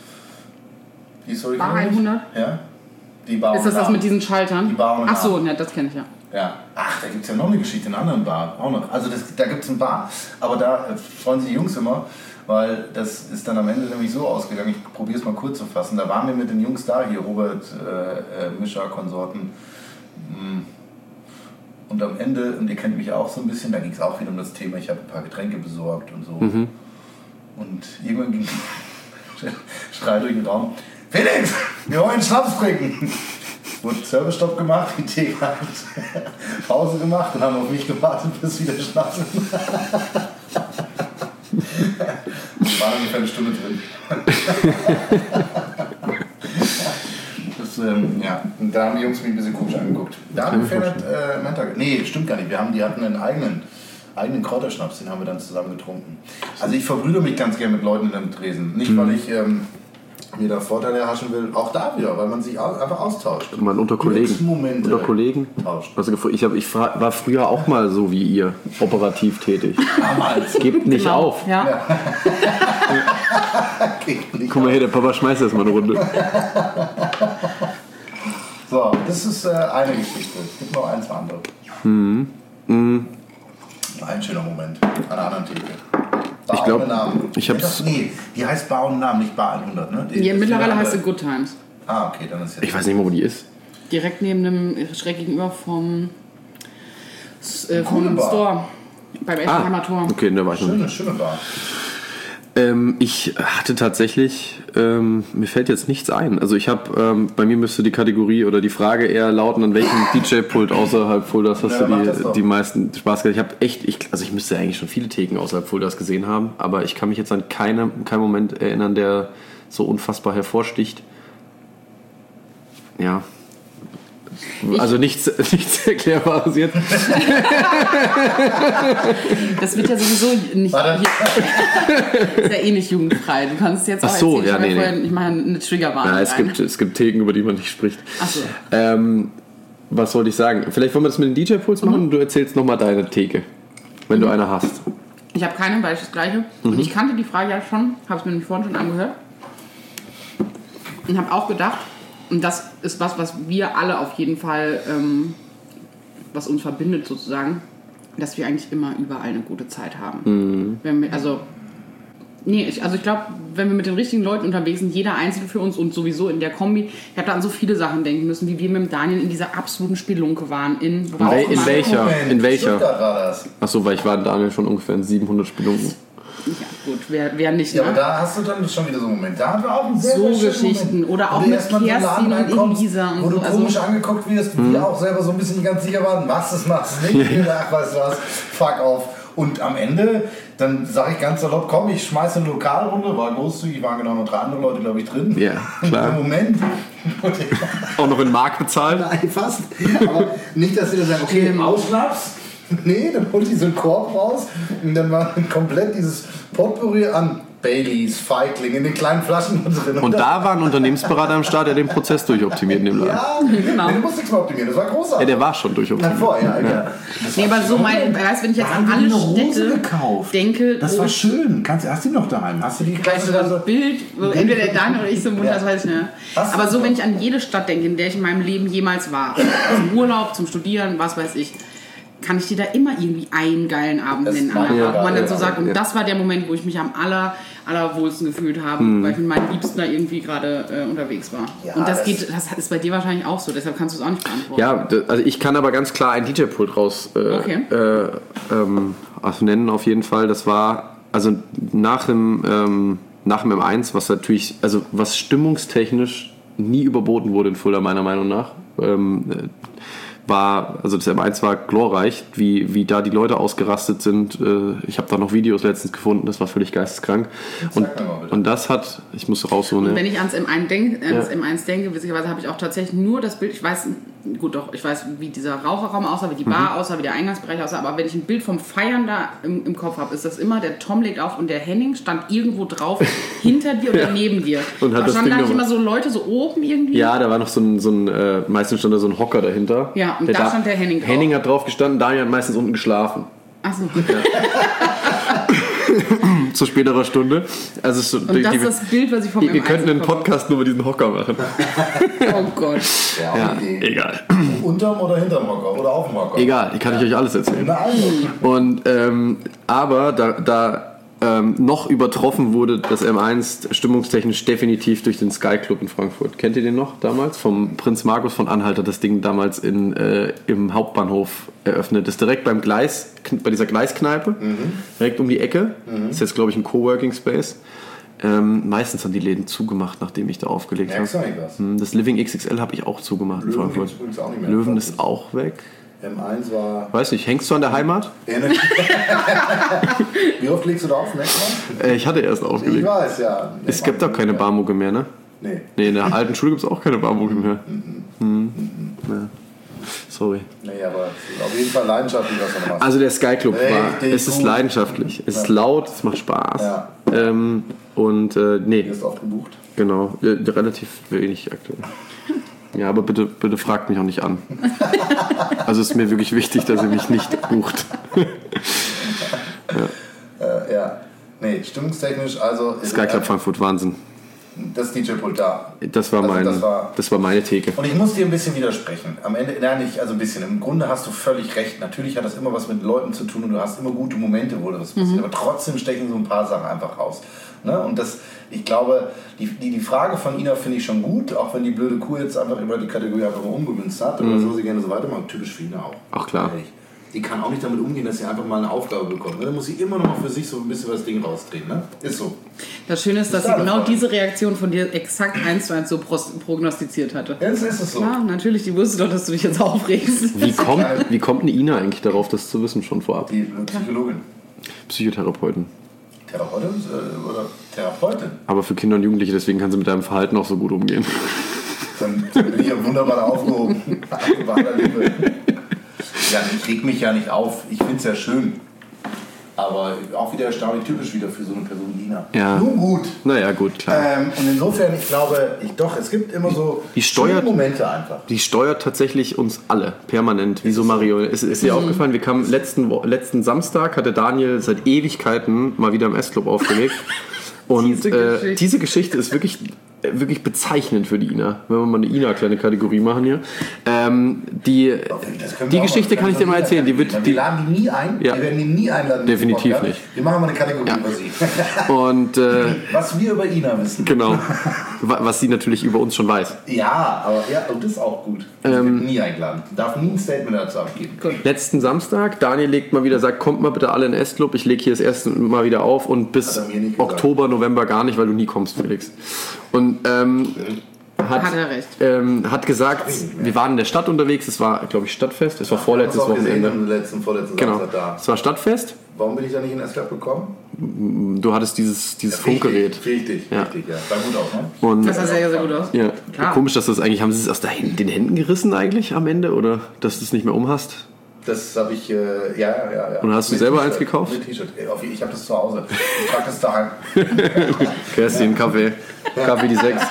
[SPEAKER 3] Die Story
[SPEAKER 2] Bar
[SPEAKER 3] kennt ihr nicht?
[SPEAKER 2] hundert?
[SPEAKER 3] Ja. Die Bar
[SPEAKER 2] Ist das das
[SPEAKER 3] Namen.
[SPEAKER 2] mit diesen Schaltern?
[SPEAKER 3] Die Bar und
[SPEAKER 2] Ach so,
[SPEAKER 3] Namen.
[SPEAKER 2] ja, das kenne ich ja.
[SPEAKER 3] Ja. Ach, da gibt es ja noch eine Geschichte in einer anderen Bar. Auch noch. Also das, da gibt es ein Bar, aber da äh, freuen sich die Jungs immer, weil das ist dann am Ende nämlich so ausgegangen, ich probiere es mal kurz zu fassen. Da waren wir mit den Jungs da, hier Robert, äh, äh, Mischa, Konsorten. Mh. Und am Ende, und ihr kennt mich auch so ein bisschen, da ging es auch wieder um das Thema, ich habe ein paar Getränke besorgt und so.
[SPEAKER 4] Mhm.
[SPEAKER 3] Und irgendwann ging Schrei durch den Raum. Felix, wir wollen Schnaps trinken. Wurde Service-Stopp gemacht, die Theke hat Pause gemacht und haben auf mich gewartet, bis wieder Schnaps. War ungefähr eine Stunde drin. Das, ähm, ja. Und da haben die Jungs mich ein bisschen komisch angeguckt. Da haben wir Fernand äh, Mentor. Nee, stimmt gar nicht. Wir haben, die hatten einen eigenen, eigenen Kräuterschnaps, den haben wir dann zusammen getrunken. Also ich verbrüder mich ganz gerne mit Leuten in einem Tresen. Nicht, weil ich ähm, mir da Vorteile erhaschen will, auch da wieder, weil man sich au- einfach austauscht.
[SPEAKER 4] Man unter Kollegen.
[SPEAKER 3] Glücksmomente
[SPEAKER 4] Unter Kollegen.
[SPEAKER 3] tauscht.
[SPEAKER 4] Also, ich, hab, ich fra- war früher auch mal so wie ihr, operativ tätig.
[SPEAKER 3] Damals.
[SPEAKER 4] Gebt nicht
[SPEAKER 2] Genau.
[SPEAKER 4] auf.
[SPEAKER 2] Ja.
[SPEAKER 3] Geht nicht
[SPEAKER 4] Guck mal hier, der Papa schmeißt erst mal eine Runde.
[SPEAKER 3] So, das ist äh, eine Geschichte. Es gibt noch ein, zwei andere.
[SPEAKER 4] Mhm. Mhm.
[SPEAKER 3] Ein schöner Moment. An einer anderen Theke. Bar
[SPEAKER 4] Ich glaub,
[SPEAKER 3] ohne Namen.
[SPEAKER 4] ich hab's-
[SPEAKER 3] Nee, die heißt Bar ohne Namen, nicht Bar hundert, ne? Die,
[SPEAKER 2] Ja,
[SPEAKER 3] das
[SPEAKER 2] mittlerweile
[SPEAKER 3] ist
[SPEAKER 2] heißt sie
[SPEAKER 3] eine
[SPEAKER 2] Good Times.
[SPEAKER 3] andere. Ah, okay, dann ist jetzt.
[SPEAKER 4] Ich weiß nicht mehr, wo die ist.
[SPEAKER 2] Direkt neben dem, schräg gegenüber vom, äh,
[SPEAKER 3] Coole
[SPEAKER 2] vom
[SPEAKER 3] Bar.
[SPEAKER 2] Store. Beim Eschenheimer Tor.
[SPEAKER 4] okay, da war ich noch nicht.
[SPEAKER 3] Schöne, schöne Bar.
[SPEAKER 4] Ähm, ich hatte tatsächlich, ähm, mir fällt jetzt nichts ein. Also ich habe, ähm, bei mir müsste die Kategorie oder die Frage eher lauten, an welchem D J-Pult außerhalb Fuldas hast
[SPEAKER 3] Ja, dann mach das
[SPEAKER 4] du
[SPEAKER 3] doch.
[SPEAKER 4] die, die meisten Spaß gehabt. Ich habe echt, ich, also ich müsste eigentlich schon viele Theken außerhalb Fuldas gesehen haben, aber ich kann mich jetzt an keine, keinen Moment erinnern, der so unfassbar hervorsticht. Ja. Also nichts, nichts Erklärbares jetzt.
[SPEAKER 2] Das wird ja sowieso nicht.
[SPEAKER 3] Warte.
[SPEAKER 2] Hier, ist ja eh nicht jugendfrei. Du kannst jetzt auch
[SPEAKER 4] Ach so,
[SPEAKER 2] erzählen,
[SPEAKER 4] ja,
[SPEAKER 2] ich, habe
[SPEAKER 4] nee,
[SPEAKER 2] vorhin, ich mache eine Triggerwarnung.
[SPEAKER 4] Ja, es
[SPEAKER 2] rein.
[SPEAKER 4] gibt, es gibt Theken, über die man nicht spricht.
[SPEAKER 2] Ach so.
[SPEAKER 4] Ähm, was wollte ich sagen? Vielleicht wollen wir das mit den D J-Pools machen und du erzählst nochmal deine Theke, wenn du eine hast.
[SPEAKER 2] Ich habe keine, weil ich das Gleiche.
[SPEAKER 4] Mhm.
[SPEAKER 2] Und ich kannte die Frage ja schon, habe es mir nämlich vorhin schon angehört. Und habe auch gedacht, und das ist was, was wir alle auf jeden Fall, ähm, was uns verbindet sozusagen, dass wir eigentlich immer überall eine gute Zeit haben.
[SPEAKER 4] Mhm.
[SPEAKER 2] Wenn wir, also, nee, ich, also ich glaube, wenn wir mit den richtigen Leuten unterwegs sind, jeder Einzelne für uns und sowieso in der Kombi, ich habe da an so viele Sachen denken müssen, wie wir mit dem Daniel in dieser absoluten Spelunke waren. In,
[SPEAKER 4] In, wel- in welcher?
[SPEAKER 3] Moment,
[SPEAKER 4] In welcher?
[SPEAKER 3] Stuttgart war das.
[SPEAKER 4] Achso, weil ich war in Daniel schon ungefähr in siebenhundert Spelunken.
[SPEAKER 2] Ja, gut, wer, wer nicht,
[SPEAKER 3] Ja,
[SPEAKER 2] ne?
[SPEAKER 3] aber da hast du dann schon wieder so einen Moment. Da haben wir auch einen sehr,
[SPEAKER 2] So
[SPEAKER 3] sehr schönen
[SPEAKER 2] Geschichten.
[SPEAKER 3] Moment.
[SPEAKER 2] Oder auch
[SPEAKER 3] Wo du
[SPEAKER 2] mit
[SPEAKER 3] erst mal in so einen
[SPEAKER 2] Kerstin
[SPEAKER 3] Laden
[SPEAKER 2] und
[SPEAKER 3] reinkommst,
[SPEAKER 2] Elisa und
[SPEAKER 3] wo du
[SPEAKER 2] so, also-
[SPEAKER 3] komisch angeguckt wirst, wir auch selber so ein bisschen nicht ganz sicher waren, machst es, machst es nicht. Ach, weißt du was, fuck auf. Und am Ende, dann sage ich ganz salopp, komm, ich schmeiße eine Lokalrunde, war großzügig, waren genau noch drei andere Leute, glaube ich, drin.
[SPEAKER 4] Ja, klar.
[SPEAKER 3] Im Moment.
[SPEAKER 4] Auch noch in Mark bezahlt?
[SPEAKER 3] Nein, fast. Aber nicht, dass sie dann sagen, okay, im Ausschnaps. Nee, dann holt die so einen Korb raus und dann war komplett dieses Potpourri an Baileys, Feigling in den kleinen Flaschen drin.
[SPEAKER 4] Und da war ein Unternehmensberater am Start, der den Prozess durchoptimiert in dem Laden.
[SPEAKER 3] Ja, genau. Nee, du musst nichts mehr optimieren, das war großartig.
[SPEAKER 4] Ja, der war schon durchoptimiert.
[SPEAKER 3] Davor, ja, ja. ja.
[SPEAKER 2] Nee, aber so mein, weißt, wenn ich jetzt an alle Städte
[SPEAKER 3] gekauft.
[SPEAKER 2] denke,
[SPEAKER 3] das war schön. Kannst, hast du die noch daheim? Hast du die
[SPEAKER 2] Weißt du, das Bild, wo entweder der Dan oder ich so im Mund,
[SPEAKER 3] Ja.
[SPEAKER 2] das weiß ich nicht.
[SPEAKER 3] Hast
[SPEAKER 2] Aber
[SPEAKER 3] du
[SPEAKER 2] so,
[SPEAKER 3] noch?
[SPEAKER 2] wenn ich an jede Stadt denke, in der ich in meinem Leben jemals war, zum Urlaub, zum Studieren, was weiß ich, kann ich dir da immer irgendwie einen geilen Abend
[SPEAKER 3] Das
[SPEAKER 2] nennen,
[SPEAKER 3] mag ich
[SPEAKER 2] wo
[SPEAKER 3] ja,
[SPEAKER 2] man dann so
[SPEAKER 3] ja,
[SPEAKER 2] sagt, und
[SPEAKER 4] ja.
[SPEAKER 2] das war der Moment, wo ich mich am aller, allerwohlsten gefühlt habe,
[SPEAKER 3] Mhm.
[SPEAKER 2] weil ich mit meinen Liebsten da irgendwie gerade äh, unterwegs war.
[SPEAKER 3] Ja,
[SPEAKER 2] und das,
[SPEAKER 3] das-
[SPEAKER 2] geht, das ist bei dir wahrscheinlich auch so, deshalb kannst du es auch nicht beantworten.
[SPEAKER 4] Ja, d- also ich kann aber ganz klar ein D J-Pult raus äh,
[SPEAKER 2] Okay.
[SPEAKER 4] äh, ähm, also nennen auf jeden Fall. Das war also nach dem, ähm, nach dem M eins, was natürlich, also was stimmungstechnisch nie überboten wurde in Fulda meiner Meinung nach. Ähm, äh, war, also das M eins war glorreich, wie, wie da die Leute ausgerastet sind. Äh, Ich habe da noch Videos letztens gefunden, das war völlig geisteskrank. Und,
[SPEAKER 3] Sag mir mal bitte.
[SPEAKER 4] und das hat, ich muss rausholen,
[SPEAKER 2] Und wenn
[SPEAKER 4] ja.
[SPEAKER 2] ich ans M eins denke, ans
[SPEAKER 4] Ja.
[SPEAKER 2] M eins denke, witzigerweise habe ich auch tatsächlich nur das Bild, ich weiß, gut doch, ich weiß, wie dieser Raucherraum aussah, wie die Bar
[SPEAKER 4] Mhm.
[SPEAKER 2] aussah, wie der Eingangsbereich aussah, aber wenn ich ein Bild vom Feiern da im, im Kopf habe, ist das immer, der Tom legt auf und der Henning stand irgendwo drauf, hinter dir oder
[SPEAKER 4] Ja.
[SPEAKER 2] neben dir.
[SPEAKER 4] Und hat
[SPEAKER 2] da
[SPEAKER 4] das
[SPEAKER 2] standen
[SPEAKER 4] Ding
[SPEAKER 2] da nicht
[SPEAKER 4] gemacht.
[SPEAKER 2] immer so Leute so oben irgendwie.
[SPEAKER 4] Ja, da war noch so ein, so ein äh, meistens stand da so ein Hocker dahinter.
[SPEAKER 2] Ja, und da stand der Henning drauf.
[SPEAKER 4] Henning hat drauf gestanden, Daniel hat meistens unten geschlafen.
[SPEAKER 2] Achso.
[SPEAKER 4] Zu späterer Stunde. Also es ist so,
[SPEAKER 2] Und das ist das Bild, was ich vom
[SPEAKER 4] wir
[SPEAKER 2] M eins
[SPEAKER 4] könnten einen
[SPEAKER 2] im Kopf habe.
[SPEAKER 4] Podcast nur über diesen Hocker machen.
[SPEAKER 2] Oh Gott.
[SPEAKER 3] Ja, auch
[SPEAKER 4] Ja,
[SPEAKER 3] eine Idee.
[SPEAKER 4] egal.
[SPEAKER 3] Unterm oder hinterm Hocker? Oder auf dem Hocker?
[SPEAKER 4] Egal, die kann ich euch alles erzählen.
[SPEAKER 3] Na also.
[SPEAKER 4] Und ähm, aber da, da ähm, noch übertroffen wurde das M eins stimmungstechnisch definitiv durch den Sky Club in Frankfurt. Kennt ihr den noch damals? Vom Prinz Markus von Anhalt hat das Ding damals in, äh, im Hauptbahnhof eröffnet. Das ist direkt beim Gleis, bei dieser Gleiskneipe, direkt um die Ecke. Ist jetzt, glaube ich, ein Coworking Space. Ähm, meistens haben die Läden zugemacht, nachdem ich da aufgelegt
[SPEAKER 3] Merkst
[SPEAKER 4] habe.
[SPEAKER 3] du eigentlich was?
[SPEAKER 4] Hm, Das Living X X L habe ich auch zugemacht in
[SPEAKER 3] Löwen
[SPEAKER 4] Frankfurt.
[SPEAKER 3] gibt's übrigens auch nicht mehr.
[SPEAKER 4] Löwen ist auch weg.
[SPEAKER 3] M eins war...
[SPEAKER 4] Weiß nicht, hängst du an der Heimat?
[SPEAKER 3] Wie oft legst du da auf, Maxmann?
[SPEAKER 4] Äh, ich hatte erst
[SPEAKER 3] Ich
[SPEAKER 4] aufgelegt.
[SPEAKER 3] weiß, ja.
[SPEAKER 4] Es gibt doch keine Barmucke mehr, ne?
[SPEAKER 3] Nee.
[SPEAKER 4] Nee, in der alten Schule gibt es auch keine Barmucke mehr. Hm. Ja. Sorry.
[SPEAKER 3] Nee, aber auf jeden Fall leidenschaftlich, was du noch machst.
[SPEAKER 4] Also der Sky Club war,
[SPEAKER 3] Richtig
[SPEAKER 4] es ist
[SPEAKER 3] gut.
[SPEAKER 4] leidenschaftlich, es ist laut, es macht Spaß.
[SPEAKER 3] Ja.
[SPEAKER 4] Ähm, und äh, nee,
[SPEAKER 3] Du bist oft gebucht.
[SPEAKER 4] genau, äh, relativ wenig aktuell. Ja, aber bitte, bitte fragt mich auch nicht an. Also es ist mir wirklich wichtig, dass ihr mich nicht bucht.
[SPEAKER 3] Äh, ja. Nee, stimmungstechnisch, also... ist
[SPEAKER 4] Sky
[SPEAKER 3] es
[SPEAKER 4] Club
[SPEAKER 3] einfach-
[SPEAKER 4] Frankfurt, Wahnsinn.
[SPEAKER 3] Das D J-Pult da.
[SPEAKER 4] Das war,
[SPEAKER 3] Also
[SPEAKER 4] mein,
[SPEAKER 3] das war-
[SPEAKER 4] das war meine Theke.
[SPEAKER 3] Und ich muss dir ein bisschen widersprechen. Am Ende, nein, nicht, also ein bisschen. Im Grunde hast du völlig recht. Natürlich hat das immer was mit Leuten zu tun und du hast immer gute Momente, wo das passiert. Aber trotzdem stechen so ein paar Sachen einfach raus. Ne? Und das, ich glaube, die, die, die Frage von Ina finde ich schon gut, auch wenn die blöde Kuh jetzt einfach über die Kategorie einfach mal umgemünzt hat oder so, sie gerne so weitermachen. Typisch für Ina auch.
[SPEAKER 4] Auch klar.
[SPEAKER 3] Ehrlich. Die kann auch nicht damit umgehen, dass sie einfach mal eine Aufgabe bekommt. Ne? Dann muss sie immer noch mal für sich so ein bisschen das Ding rausdrehen. Ne? Ist so.
[SPEAKER 2] Das Schöne ist, dass
[SPEAKER 3] Ist
[SPEAKER 2] sie
[SPEAKER 3] da
[SPEAKER 2] genau
[SPEAKER 3] davon.
[SPEAKER 2] diese Reaktion von dir exakt eins zu eins so pros- prognostiziert hatte.
[SPEAKER 3] Jetzt ist es so.
[SPEAKER 2] Ja, natürlich, die wusste doch, dass du dich jetzt aufregst.
[SPEAKER 4] Wie kommt, wie kommt eine Ina eigentlich darauf, das zu wissen schon vorab?
[SPEAKER 3] Die Psychologin.
[SPEAKER 4] Psychotherapeuten.
[SPEAKER 3] Therapeutin äh, oder Therapeutin.
[SPEAKER 4] Aber für Kinder und Jugendliche, deswegen kann sie mit deinem Verhalten auch so gut umgehen.
[SPEAKER 3] Dann, dann bin ich ja wunderbar aufgehoben. Bei aller Liebe. Ja, ich reg mich ja nicht auf. Ich finde es ja schön. Aber auch wieder erstaunlich typisch wieder für so eine Person wie Ina.
[SPEAKER 4] Ja.
[SPEAKER 3] Nun gut.
[SPEAKER 4] Naja, gut, klar.
[SPEAKER 3] Ähm, und insofern, ich glaube, ich, doch, es gibt immer so
[SPEAKER 4] Die steuert-
[SPEAKER 3] schöne Momente einfach.
[SPEAKER 4] Die steuert tatsächlich uns alle permanent, wie so Mario. Ist, ist dir aufgefallen, wir kamen letzten, Wo- letzten Samstag, hatte Daniel seit Ewigkeiten mal wieder im S-Club aufgelegt. Und
[SPEAKER 2] Diese
[SPEAKER 4] äh,
[SPEAKER 2] Geschichte.
[SPEAKER 4] diese Geschichte ist wirklich, äh, wirklich bezeichnend für die Ina. Wenn wir mal eine Ina-kleine Kategorie machen hier. Ähm, die
[SPEAKER 3] Das können wir
[SPEAKER 4] die
[SPEAKER 3] auch
[SPEAKER 4] Geschichte
[SPEAKER 3] mal-
[SPEAKER 4] kann ich dir mal erzählen. Die wird,
[SPEAKER 3] wir
[SPEAKER 4] die,
[SPEAKER 3] laden die nie ein.
[SPEAKER 4] Ja.
[SPEAKER 3] Wir werden die nie einladen. in diesen
[SPEAKER 4] Definitiv
[SPEAKER 3] Podcast.
[SPEAKER 4] nicht.
[SPEAKER 3] Wir machen mal eine Kategorie
[SPEAKER 4] Ja.
[SPEAKER 3] über sie.
[SPEAKER 4] und äh,
[SPEAKER 3] Was wir über Ina wissen.
[SPEAKER 4] genau, wa- was sie natürlich über uns schon weiß.
[SPEAKER 3] Ja, aber ja, und das ist auch gut. Ich
[SPEAKER 4] Ähm,
[SPEAKER 3] wird nie eingeladen. Darf nie ein Statement dazu abgeben.
[SPEAKER 4] Letzten Samstag, Daniel legt mal wieder, sagt, kommt mal bitte alle in den S-Club, ich lege hier das erste Mal wieder auf und bis
[SPEAKER 3] Hat er mir nicht gesagt.
[SPEAKER 4] Oktober, November gar nicht, weil du nie kommst, Felix. Und ähm, hat,
[SPEAKER 2] Hat er recht.
[SPEAKER 4] Ähm, hat gesagt, wir waren in der Stadt unterwegs, es war, glaube ich, Stadtfest, es war vorletztes
[SPEAKER 3] Das auch gesehen
[SPEAKER 4] Wochenende.
[SPEAKER 3] am letzten, vorletzten
[SPEAKER 4] Genau,
[SPEAKER 3] Samstag da.
[SPEAKER 4] es war Stadtfest
[SPEAKER 3] Warum bin ich da nicht in den S-Club gekommen?
[SPEAKER 4] Du hattest dieses, dieses
[SPEAKER 3] Ja,
[SPEAKER 4] Funkgerät.
[SPEAKER 3] Richtig, richtig,
[SPEAKER 4] Ja.
[SPEAKER 3] richtig, ja. Sah gut aus, ne?
[SPEAKER 4] Und
[SPEAKER 2] Das sah sehr, sehr gut aus.
[SPEAKER 4] ja,
[SPEAKER 2] Klar.
[SPEAKER 4] komisch, dass das eigentlich, haben sie es aus den Händen gerissen eigentlich am Ende oder dass du es nicht mehr umhast?
[SPEAKER 3] Das habe ich, äh, ja, ja, ja.
[SPEAKER 4] Und hast du
[SPEAKER 3] Mit
[SPEAKER 4] selber
[SPEAKER 3] T-Shirt,
[SPEAKER 4] eins gekauft?
[SPEAKER 3] Mit T-Shirt. Äh, auf- Ich habe das zu Hause. Ich trage das daheim.
[SPEAKER 4] Kerstin, Kaffee. Kaffee die sechs.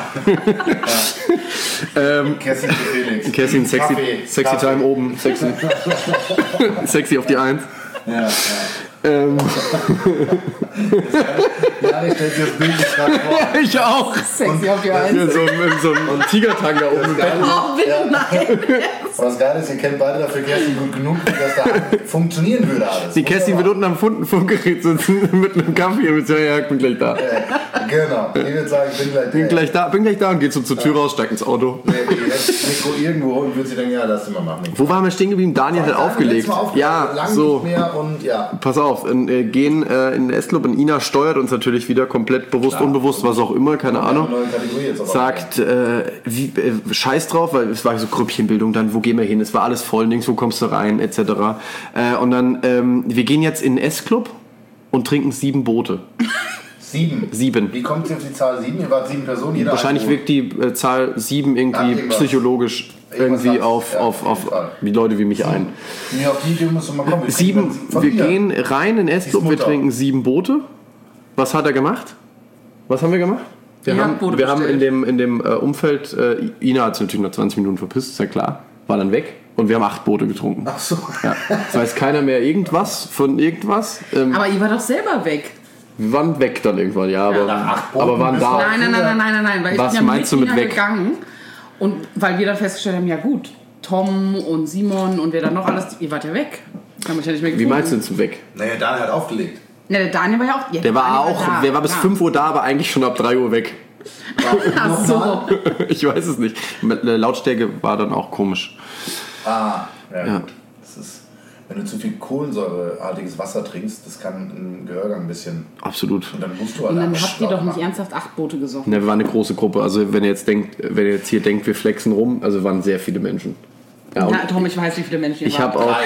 [SPEAKER 4] ähm,
[SPEAKER 3] Kerstin für Felix.
[SPEAKER 4] Kerstin, sexy,
[SPEAKER 3] Kaffee,
[SPEAKER 4] sexy
[SPEAKER 3] Kaffee.
[SPEAKER 4] Time oben. Sexy. Sexy auf die Eins.
[SPEAKER 3] Ja, ja.
[SPEAKER 4] Ähm,
[SPEAKER 3] Ja, ich stelle dir das Bild nicht gerade vor.
[SPEAKER 4] ich auch.
[SPEAKER 2] Sexy auf die
[SPEAKER 4] Ja,
[SPEAKER 2] Eins.
[SPEAKER 4] so, ein- so ein Tigertang da oben.
[SPEAKER 3] Das Geile ist-
[SPEAKER 2] Oh, bitte nein.
[SPEAKER 3] Aber das Geile ist, ihr kennt beide dafür Kerstin gut genug, dass da funktionieren würde alles.
[SPEAKER 4] Die Kerstin wird unten am Fun- Funkgerät sitzen mit einem Kaffee und sagt, ja, ich bin gleich da.
[SPEAKER 3] Genau. Ich würde sagen, ich bin gleich
[SPEAKER 4] Bin
[SPEAKER 3] der.
[SPEAKER 4] gleich da, bin gleich da und geht so zur Tür raus, steigt ins Auto.
[SPEAKER 3] Nee, die lässt Nico irgendwo und würde sie denken, ja, lass den mal machen.
[SPEAKER 4] Wo waren wir stehen geblieben? Daniel hat aufgelegt. Ja,
[SPEAKER 3] lang
[SPEAKER 4] so.
[SPEAKER 3] nicht mehr und ja.
[SPEAKER 4] Pass auf, in, äh, gehen äh, in den S-Club und Ina steuert uns natürlich wieder komplett bewusst,
[SPEAKER 3] Klar.
[SPEAKER 4] unbewusst, was auch immer, keine Ahnung.
[SPEAKER 3] Neue Kategorie jetzt aber.
[SPEAKER 4] Sagt, äh, wie, äh, scheiß drauf, weil es war so Grüppchenbildung, dann wo gehen wir hin? Es war alles voll, nirgends wo kommst du rein, et cetera. Äh, und dann, ähm, wir gehen jetzt in den S-Club und trinken sieben Boote.
[SPEAKER 3] Sieben.
[SPEAKER 4] Sieben.
[SPEAKER 3] Wie kommt ihr auf die Zahl sieben? Ihr wart sieben Personen, jeder
[SPEAKER 4] Wahrscheinlich
[SPEAKER 3] ein
[SPEAKER 4] wirkt die äh, Zahl sieben irgendwie
[SPEAKER 3] irgendwas.
[SPEAKER 4] psychologisch
[SPEAKER 3] Irgendwas
[SPEAKER 4] irgendwie
[SPEAKER 3] hat's,
[SPEAKER 4] auf,
[SPEAKER 3] ja,
[SPEAKER 4] auf,
[SPEAKER 3] auf
[SPEAKER 4] auf
[SPEAKER 3] jeden Fall.
[SPEAKER 4] die Leute wie mich ein.
[SPEAKER 3] Nee, auf die Idee musst du mal kommen. Wir
[SPEAKER 4] Sieben,
[SPEAKER 3] trinken von
[SPEAKER 4] wir
[SPEAKER 3] dir.
[SPEAKER 4] gehen rein in den S-Club,
[SPEAKER 3] Die
[SPEAKER 4] wir
[SPEAKER 3] Mutter.
[SPEAKER 4] trinken sieben Boote. Was hat er gemacht? Was haben wir gemacht? Wir
[SPEAKER 2] Ihr
[SPEAKER 4] haben,
[SPEAKER 2] habt Boote
[SPEAKER 4] wir haben in
[SPEAKER 2] bestellt.
[SPEAKER 4] dem, in dem äh, Umfeld, äh, Ina hat sich natürlich nach zwanzig Minuten verpisst, ist ja klar, war dann weg und wir haben acht Boote getrunken.
[SPEAKER 3] Ach so.
[SPEAKER 4] Ja. Das weiß keiner mehr irgendwas von irgendwas. Ähm,
[SPEAKER 2] Aber ihr war doch selber weg.
[SPEAKER 4] wir waren weg dann irgendwann, ja, aber,
[SPEAKER 3] nach acht Booten
[SPEAKER 4] aber waren
[SPEAKER 3] bist
[SPEAKER 4] da.
[SPEAKER 2] Nein, nein, nein, nein, nein, nein, nein. Weil
[SPEAKER 4] Was
[SPEAKER 2] ich bin ja
[SPEAKER 4] meinst
[SPEAKER 2] mit
[SPEAKER 4] du mit
[SPEAKER 2] Ina
[SPEAKER 4] weg?
[SPEAKER 2] gegangen. Und weil wir dann festgestellt haben, ja gut, Tom und Simon und wer dann noch alles, ihr wart ja weg. Haben euch ja nicht mehr
[SPEAKER 4] Wie
[SPEAKER 2] gefunden.
[SPEAKER 4] meinst du denn zu weg?
[SPEAKER 3] Naja, Daniel hat aufgelegt.
[SPEAKER 2] Ja, der Daniel war ja auch. Ja,
[SPEAKER 4] Der war
[SPEAKER 2] Daniel
[SPEAKER 4] auch,
[SPEAKER 2] da,
[SPEAKER 4] der war bis
[SPEAKER 2] ja.
[SPEAKER 4] fünf Uhr da, aber eigentlich schon ab drei Uhr weg.
[SPEAKER 2] Ach so.
[SPEAKER 4] Ich weiß es nicht. Mit der Lautstärke war dann auch komisch.
[SPEAKER 3] Ah, ja,
[SPEAKER 4] Ja.
[SPEAKER 3] gut. Das ist, wenn du zu viel kohlensäureartiges Wasser trinkst, das kann im Gehörgang ein bisschen.
[SPEAKER 4] Absolut.
[SPEAKER 3] Und dann musst du halt
[SPEAKER 2] Und dann
[SPEAKER 3] einfach
[SPEAKER 2] habt ihr
[SPEAKER 3] Stopp
[SPEAKER 2] doch nicht
[SPEAKER 3] machen.
[SPEAKER 2] ernsthaft acht Boote gesoffen.
[SPEAKER 4] Ne, wir waren eine große Gruppe. Also wenn ihr jetzt denkt, wenn ihr jetzt hier denkt, wir flexen rum, also waren sehr viele Menschen. Ja, und
[SPEAKER 2] Ja, Tom, ich weiß, wie viele Menschen ihr
[SPEAKER 4] ich habe
[SPEAKER 2] wart.
[SPEAKER 4] auch.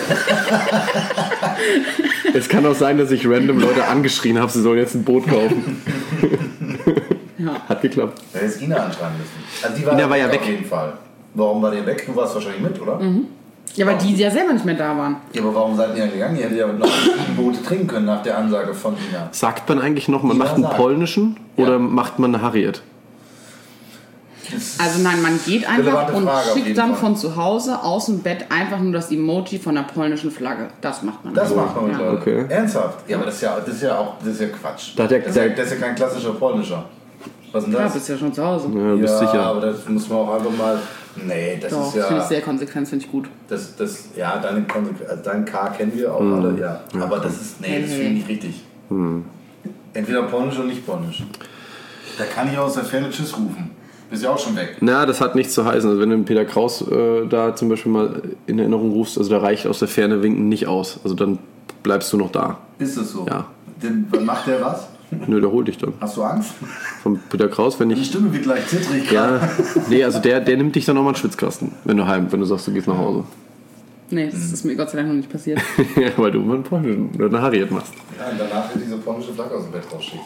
[SPEAKER 4] Es kann auch sein, dass ich random Leute angeschrien habe, sie sollen jetzt ein Boot kaufen.
[SPEAKER 2] Ja.
[SPEAKER 4] Hat geklappt.
[SPEAKER 3] Da hätte Ina anschreiben müssen. Also die war,
[SPEAKER 4] Ina war ja weg.
[SPEAKER 3] Auf jeden Fall. Warum war die weg? Du warst wahrscheinlich mit, oder?
[SPEAKER 2] Ja, weil die ja selber nicht mehr da waren.
[SPEAKER 3] Ja, aber warum seid ihr ja gegangen? Ihr hättet ja noch sieben Boote trinken können nach der Ansage von Ina.
[SPEAKER 4] Sagt man eigentlich noch, man
[SPEAKER 3] Ja,
[SPEAKER 4] macht einen
[SPEAKER 3] sagt.
[SPEAKER 4] polnischen
[SPEAKER 3] Ja.
[SPEAKER 4] oder macht man eine Harriet?
[SPEAKER 3] Das
[SPEAKER 2] Also nein, man geht einfach
[SPEAKER 3] Relevante
[SPEAKER 2] und
[SPEAKER 3] Frage auf jeden
[SPEAKER 2] schickt dann
[SPEAKER 3] Fall.
[SPEAKER 2] von zu Hause aus dem Bett einfach nur das Emoji von der polnischen Flagge. Das macht man.
[SPEAKER 3] Das
[SPEAKER 2] dann.
[SPEAKER 3] macht man mit
[SPEAKER 2] Ja.
[SPEAKER 3] Leuten.
[SPEAKER 4] Okay.
[SPEAKER 3] Ernsthaft? Ja, aber das ist ja, das ist ja auch das ist ja Quatsch.
[SPEAKER 4] Da hat der-
[SPEAKER 3] das, ist ja,
[SPEAKER 4] der-
[SPEAKER 3] das ist ja kein klassischer polnischer. Was ist denn
[SPEAKER 2] Ja,
[SPEAKER 3] das?
[SPEAKER 2] bist ja schon zu Hause.
[SPEAKER 4] Ja, du bist
[SPEAKER 3] ja,
[SPEAKER 4] sicher.
[SPEAKER 3] aber das muss man auch einfach mal. Nee, das
[SPEAKER 2] Doch,
[SPEAKER 3] ist
[SPEAKER 2] das finde
[SPEAKER 3] ja.
[SPEAKER 2] ich sehr konsequent, finde ich gut.
[SPEAKER 3] Das, das, ja, deine Konsequenz, also dein K kennen wir auch
[SPEAKER 4] Mhm.
[SPEAKER 3] alle, ja. Aber das ist, nee, das finde ich nicht richtig. Entweder polnisch oder nicht polnisch. Da kann ich auch aus der Ferne Tschüss rufen. Bist ja auch schon weg.
[SPEAKER 4] Na, das hat nichts zu heißen. Also wenn du den Peter Kraus äh, da zum Beispiel mal in Erinnerung rufst, also da reicht aus der Ferne winken nicht aus. Also dann bleibst du noch da.
[SPEAKER 3] Ist das so?
[SPEAKER 4] Ja.
[SPEAKER 3] Denn, macht der was?
[SPEAKER 4] Nö, der holt dich dann.
[SPEAKER 3] Hast du Angst?
[SPEAKER 4] Von Peter Kraus, wenn
[SPEAKER 3] Die
[SPEAKER 4] ich...
[SPEAKER 3] Stimme wird gleich zittrig gerade.
[SPEAKER 4] Ja, nee, also der, der nimmt dich dann nochmal in den Schwitzkasten, wenn du heim, wenn du sagst, du gehst nach Hause.
[SPEAKER 2] Nee, das ist mir Gott sei Dank noch nicht passiert.
[SPEAKER 4] Weil du immer einen polnischen oder eine Harriet machst.
[SPEAKER 3] Ja, und danach wird diese polnische Flagge aus dem Bett rausschicken.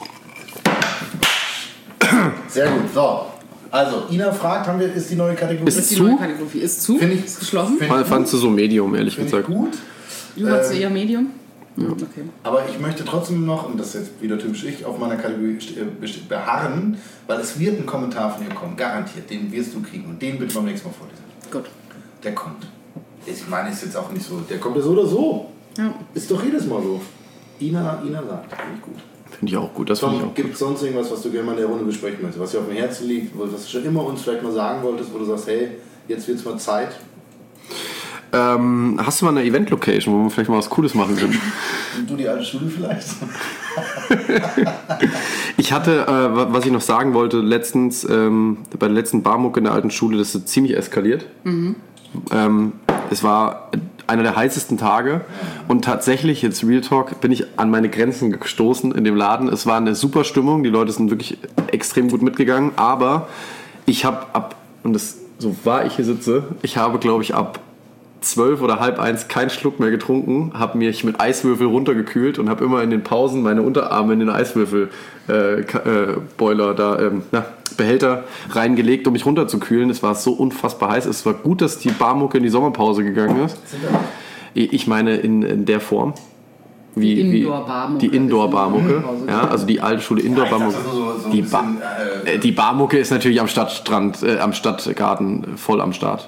[SPEAKER 3] Sehr gut, so. Also, Ina fragt, haben wir, ist die neue Kategorie.
[SPEAKER 4] Ist
[SPEAKER 2] Ist die
[SPEAKER 4] zu?
[SPEAKER 2] neue Kategorie. Ist zu?
[SPEAKER 3] Find ich-
[SPEAKER 2] ist geschlossen?
[SPEAKER 3] find-
[SPEAKER 4] Fand- Fandst du so Medium, ehrlich
[SPEAKER 3] Finde ich
[SPEAKER 4] gesagt.
[SPEAKER 3] gut.
[SPEAKER 2] Du hast
[SPEAKER 3] Ähm,
[SPEAKER 2] eher Medium? Ja. Okay.
[SPEAKER 3] Aber ich möchte trotzdem noch, und das ist jetzt wieder typisch ich, auf meiner Kategorie st- äh, best- beharren, weil es wird ein Kommentar von dir kommen, garantiert. Den wirst du kriegen und den bitte beim nächsten Mal vorlesen.
[SPEAKER 2] Gut.
[SPEAKER 3] Der kommt. Ich meine, ist jetzt auch nicht so, der kommt ja so oder so.
[SPEAKER 2] Ja.
[SPEAKER 3] Ist doch jedes Mal so. Ina, Ina sagt, finde ich gut.
[SPEAKER 4] Finde ich auch gut. Das finde ich
[SPEAKER 3] Tom,
[SPEAKER 4] auch
[SPEAKER 3] gibt es sonst irgendwas, was du gerne mal in der Runde besprechen möchtest, was dir auf dem Herzen liegt, was du schon immer uns vielleicht mal sagen wolltest, wo du sagst, hey, jetzt wird es mal Zeit.
[SPEAKER 4] Ähm, hast du mal eine Event-Location, wo wir vielleicht mal was Cooles machen können?
[SPEAKER 3] Und du die alte Schule vielleicht?
[SPEAKER 4] Ich hatte, äh, wa- was ich noch sagen wollte, letztens, ähm, bei der letzten Barmuck in der alten Schule, das ist ziemlich eskaliert. Ähm, es war einer der heißesten Tage und tatsächlich, jetzt Real Talk, bin ich an meine Grenzen gestoßen in dem Laden. Es war eine super Stimmung, die Leute sind wirklich extrem gut mitgegangen, aber ich habe ab, und das, so wahr ich hier sitze, ich habe, glaube ich, ab zwölf oder halb eins keinen Schluck mehr getrunken, habe mich mit Eiswürfel runtergekühlt und habe immer in den Pausen meine Unterarme in den Eiswürfel äh, äh, Boiler da, ähm, na, Behälter reingelegt, um mich runterzukühlen. Es war so unfassbar heiß. Es war gut, dass die Barmucke in die Sommerpause gegangen ist. Ich meine in, in der Form. Wie,
[SPEAKER 2] die
[SPEAKER 4] wie
[SPEAKER 2] Indoor-Barmucke.
[SPEAKER 4] Die Indoor-Barmucke, ja, also die alte Schule Indoor-Barmucke.
[SPEAKER 3] Ja, so, so
[SPEAKER 4] die, ba äh, die Barmucke ist natürlich am Stadtstrand, äh, am Stadtgarten voll am Start.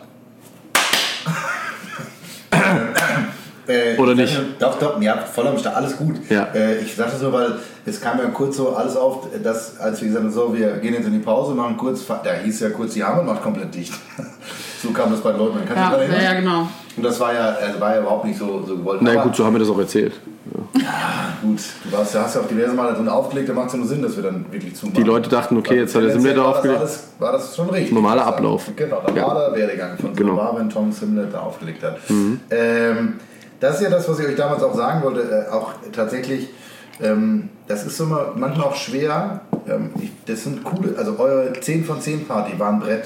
[SPEAKER 3] Äh,
[SPEAKER 4] Oder nicht?
[SPEAKER 3] Sagte, doch, doch, ja, voll am Start, alles gut.
[SPEAKER 4] Ja.
[SPEAKER 3] Äh, ich sagte so, weil es kam ja kurz so alles auf, dass, als wir gesagt haben, so, wir gehen jetzt in die Pause, machen kurz, da hieß ja kurz, die Heimat macht komplett dicht. So kam das bei den Leuten. Kann
[SPEAKER 2] Ja,
[SPEAKER 3] ja,
[SPEAKER 2] ja, ja, genau.
[SPEAKER 3] Und das war ja, also war ja überhaupt nicht so, so gewollt.
[SPEAKER 4] Na
[SPEAKER 3] Aber,
[SPEAKER 4] gut, so haben wir das auch erzählt. Ja.
[SPEAKER 3] Ja, gut, du warst, hast ja auch diverse Male drin aufgelegt, da macht es ja nur Sinn, dass wir dann wirklich zumachen.
[SPEAKER 4] Die Leute dachten, okay, jetzt hat der Simulator aufgelegt.
[SPEAKER 3] War das, war das schon richtig?
[SPEAKER 4] Normaler Ablauf.
[SPEAKER 3] Genau, normaler ja. Werdegang von
[SPEAKER 4] genau.
[SPEAKER 3] so war, wenn Tom Simulator aufgelegt hat. Mhm. Ähm, das ist ja das, was ich euch damals auch sagen wollte, äh, auch tatsächlich, ähm, das ist so mal, manchmal auch schwer, ähm, ich, das sind coole, also eure zehn von zehn Party war ein Brett.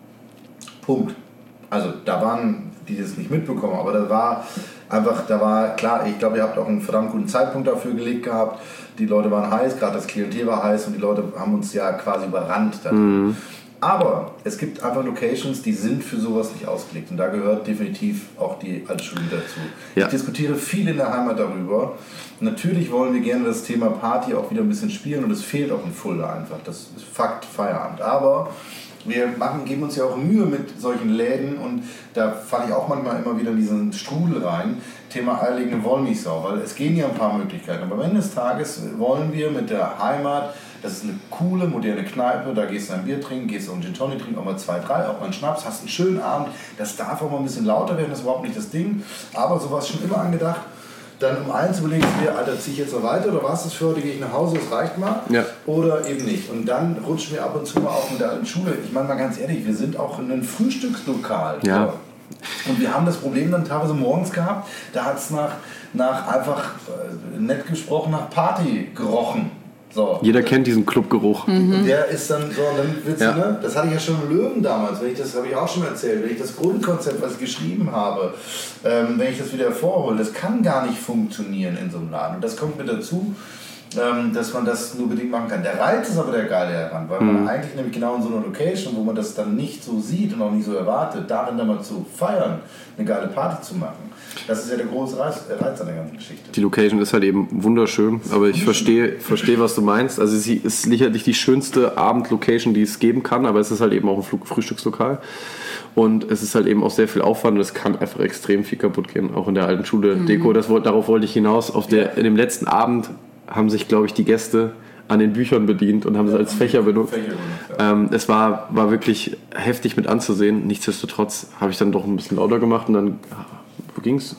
[SPEAKER 3] Punkt. Also da waren, die das nicht mitbekommen, aber da war einfach, da war klar, ich glaube, ihr habt auch einen verdammt guten Zeitpunkt dafür gelegt gehabt, die Leute waren heiß, gerade das Klientel war heiß und die Leute haben uns ja quasi überrannt dann. Mhm. Aber es gibt einfach Locations, die sind für sowas nicht ausgelegt und da gehört definitiv auch die alte Schule dazu. Ja. Ich diskutiere viel in der Heimat darüber. Natürlich wollen wir gerne das Thema Party auch wieder ein bisschen spielen und es fehlt auch in Fulda einfach. Das ist Fakt, Feierabend. Aber wir machen, geben uns ja auch Mühe mit solchen Läden und da falle ich auch manchmal immer wieder in diesen Strudel rein. Thema eierlegende Wollmilchsau, weil es gehen ja ein paar Möglichkeiten. Aber am Ende des Tages wollen wir mit der Heimat, das ist eine coole, moderne Kneipe, da gehst du ein Bier trinken, gehst du einen Gin Tonic trinken, auch mal zwei, drei, auch mal einen Schnaps, hast einen schönen Abend. Das darf auch mal ein bisschen lauter werden, das ist überhaupt nicht das Ding. Aber so war es schon immer angedacht. Dann um eins überlegst du dir, Alter, zieh ich jetzt noch weiter oder was ist das für heute, gehe ich nach Hause, das reicht mal. Ja. Oder eben nicht. Und dann rutschen wir ab und zu mal auch mit der alten Schule. Ich meine mal ganz ehrlich, wir sind auch in einem Frühstückslokal.
[SPEAKER 4] Ja.
[SPEAKER 3] Und wir haben das Problem dann teilweise morgens gehabt, da hat es nach, nach einfach, äh, nett gesprochen, nach Party gerochen. So.
[SPEAKER 4] Jeder kennt diesen Clubgeruch.
[SPEAKER 3] Mhm. Der ist dann so, dann wird's, ja. ne? Das hatte ich ja schon im Löwen damals, wenn ich das habe ich auch schon erzählt, wenn ich das Grundkonzept, was ich geschrieben habe, ähm, wenn ich das wieder hervorhole, das kann gar nicht funktionieren in so einem Laden. Und das kommt mit dazu, ähm, dass man das nur bedingt machen kann. Der Reiz ist aber der Geile daran, weil mhm. man eigentlich nämlich genau in so einer Location, wo man das dann nicht so sieht und auch nicht so erwartet, darin dann mal zu feiern, eine geile Party zu machen. Das ist ja der große Reiz, der Reiz an der ganzen Geschichte. Die
[SPEAKER 4] Location ist halt eben wunderschön, aber ich verstehe, verstehe, was du meinst. Also sie ist sicherlich die schönste Abendlocation, die es geben kann, aber es ist halt eben auch ein Frühstückslokal. Und es ist halt eben auch sehr viel Aufwand und es kann einfach extrem viel kaputt gehen, auch in der alten Schule. Mhm. Deko, das, darauf wollte ich hinaus. Auf der, in dem letzten Abend haben sich, glaube ich, die Gäste an den Büchern bedient und haben es ja, als Fächer benutzt. Fächer benutzt ja. ähm, es war, war wirklich heftig mit anzusehen. Nichtsdestotrotz habe ich dann doch ein bisschen lauter gemacht und dann... Wo ging's?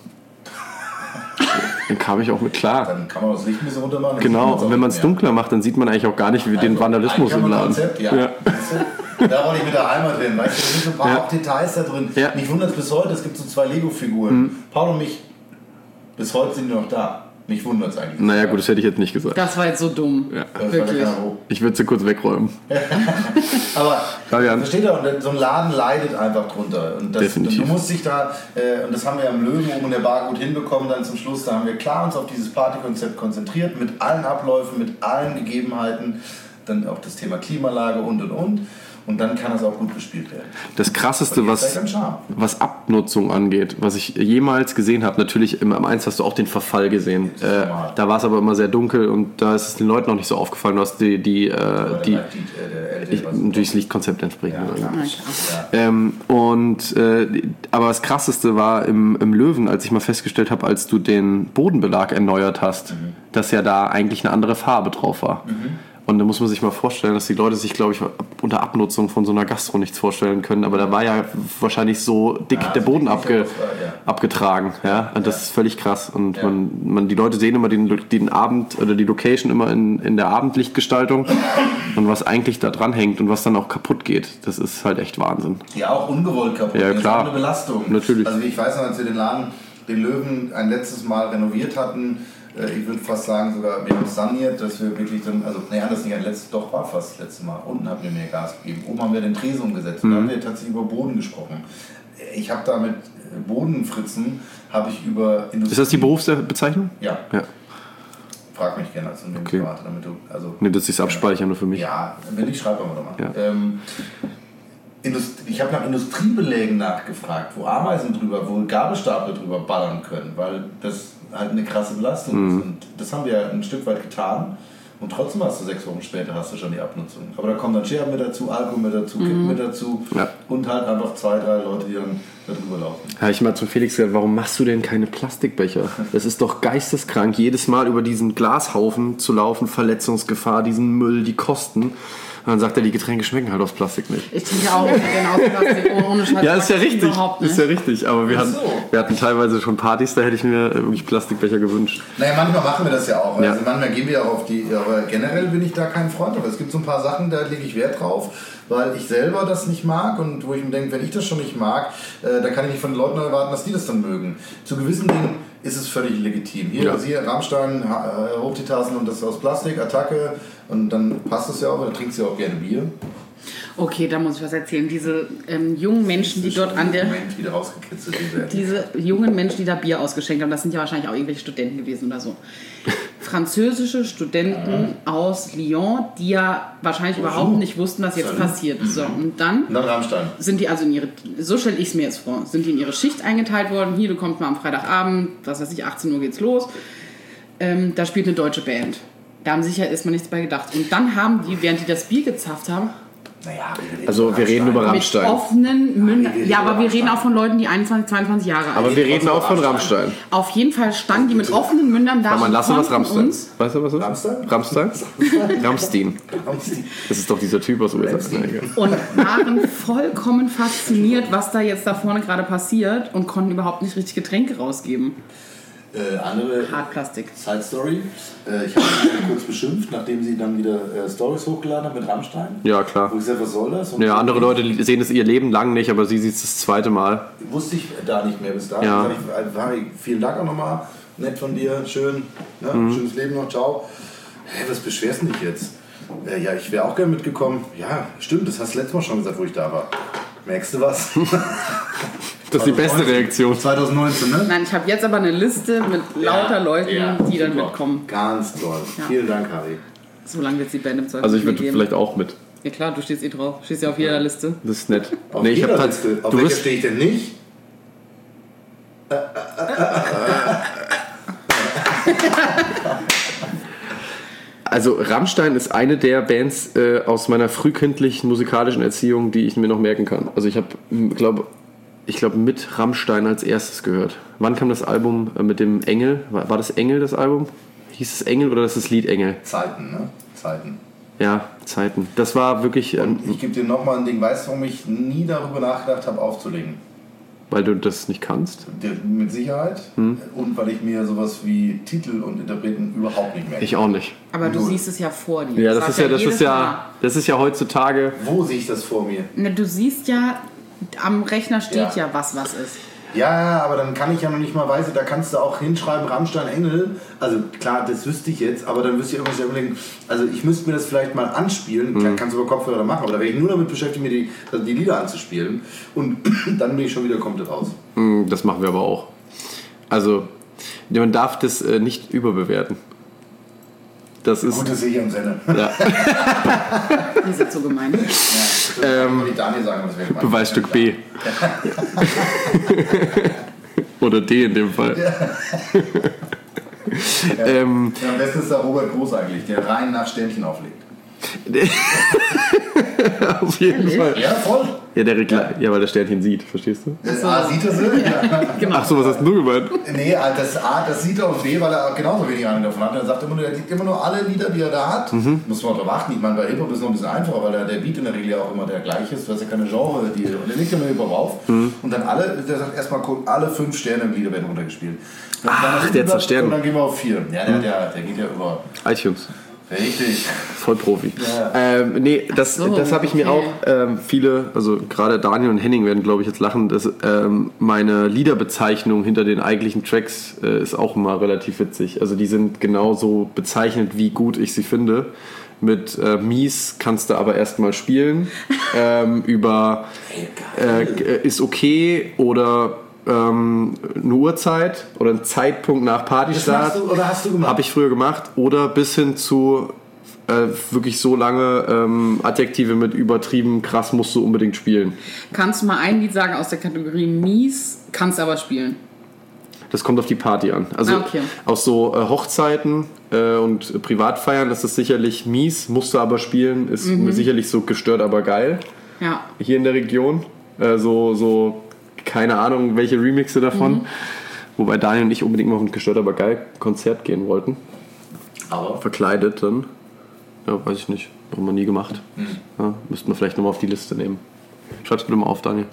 [SPEAKER 4] Dann kam ich auch mit klar.
[SPEAKER 3] Dann kann man das Licht ein bisschen runter machen.
[SPEAKER 4] Genau, und wenn man es dunkler macht, dann sieht man eigentlich auch gar nicht, wie also den Vandalismus im Laden.
[SPEAKER 3] Konzept, ja. Ja. Da wollte ich mit der Heimat hin. Weißt du, da sind so ein paar ja. Details da drin. Ja. Mich wundert es bis heute, es gibt so zwei Lego-Figuren. Mhm. Paul und mich, bis heute sind die noch da. Mich wundert es eigentlich.
[SPEAKER 4] Naja, gut, das hätte ich jetzt nicht gesagt.
[SPEAKER 2] Das war jetzt so dumm. Ja.
[SPEAKER 3] Wirklich.
[SPEAKER 4] Ich würde sie kurz wegräumen.
[SPEAKER 3] Aber versteht ihr, so ein Laden leidet einfach drunter. Und das, Definitiv. Und du musst dich da, äh, und das haben wir ja im Löwen oben in der Bar gut hinbekommen, dann zum Schluss, da haben wir klar uns auf dieses Partykonzept konzentriert, mit allen Abläufen, mit allen Gegebenheiten, dann auch das Thema Klimalage und und und. Und dann kann es auch gut bespielt werden.
[SPEAKER 4] Das Krasseste, was, was Abnutzung angeht, was ich jemals gesehen habe, natürlich im M eins hast du auch den Verfall gesehen. Äh, da war es aber immer sehr dunkel und da ist es den Leuten noch nicht so aufgefallen. Du hast die, die, äh, die ich, natürlich das Lichtkonzept entsprechend. Ja, ja. Ähm, und, äh, aber das Krasseste war im, im Löwen, als ich mal festgestellt habe, als du den Bodenbelag erneuert hast, mhm. dass ja da eigentlich eine andere Farbe drauf war. Mhm. Und da muss man sich mal vorstellen, dass die Leute sich, glaube ich, unter Abnutzung von so einer Gastro nichts vorstellen können. Aber da war ja wahrscheinlich so dick ja, der Boden abge, ja. abgetragen. Ja? Und das ja. ist völlig krass. Und ja. man, man, die Leute sehen immer den, den Abend oder die Location immer in, in der Abendlichtgestaltung. Und was eigentlich da dran hängt und was dann auch kaputt geht, das ist halt echt Wahnsinn.
[SPEAKER 3] Ja, auch ungewollt kaputt.
[SPEAKER 4] Ja, klar.
[SPEAKER 3] Das ist auch eine Belastung.
[SPEAKER 4] Natürlich.
[SPEAKER 3] Also ich weiß noch, als wir den Laden, den Löwen, ein letztes Mal renoviert hatten, ich würde fast sagen, sogar wir haben es saniert, dass wir wirklich dann, also naja, das nicht ein letztes, doch war fast das letzte Mal. Unten haben wir mehr Gas gegeben, oben haben wir den Tresen umgesetzt, mhm. da haben wir tatsächlich über Boden gesprochen. Ich habe da mit Bodenfritzen habe ich über Industrie...
[SPEAKER 4] Ist das die Berufsbezeichnung?
[SPEAKER 3] Ja.
[SPEAKER 4] Ja.
[SPEAKER 3] Frag mich gerne als Unternehmensberater, okay. damit du... Also,
[SPEAKER 4] nee, dass ich es abspeichere nur für mich.
[SPEAKER 3] Ja, wenn nicht, schreib aber nochmal.
[SPEAKER 4] Ja.
[SPEAKER 3] Ähm, Indust- ich habe nach Industriebelägen nachgefragt, wo Ameisen drüber, wo Gabelstapler drüber ballern können, weil das halt eine krasse Belastung mhm. ist. Und das haben wir ja ein Stück weit getan. Und trotzdem hast du sechs Wochen später hast du schon die Abnutzung. Aber da kommen dann Scherben mit dazu, Alkohol mit dazu, mhm. Kippen mit dazu ja. und halt einfach zwei, drei Leute, die dann da drüber laufen.
[SPEAKER 4] Ja, ich mal zum Felix gesagt, warum machst du denn keine Plastikbecher? Das ist doch geisteskrank, jedes Mal über diesen Glashaufen zu laufen, Verletzungsgefahr, diesen Müll, die Kosten. Und dann sagt er, die Getränke schmecken halt aus Plastik nicht.
[SPEAKER 2] Ich trinke auch gerne aus Plastik, ohne Scheiß.
[SPEAKER 4] Ja, ist ja richtig, ist ja richtig. Aber wir, hatten,
[SPEAKER 3] so.
[SPEAKER 4] wir hatten teilweise schon Partys, da hätte ich mir wirklich Plastikbecher gewünscht.
[SPEAKER 3] Naja, manchmal machen wir das ja auch.
[SPEAKER 4] Ja.
[SPEAKER 3] Also manchmal gehen wir auch auf die, aber generell bin ich da kein Freund drauf. Es gibt so ein paar Sachen, da lege ich Wert drauf, weil ich selber das nicht mag und wo ich mir denke, wenn ich das schon nicht mag, äh, dann kann ich nicht von den Leuten erwarten, dass die das dann mögen. Zu gewissen Dingen ist es völlig legitim. Hier, ja. hier Rammstein, äh, Hochtietassen und das ist aus Plastik, Attacke und dann passt es ja auch, dann trinkst du ja auch gerne Bier.
[SPEAKER 2] Okay, da muss ich was erzählen. Diese ähm, jungen Menschen, die dort an der...
[SPEAKER 3] Moment wieder rausgekitzelt.
[SPEAKER 2] Diese jungen Menschen, die da Bier ausgeschenkt haben, das sind ja wahrscheinlich auch irgendwelche Studenten gewesen oder so. Französische Studenten ja. aus Lyon, die ja wahrscheinlich oh, überhaupt so. nicht wussten, was jetzt passiert. So, und dann
[SPEAKER 3] Na, Rammstein.
[SPEAKER 2] sind die also in ihre... So stelle ich es mir jetzt vor. Sind die in ihre Schicht eingeteilt worden. Hier, du kommst mal am Freitagabend, was weiß ich, achtzehn Uhr geht's los. Ähm, da spielt eine deutsche Band. Da haben sich ja erstmal nichts bei gedacht. Und dann haben die, während die das Bier gezapft haben...
[SPEAKER 3] Naja, wir
[SPEAKER 4] also wir reden über Rammstein.
[SPEAKER 2] Mit offenen Mündern. Ja, aber wir reden auch von Leuten, die einundzwanzig, zweiundzwanzig Jahre alt sind.
[SPEAKER 4] Aber wir reden auch von Rammstein.
[SPEAKER 2] Auf jeden Fall standen die mit offenen Mündern da.
[SPEAKER 4] Kann man lassen, was Rammstein?
[SPEAKER 2] Uns.
[SPEAKER 4] Weißt du, was das ist?
[SPEAKER 3] Rammstein?
[SPEAKER 4] Rammstein? Rammstein. Das ist doch dieser Typ aus U S A.
[SPEAKER 2] Und waren vollkommen fasziniert, was da jetzt da vorne gerade passiert und konnten überhaupt nicht richtig Getränke rausgeben.
[SPEAKER 3] Äh, andere
[SPEAKER 2] Hartplastik.
[SPEAKER 3] Side Story. Äh, ich habe sie kurz beschimpft, nachdem sie dann wieder äh, Stories hochgeladen haben mit Rammstein.
[SPEAKER 4] Ja, klar.
[SPEAKER 3] Wo ich gesagt, was soll das? Und
[SPEAKER 4] ja, andere Leute sehen es ihr Leben lang nicht, aber sie sieht es das zweite Mal.
[SPEAKER 3] Wusste ich da nicht mehr bis dahin.
[SPEAKER 4] Ja.
[SPEAKER 3] Ich, vielen Dank auch nochmal. Nett von dir. Schön. Ne? Mhm. Schönes Leben noch. Ciao. Hä, was beschwerst du dich jetzt? Äh, ja, ich wäre auch gerne mitgekommen. Ja, stimmt. Das hast du letztes Mal schon gesagt, wo ich da war. Merkst du was?
[SPEAKER 4] Das ist die beste Reaktion.
[SPEAKER 3] zwanzig neunzehn, ne?
[SPEAKER 2] Nein, ich habe jetzt aber eine Liste mit lauter
[SPEAKER 3] ja,
[SPEAKER 2] Leuten,
[SPEAKER 3] ja,
[SPEAKER 2] die dann
[SPEAKER 3] super.
[SPEAKER 2] mitkommen.
[SPEAKER 3] Ganz toll.
[SPEAKER 2] Ja.
[SPEAKER 3] Vielen Dank, Harry.
[SPEAKER 2] So lange wird es die Band im Zweifel
[SPEAKER 4] Also ich würde
[SPEAKER 2] geben.
[SPEAKER 4] vielleicht auch mit.
[SPEAKER 2] Ja klar, du stehst eh drauf. Du stehst ja auf jeder Liste.
[SPEAKER 4] Das ist nett.
[SPEAKER 3] Auf
[SPEAKER 4] nee, ich
[SPEAKER 3] jeder
[SPEAKER 4] hab
[SPEAKER 3] Liste. Auf
[SPEAKER 4] du
[SPEAKER 3] welcher
[SPEAKER 4] wirst
[SPEAKER 3] stehe ich denn nicht?
[SPEAKER 4] Also Rammstein ist eine der Bands äh, aus meiner frühkindlichen musikalischen Erziehung, die ich mir noch merken kann. Also ich habe, glaube ich, glaube mit Rammstein als erstes gehört. Wann kam das Album äh, mit dem Engel? War, war das Engel das Album? Hieß es Engel oder das ist das Lied Engel?
[SPEAKER 3] Zeiten, ne? Zeiten.
[SPEAKER 4] Ja, Zeiten. Das war wirklich... Ähm,
[SPEAKER 3] ich gebe dir nochmal ein Ding. Weißt du, warum ich nie darüber nachgedacht habe, aufzulegen?
[SPEAKER 4] Weil du das nicht kannst?
[SPEAKER 3] Mit Sicherheit. Hm. Und weil ich mir sowas wie Titel und Interpreten überhaupt nicht merke.
[SPEAKER 4] Ich auch nicht.
[SPEAKER 2] Aber du siehst es ja vor dir.
[SPEAKER 4] Ja, das ist ja, das ist ja, das ist ja heutzutage...
[SPEAKER 3] Wo sehe ich das vor mir?
[SPEAKER 2] Ne, du siehst ja, am Rechner steht ja,
[SPEAKER 3] Ja.
[SPEAKER 2] ja was was ist.
[SPEAKER 3] Ja, aber dann kann ich ja noch nicht mal weise, da kannst du auch hinschreiben, Rammstein, Engel. Also klar, das wüsste ich jetzt, aber dann wüsste ich irgendwas überlegen. Also ich müsste mir das vielleicht mal anspielen, mhm. kannst du über Kopfhörer machen, aber da wäre ich nur damit beschäftigt, mir die, also die Lieder anzuspielen. Und dann bin ich schon wieder komplett raus.
[SPEAKER 4] Das machen wir aber auch. Also man darf das äh, nicht überbewerten. Das ist...
[SPEAKER 3] Gut, das sehe ich am Sende.
[SPEAKER 4] Ja.
[SPEAKER 2] Die sind so gemein.
[SPEAKER 3] Ja, ähm, die Daniel sagen, das wäre gemein.
[SPEAKER 4] Beweisstück B. Oder D in dem Fall.
[SPEAKER 3] Ja. Ja. Ähm, ja, am besten ist der Robert Groß eigentlich, der rein nach Sternchen auflegt.
[SPEAKER 4] Auf jeden
[SPEAKER 2] Ehrlich?
[SPEAKER 4] Fall.
[SPEAKER 3] Ja, voll.
[SPEAKER 4] Ja, der ja. ja, weil der Sternchen sieht, verstehst du?
[SPEAKER 3] Das A sieht er so? Ja.
[SPEAKER 2] Genau.
[SPEAKER 4] Ach so, was hast du gemeint?
[SPEAKER 3] Nee, das A, das sieht er auf B, weil er genauso wenig Ahnung davon hat. Er sagt immer nur, er liegt immer nur alle Lieder, die er da hat. Mhm. Muss man darauf achten. Ich meine, bei Hip-Hop ist es noch ein bisschen einfacher, weil der, der Beat in der Regel ja auch immer der gleiche ist. Du hast ja keine Genre. Die, und er legt immer Hip-Hop auf. Mhm. Und dann alle, der sagt erstmal, alle fünf Sterne im Lieder werden runtergespielt.
[SPEAKER 4] Ach, der hat Sterne.
[SPEAKER 3] Und dann gehen wir auf vier. Ja, der, der, der geht ja über...
[SPEAKER 4] iTunes.
[SPEAKER 3] Richtig.
[SPEAKER 4] Voll Profi.
[SPEAKER 3] Ja.
[SPEAKER 4] Ähm, nee, das,
[SPEAKER 2] so,
[SPEAKER 4] das habe ich
[SPEAKER 2] okay.
[SPEAKER 4] mir auch, ähm, viele, also gerade Daniel und Henning werden, glaube ich, jetzt lachen, dass ähm, meine Liederbezeichnung hinter den eigentlichen Tracks äh, ist auch immer relativ witzig. Also die sind genauso bezeichnet, wie gut ich sie finde. Mit äh, mies kannst du aber erstmal spielen. ähm, über äh, ist okay oder ähm, eine Uhrzeit oder einen Zeitpunkt nach Partystart.
[SPEAKER 3] Das machst du, oder hast du gemacht?
[SPEAKER 4] Habe ich früher gemacht. Oder bis hin zu äh, wirklich so lange ähm, Adjektive mit übertrieben krass musst du unbedingt spielen.
[SPEAKER 2] Kannst du mal ein Lied sagen aus der Kategorie mies, kannst aber spielen?
[SPEAKER 4] Das kommt auf die Party an. Also
[SPEAKER 2] ah, okay.
[SPEAKER 4] aus so äh, Hochzeiten äh, und Privatfeiern ist das sicherlich mies, musst du aber spielen, ist
[SPEAKER 2] Mhm.
[SPEAKER 4] sicherlich so gestört, aber geil.
[SPEAKER 2] Ja.
[SPEAKER 4] Hier in der Region. Äh, so, so, keine Ahnung, welche Remixe davon.
[SPEAKER 2] Mhm.
[SPEAKER 4] Wobei Daniel und ich unbedingt mal auf ein gestört, aber geil Konzert gehen wollten.
[SPEAKER 3] Aber
[SPEAKER 4] Verkleidet dann. Ja, weiß ich nicht. Haben wir nie gemacht.
[SPEAKER 3] Mhm.
[SPEAKER 4] Ja, müssten wir vielleicht nochmal auf die Liste nehmen. Schreib's bitte mal auf, Daniel.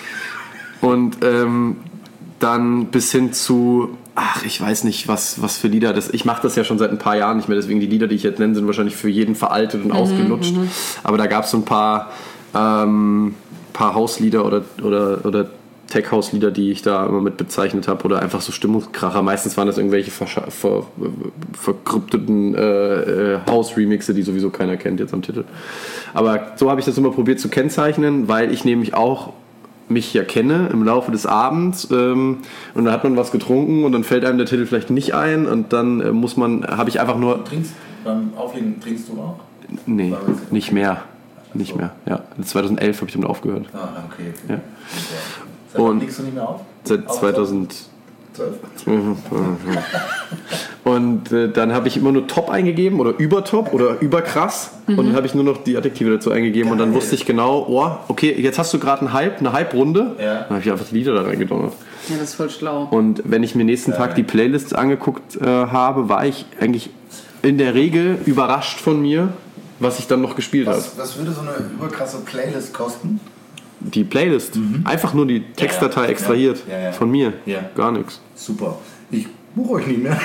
[SPEAKER 4] Und ähm, dann bis hin zu, ach, ich weiß nicht, was, was für Lieder. Das, ich mache das ja schon seit ein paar Jahren nicht mehr, deswegen die Lieder, die ich jetzt nenne, sind wahrscheinlich für jeden veraltet und mhm, ausgelutscht. Mhm. Aber da gab es so ein paar, ähm, paar Hauslieder oder, oder, oder Tech-House-Lieder, die ich da immer mit bezeichnet habe, oder einfach so Stimmungskracher. Meistens waren das irgendwelche ver- ver- verkrypteten äh, äh, House-Remixe, die sowieso keiner kennt jetzt am Titel. Aber so habe ich das immer probiert zu kennzeichnen, weil ich nämlich auch mich ja kenne im Laufe des Abends ähm, und dann hat man was getrunken und dann fällt einem der Titel vielleicht nicht ein und dann äh, muss man, habe ich einfach nur...
[SPEAKER 3] Trinkst, beim Auflegen trinkst du auch?
[SPEAKER 4] Nee, nicht mehr. Nicht mehr, ja. zweitausendelf habe ich damit aufgehört.
[SPEAKER 3] Ah, okay. okay.
[SPEAKER 4] Ja.
[SPEAKER 3] Seit wann
[SPEAKER 4] Und
[SPEAKER 3] legst du nicht mehr auf?
[SPEAKER 4] Seit zweitausendzwölf.
[SPEAKER 3] Zwölf?
[SPEAKER 4] Und äh, dann habe ich immer nur Top eingegeben oder Übertop oder Überkrass mhm. und dann habe ich nur noch die Adjektive dazu eingegeben. Geil. Und dann wusste ich genau, oh, okay, jetzt hast du gerade einen Hype, eine Hype-Runde. Ja. Dann habe ich einfach die Lieder da reingedonnert.
[SPEAKER 2] Ja, das ist voll schlau.
[SPEAKER 4] Und wenn ich mir nächsten ja, Tag ja. die Playlists angeguckt äh, habe, war ich eigentlich in der Regel überrascht von mir, was ich dann noch gespielt habe.
[SPEAKER 3] Was, was würde so eine überkrasse Playlist kosten?
[SPEAKER 4] Die Playlist? Mhm. Einfach nur die Textdatei ja, ja. extrahiert. Ja, ja, ja. Von mir.
[SPEAKER 3] Ja.
[SPEAKER 4] Gar nichts.
[SPEAKER 3] Super. Ich buche euch nicht mehr.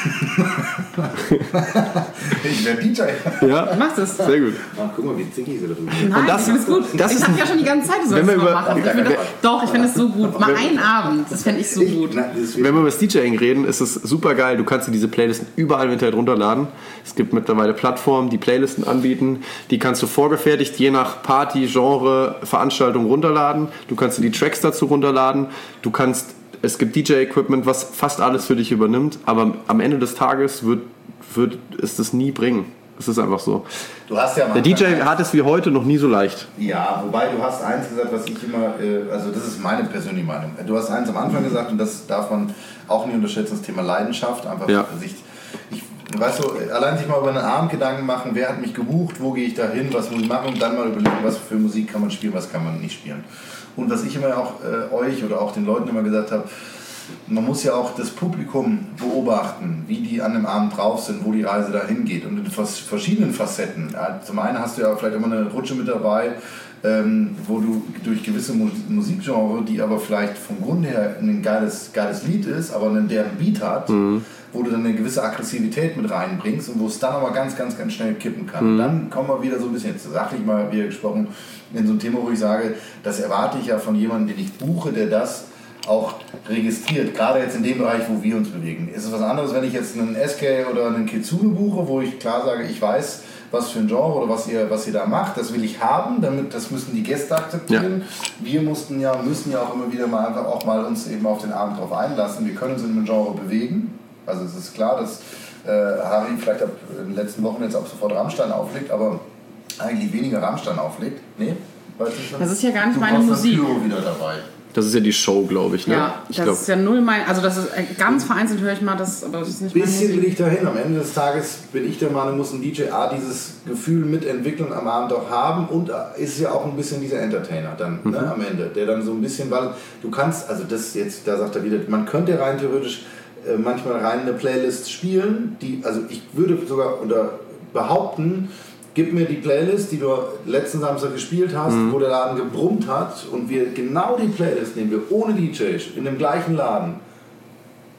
[SPEAKER 3] Ich werde D J.
[SPEAKER 4] Ja,
[SPEAKER 2] mach das.
[SPEAKER 4] Sehr gut.
[SPEAKER 3] Ach, guck mal, wie zickig sie da drüben
[SPEAKER 2] sind. Nein,
[SPEAKER 4] und das,
[SPEAKER 2] ich finde es gut.
[SPEAKER 4] Das
[SPEAKER 2] ich habe ja schon die ganze Zeit gesagt, dass wir machen. Ich finde, doch, ich finde es so gut. Mal einen Abend, das fände ich so gut.
[SPEAKER 4] Wenn wir über das DJing reden, ist es super geil. Du kannst dir diese Playlisten überall im Internet runterladen. Es gibt mittlerweile Plattformen, die Playlisten anbieten. Die kannst du vorgefertigt, je nach Party, Genre, Veranstaltung runterladen. Du kannst dir die Tracks dazu runterladen. Du kannst Es gibt D J-Equipment, was fast alles für dich übernimmt, aber am Ende des Tages wird, wird es das nie bringen. Es ist einfach so.
[SPEAKER 3] Du hast ja
[SPEAKER 4] Der D J hat es wie heute noch nie so leicht.
[SPEAKER 3] Ja, wobei du hast eins gesagt, was ich immer, also das ist meine persönliche Meinung. Du hast eins am Anfang gesagt und das darf man auch nicht unterschätzen, das Thema Leidenschaft. Einfach
[SPEAKER 4] ja.
[SPEAKER 3] sich, ich, weißt du, allein sich mal über einen Abend Gedanken machen, wer hat mich gebucht, wo gehe ich da hin, was muss ich machen und dann mal überlegen, was für Musik kann man spielen, was kann man nicht spielen. Und was ich immer auch äh, euch oder auch den Leuten immer gesagt habe, man muss ja auch das Publikum beobachten, wie die an dem Abend drauf sind, wo die Reise dahin geht und in verschiedenen Facetten. Zum einen hast du ja vielleicht immer eine Rutsche mit dabei, ähm, wo du durch gewisse Musikgenre, die aber vielleicht vom Grund her ein geiles, geiles Lied ist, aber einen deren Beat hat, mhm. wo du dann eine gewisse Aggressivität mit reinbringst und wo es dann aber ganz, ganz, ganz schnell kippen kann. Mhm. Dann kommen wir wieder so ein bisschen, jetzt sachlich mal wieder gesprochen, in so ein Thema, wo ich sage, das erwarte ich ja von jemandem, den ich buche, der das auch registriert, gerade jetzt in dem Bereich, wo wir uns bewegen. Ist es was anderes, wenn ich jetzt einen S K oder einen Kitsune buche, wo ich klar sage, ich weiß, was für ein Genre oder was ihr, was ihr da macht, das will ich haben, damit, das müssen die Gäste akzeptieren. Ja. Wir mussten ja, müssen ja auch immer wieder mal einfach auch mal uns eben auf den Abend drauf einlassen. Wir können uns in einem Genre bewegen. Also es ist klar, dass äh, Harry vielleicht ab in den letzten Wochen jetzt ab sofort Rammstein auflegt, aber eigentlich weniger Rammstein auflegt. Nee? Weißt du,
[SPEAKER 2] das ist ja gar nicht
[SPEAKER 3] du
[SPEAKER 2] meine Musik.
[SPEAKER 3] Pyro wieder dabei.
[SPEAKER 4] Das ist ja die Show, glaube ich. Ne?
[SPEAKER 2] Ja,
[SPEAKER 4] ich
[SPEAKER 2] das
[SPEAKER 4] glaub.
[SPEAKER 2] ist ja null mein... Also das ist ganz vereinzelt, höre ich mal, das, aber das ist nicht
[SPEAKER 3] mein bisschen will ich dahin. Am Ende des Tages bin ich der Meinung, muss ein D J A dieses Gefühl mitentwickeln am Abend auch haben und ist ja auch ein bisschen dieser Entertainer dann mhm. ne, am Ende, der dann so ein bisschen, weil du kannst, also das jetzt, da sagt er wieder, man könnte rein theoretisch äh, manchmal rein eine Playlist spielen, die, also ich würde sogar oder behaupten, gib mir die Playlist, die du letzten Samstag gespielt hast, mhm. wo der Laden gebrummt hat und wir genau die Playlist nehmen wir ohne D J in dem gleichen Laden.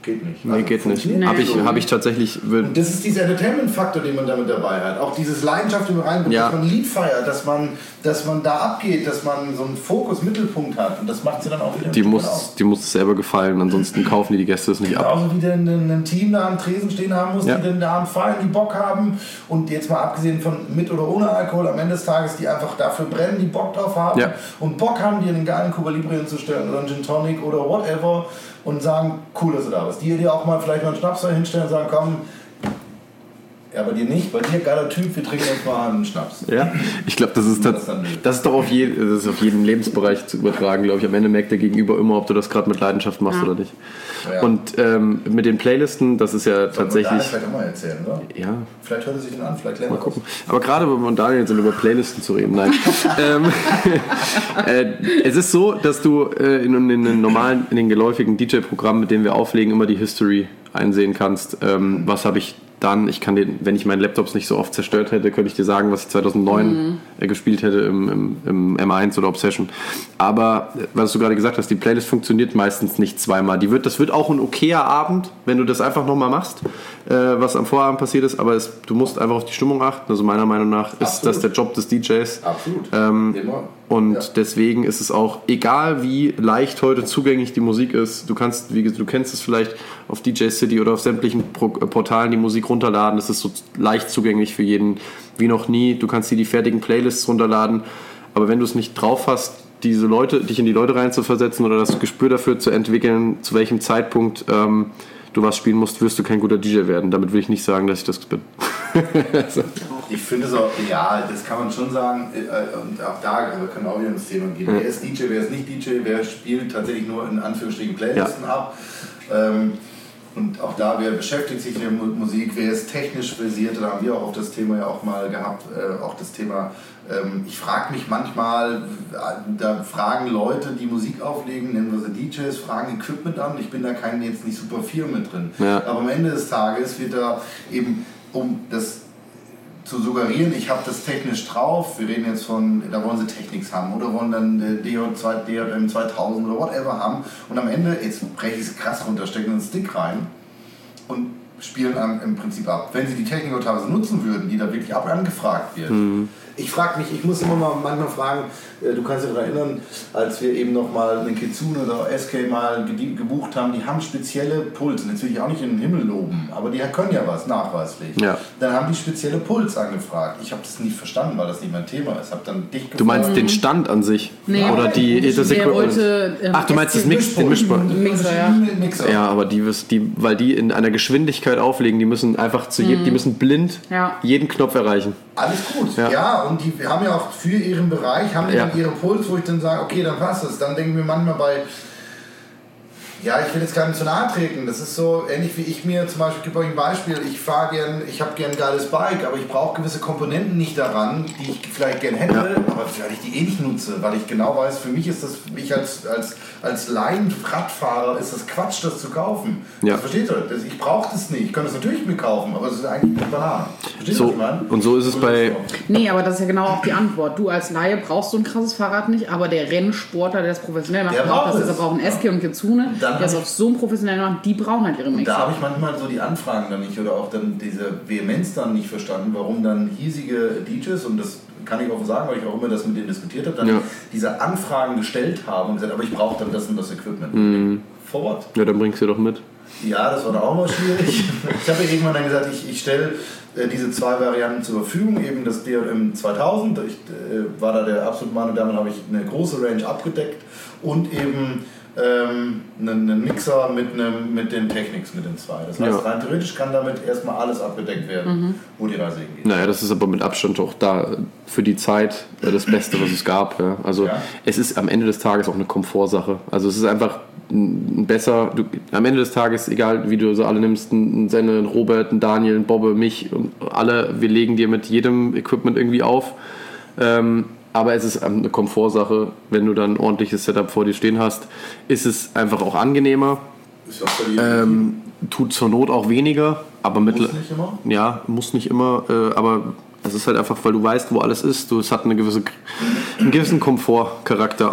[SPEAKER 3] Geht nicht.
[SPEAKER 4] Nee,
[SPEAKER 3] also
[SPEAKER 4] geht nicht.
[SPEAKER 2] Nee.
[SPEAKER 4] Habe ich, hab ich tatsächlich...
[SPEAKER 3] Und das ist dieser Entertainment-Faktor, den man damit dabei hat. Auch dieses Leidenschaft, die man reinbringt,
[SPEAKER 4] Ja.
[SPEAKER 3] dass man ein Lied feiert, dass man, dass man da abgeht, dass man so einen Fokus, Mittelpunkt hat. Und das macht sie dann auch wieder
[SPEAKER 4] Die
[SPEAKER 3] ein Stück
[SPEAKER 4] muss,
[SPEAKER 3] weit aus.
[SPEAKER 4] die muss es selber gefallen, ansonsten kaufen die die Gäste es nicht ab.
[SPEAKER 3] Genauso wie denn ein, ein Team da am Tresen stehen haben muss,
[SPEAKER 4] Ja.
[SPEAKER 3] die dann da am Feiern, die Bock haben. Und jetzt mal abgesehen von mit oder ohne Alkohol, am Ende des Tages, die einfach dafür brennen, die Bock drauf haben.
[SPEAKER 4] Ja.
[SPEAKER 3] Und Bock haben, dir einen geilen Cuba Libre hinzustellen oder einen Gin Tonic oder whatever. Und sagen, cool, dass du da bist. Die dir auch mal vielleicht mal einen Schnaps da hinstellen und sagen, komm, ja, bei dir nicht, bei dir geiler Typ, wir trinken uns mal einen Schnaps.
[SPEAKER 4] Ja, ich glaube, das ist, das, das ist doch auf, je, das ist auf jeden Lebensbereich zu übertragen, glaube ich. Am Ende merkt der Gegenüber immer, ob du das gerade mit Leidenschaft machst
[SPEAKER 2] Ja.
[SPEAKER 4] oder nicht.
[SPEAKER 3] Ja.
[SPEAKER 4] Und ähm, mit den Playlisten, das ist ja
[SPEAKER 3] Sollen wir
[SPEAKER 4] tatsächlich...
[SPEAKER 3] Daniel vielleicht auch mal erzählen, oder?
[SPEAKER 4] Ja,
[SPEAKER 3] Vielleicht hört er sich den an, vielleicht lernt
[SPEAKER 4] mal
[SPEAKER 3] er
[SPEAKER 4] gucken. Aber gerade wenn wir mit Daniel sind, über Playlisten zu reden, nein. ähm, äh, es ist so, dass du äh, in, in den normalen, in den geläufigen D J-Programmen, mit denen wir auflegen, immer die History einsehen kannst. Ähm, was habe ich dann, ich kann den, wenn ich meinen Laptops nicht so oft zerstört hätte, könnte ich dir sagen, was ich zweitausendneun mhm. äh, gespielt hätte im, im, im M eins oder Obsession. Aber, äh, was du gerade gesagt hast, die Playlist funktioniert meistens nicht zweimal. Die wird, das wird auch ein okayer Abend, wenn du das einfach nochmal machst, äh, was am Vorabend passiert ist, aber es, du musst einfach auf die Stimmung achten. Also meiner Meinung nach ist
[SPEAKER 3] Absolut.
[SPEAKER 4] das der Job des D Js.
[SPEAKER 3] Absolut.
[SPEAKER 4] Ähm,
[SPEAKER 3] Immer.
[SPEAKER 4] Und
[SPEAKER 3] Ja.
[SPEAKER 4] deswegen ist es auch, egal wie leicht heute zugänglich die Musik ist, du kannst, wie du kennst es vielleicht auf D J City oder auf sämtlichen Pro- Portalen die Musik runterladen. Das ist so leicht zugänglich für jeden wie noch nie. Du kannst dir die fertigen Playlists runterladen, aber wenn du es nicht drauf hast, diese Leute, dich in die Leute reinzuversetzen oder das Gespür dafür zu entwickeln, zu welchem Zeitpunkt ähm, du was spielen musst, wirst du kein guter D J werden. Damit will ich nicht sagen, dass ich das bin. also.
[SPEAKER 3] Ich finde es auch, ja, das kann man schon sagen. äh, Und auch da wir können auch wieder ins Thema gehen.
[SPEAKER 4] Ja.
[SPEAKER 3] Wer ist D J, wer ist nicht D J, wer spielt tatsächlich nur in Anführungsstrichen Playlisten
[SPEAKER 4] Ja.
[SPEAKER 3] ab. Ähm, Und auch da, wer beschäftigt sich mit der Mu- Musik, wer ist technisch versiert, da haben wir auch auf das Thema ja auch mal gehabt, äh, auch das Thema, ähm, ich frage mich manchmal, da fragen Leute, die Musik auflegen, nennen wir sie D Js, fragen Equipment an, ich bin da kein jetzt nicht super viel mit drin.
[SPEAKER 4] Ja.
[SPEAKER 3] Aber am Ende des Tages wird da eben, um das zu suggerieren, ich habe das technisch drauf, wir reden jetzt von, da wollen sie Technics haben oder wollen dann D J M zweitausend oder whatever haben und am Ende, jetzt breche ich es krass runter, stecken einen Stick rein und spielen am, im Prinzip ab. Wenn sie die Technik teilweise nutzen würden, die da wirklich ab angefragt wird. Mhm. Ich frage mich, ich muss immer mal manchmal fragen, äh, du kannst dich daran erinnern, als wir eben noch mal einen Kitsune oder S K mal ge- gebucht haben, die haben spezielle Puls. Und jetzt will ich auch nicht in den Himmel loben, aber die können ja was, nachweislich.
[SPEAKER 4] Ja.
[SPEAKER 3] Dann haben die spezielle Puls angefragt. Ich habe das nicht verstanden, weil das nicht mein Thema ist. Hab dann dich gefragt.
[SPEAKER 4] Du meinst den Stand an sich?
[SPEAKER 2] Nee.
[SPEAKER 4] Oder die, das
[SPEAKER 2] Der
[SPEAKER 4] Equipment?
[SPEAKER 2] wollte, ähm,
[SPEAKER 4] Ach, du meinst das Mix, den
[SPEAKER 3] Mischpult.
[SPEAKER 4] Mischpult?
[SPEAKER 2] Mixer, ja.
[SPEAKER 3] Mixer.
[SPEAKER 4] Ja, aber die, die, weil die in einer Geschwindigkeit auflegen, die müssen einfach zu jedem, die müssen blind
[SPEAKER 2] Ja.
[SPEAKER 4] jeden Knopf erreichen.
[SPEAKER 3] Alles gut,
[SPEAKER 4] Ja.
[SPEAKER 3] ja. Und die haben ja auch für ihren Bereich, haben die
[SPEAKER 4] Ja.
[SPEAKER 3] dann ihren Puls, wo ich dann sage, okay, dann passt es. Dann denken wir manchmal bei, ja, ich will jetzt gar nicht zu nahe treten. Das ist so ähnlich wie ich mir zum Beispiel, ich gebe euch ein Beispiel, ich fahre gern, ich habe gern ein geiles Bike, aber ich brauche gewisse Komponenten nicht daran, die ich vielleicht gern hätte,
[SPEAKER 4] Ja.
[SPEAKER 3] aber weil ich die eh nicht nutze, weil ich genau weiß, für mich ist das, ich als, als, als Laien-Radfahrer ist das Quatsch, das zu kaufen.
[SPEAKER 4] Ja.
[SPEAKER 3] Das versteht ihr? Das, ich brauche das nicht. Ich kann das natürlich mir kaufen, aber es ist eigentlich eine Banane. Versteht ihr,
[SPEAKER 4] So,
[SPEAKER 3] was ich meine?
[SPEAKER 4] und so ist es bei-
[SPEAKER 2] Nee, aber das ist ja genau auch die Antwort. Du als Laie brauchst so ein krasses Fahrrad nicht, aber der Rennsportler, der das professionell macht,
[SPEAKER 3] Der
[SPEAKER 2] braucht
[SPEAKER 3] braucht
[SPEAKER 2] das.
[SPEAKER 3] es.
[SPEAKER 2] Der braucht einen S K und Kitsune,
[SPEAKER 3] Dann
[SPEAKER 2] der es
[SPEAKER 3] hab
[SPEAKER 2] auf so einem professionellen macht, die brauchen halt ihre
[SPEAKER 3] Und da habe
[SPEAKER 2] Mixer.
[SPEAKER 3] ich manchmal so die Anfragen dann nicht oder auch dann diese Vehemenz dann nicht verstanden, warum dann hiesige D Js, und das kann ich auch sagen, weil ich auch immer das mit denen diskutiert habe, dann
[SPEAKER 4] Ja.
[SPEAKER 3] diese Anfragen gestellt haben und gesagt, aber ich brauche dann das und das Equipment.
[SPEAKER 4] Mhm.
[SPEAKER 3] Vor Ort.
[SPEAKER 4] Ja, dann bringst du doch mit.
[SPEAKER 3] Ja, das war dann auch mal schwierig. Ich habe ja irgendwann dann gesagt, ich, ich stelle äh, diese zwei Varianten zur Verfügung, eben das D J M zweitausend, ich äh, war da der absolute Mann und damit habe ich eine große Range abgedeckt und eben ähm, einen, einen Mixer mit, einem, mit den Technics, mit den zwei. Das heißt,
[SPEAKER 4] Ja.
[SPEAKER 3] rein theoretisch kann damit erstmal alles abgedeckt werden, wo die Reise hingeht.
[SPEAKER 4] Naja, das ist aber mit Abstand auch da für die Zeit äh, das Beste, was es gab. Ja. Also
[SPEAKER 3] Ja.
[SPEAKER 4] es ist am Ende des Tages auch eine Komfortsache. Also es ist einfach ein besser, du, am Ende des Tages, egal wie du so alle nimmst, ein Senne, ein Robert, ein Daniel, ein Bobbe, mich und alle, wir legen dir mit jedem Equipment irgendwie auf. Ähm, aber es ist eine Komfortsache, wenn du dann ein ordentliches Setup vor dir stehen hast, ist es einfach auch angenehmer.
[SPEAKER 3] Ist ja auch völlig
[SPEAKER 4] Ähm, tut zur Not auch weniger, aber mit
[SPEAKER 3] Muss nicht immer?
[SPEAKER 4] ja, muss nicht immer, äh, aber es ist halt einfach, weil du weißt, wo alles ist. Du, es hat eine gewisse, einen gewissen Komfortcharakter auch.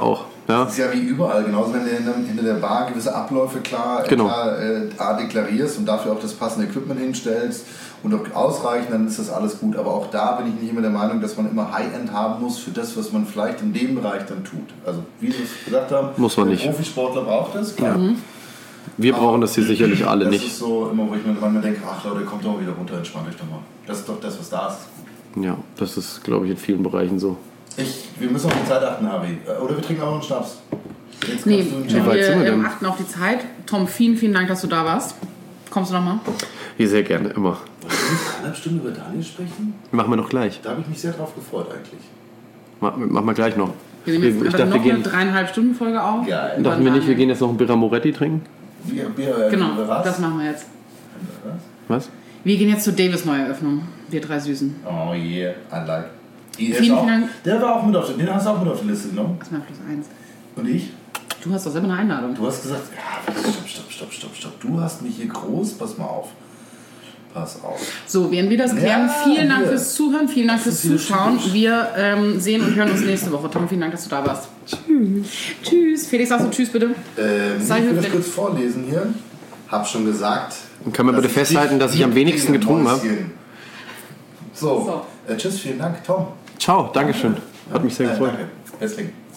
[SPEAKER 4] Ja.
[SPEAKER 3] Das ist ja wie überall, genauso wenn du hinter der Bar gewisse Abläufe klar,
[SPEAKER 4] genau.
[SPEAKER 3] klar äh, A, deklarierst und dafür auch das passende Equipment hinstellst und auch ausreichend, dann ist das alles gut. Aber auch da bin ich nicht immer der Meinung, dass man immer High-End haben muss für das, was man vielleicht in dem Bereich dann tut. Also wie wir es gesagt haben,
[SPEAKER 4] muss man
[SPEAKER 3] der
[SPEAKER 4] nicht.
[SPEAKER 3] Profisportler braucht das, klar.
[SPEAKER 4] Ja. Wir
[SPEAKER 3] aber
[SPEAKER 4] brauchen das hier sicherlich alle
[SPEAKER 3] das
[SPEAKER 4] nicht.
[SPEAKER 3] Das ist so immer, wo ich mir manchmal denke, ach Leute, kommt doch mal wieder runter, entspannt euch doch mal. Das ist doch das, was da ist.
[SPEAKER 4] Ja, das ist, glaube ich, in vielen Bereichen so.
[SPEAKER 3] Ich, wir müssen auf die Zeit achten, Harvey. Oder wir trinken auch noch einen Schnaps. Jetzt
[SPEAKER 2] Nee,
[SPEAKER 3] kannst du
[SPEAKER 2] wir,
[SPEAKER 3] einen
[SPEAKER 4] weit sind wir
[SPEAKER 2] wir
[SPEAKER 4] denn?
[SPEAKER 2] achten auf die Zeit. Tom, vielen, vielen Dank, dass du da warst. Kommst du nochmal?
[SPEAKER 4] Ja, sehr gerne, immer.
[SPEAKER 3] Wollen wir nicht eineinhalb Stunden über Daniel sprechen?
[SPEAKER 4] Machen wir noch gleich.
[SPEAKER 3] Da habe ich mich sehr drauf gefreut eigentlich.
[SPEAKER 4] Ma- Machen wir gleich noch.
[SPEAKER 2] Wir nehmen jetzt
[SPEAKER 4] Ich
[SPEAKER 2] einfach
[SPEAKER 4] dachte,
[SPEAKER 2] noch
[SPEAKER 4] wir gehen,
[SPEAKER 2] eine dreieinhalb Stunden Folge auf.
[SPEAKER 3] Geil.
[SPEAKER 4] dachten wir nicht, wir gehen jetzt noch ein Birra Moretti trinken?
[SPEAKER 3] Bier, Bier, äh,
[SPEAKER 2] Genau,
[SPEAKER 3] was?
[SPEAKER 2] das machen wir jetzt.
[SPEAKER 3] Was?
[SPEAKER 4] Was?
[SPEAKER 2] Wir gehen jetzt zur Davis-Neueröffnung. Wir drei Süßen.
[SPEAKER 3] Oh yeah, I like. Der,
[SPEAKER 2] Vielen,
[SPEAKER 3] ist auch,
[SPEAKER 2] vielen Dank.
[SPEAKER 3] der war auch mit auf der, den hast du auch mit auf der Liste genommen.
[SPEAKER 2] Das ist mein Plus eins.
[SPEAKER 3] Und ich?
[SPEAKER 2] Du hast doch selber eine Einladung.
[SPEAKER 3] Du hast gesagt, ja, stopp, stopp, stopp, stopp, stopp. Du hast mich hier groß, pass mal auf. Pass auf.
[SPEAKER 2] So, während wir das klären,
[SPEAKER 3] Ja,
[SPEAKER 2] vielen Dank
[SPEAKER 3] hier.
[SPEAKER 2] fürs Zuhören, vielen Dank fürs
[SPEAKER 3] Das ist wieder
[SPEAKER 2] Zuschauen.
[SPEAKER 3] typisch.
[SPEAKER 2] Wir ähm, sehen und hören uns nächste Woche. Tom, vielen Dank, dass du da warst. Tschüss. Tschüss. Felix, sagst du Tschüss bitte?
[SPEAKER 3] Ähm, ich
[SPEAKER 2] Sei
[SPEAKER 3] will das
[SPEAKER 2] höflich.
[SPEAKER 3] kurz vorlesen hier. Hab schon gesagt.
[SPEAKER 4] Und kann man bitte
[SPEAKER 3] dass
[SPEAKER 4] festhalten,
[SPEAKER 3] dich
[SPEAKER 4] dass ich am wenigsten
[SPEAKER 3] lieb
[SPEAKER 4] getrunken habe?
[SPEAKER 3] Mäuschen. So,
[SPEAKER 2] So.
[SPEAKER 3] Äh, tschüss, vielen Dank, Tom.
[SPEAKER 4] Ciao, Dankeschön. Hat mich sehr
[SPEAKER 3] Äh,
[SPEAKER 4] gefreut.
[SPEAKER 3] Danke. Wrestling.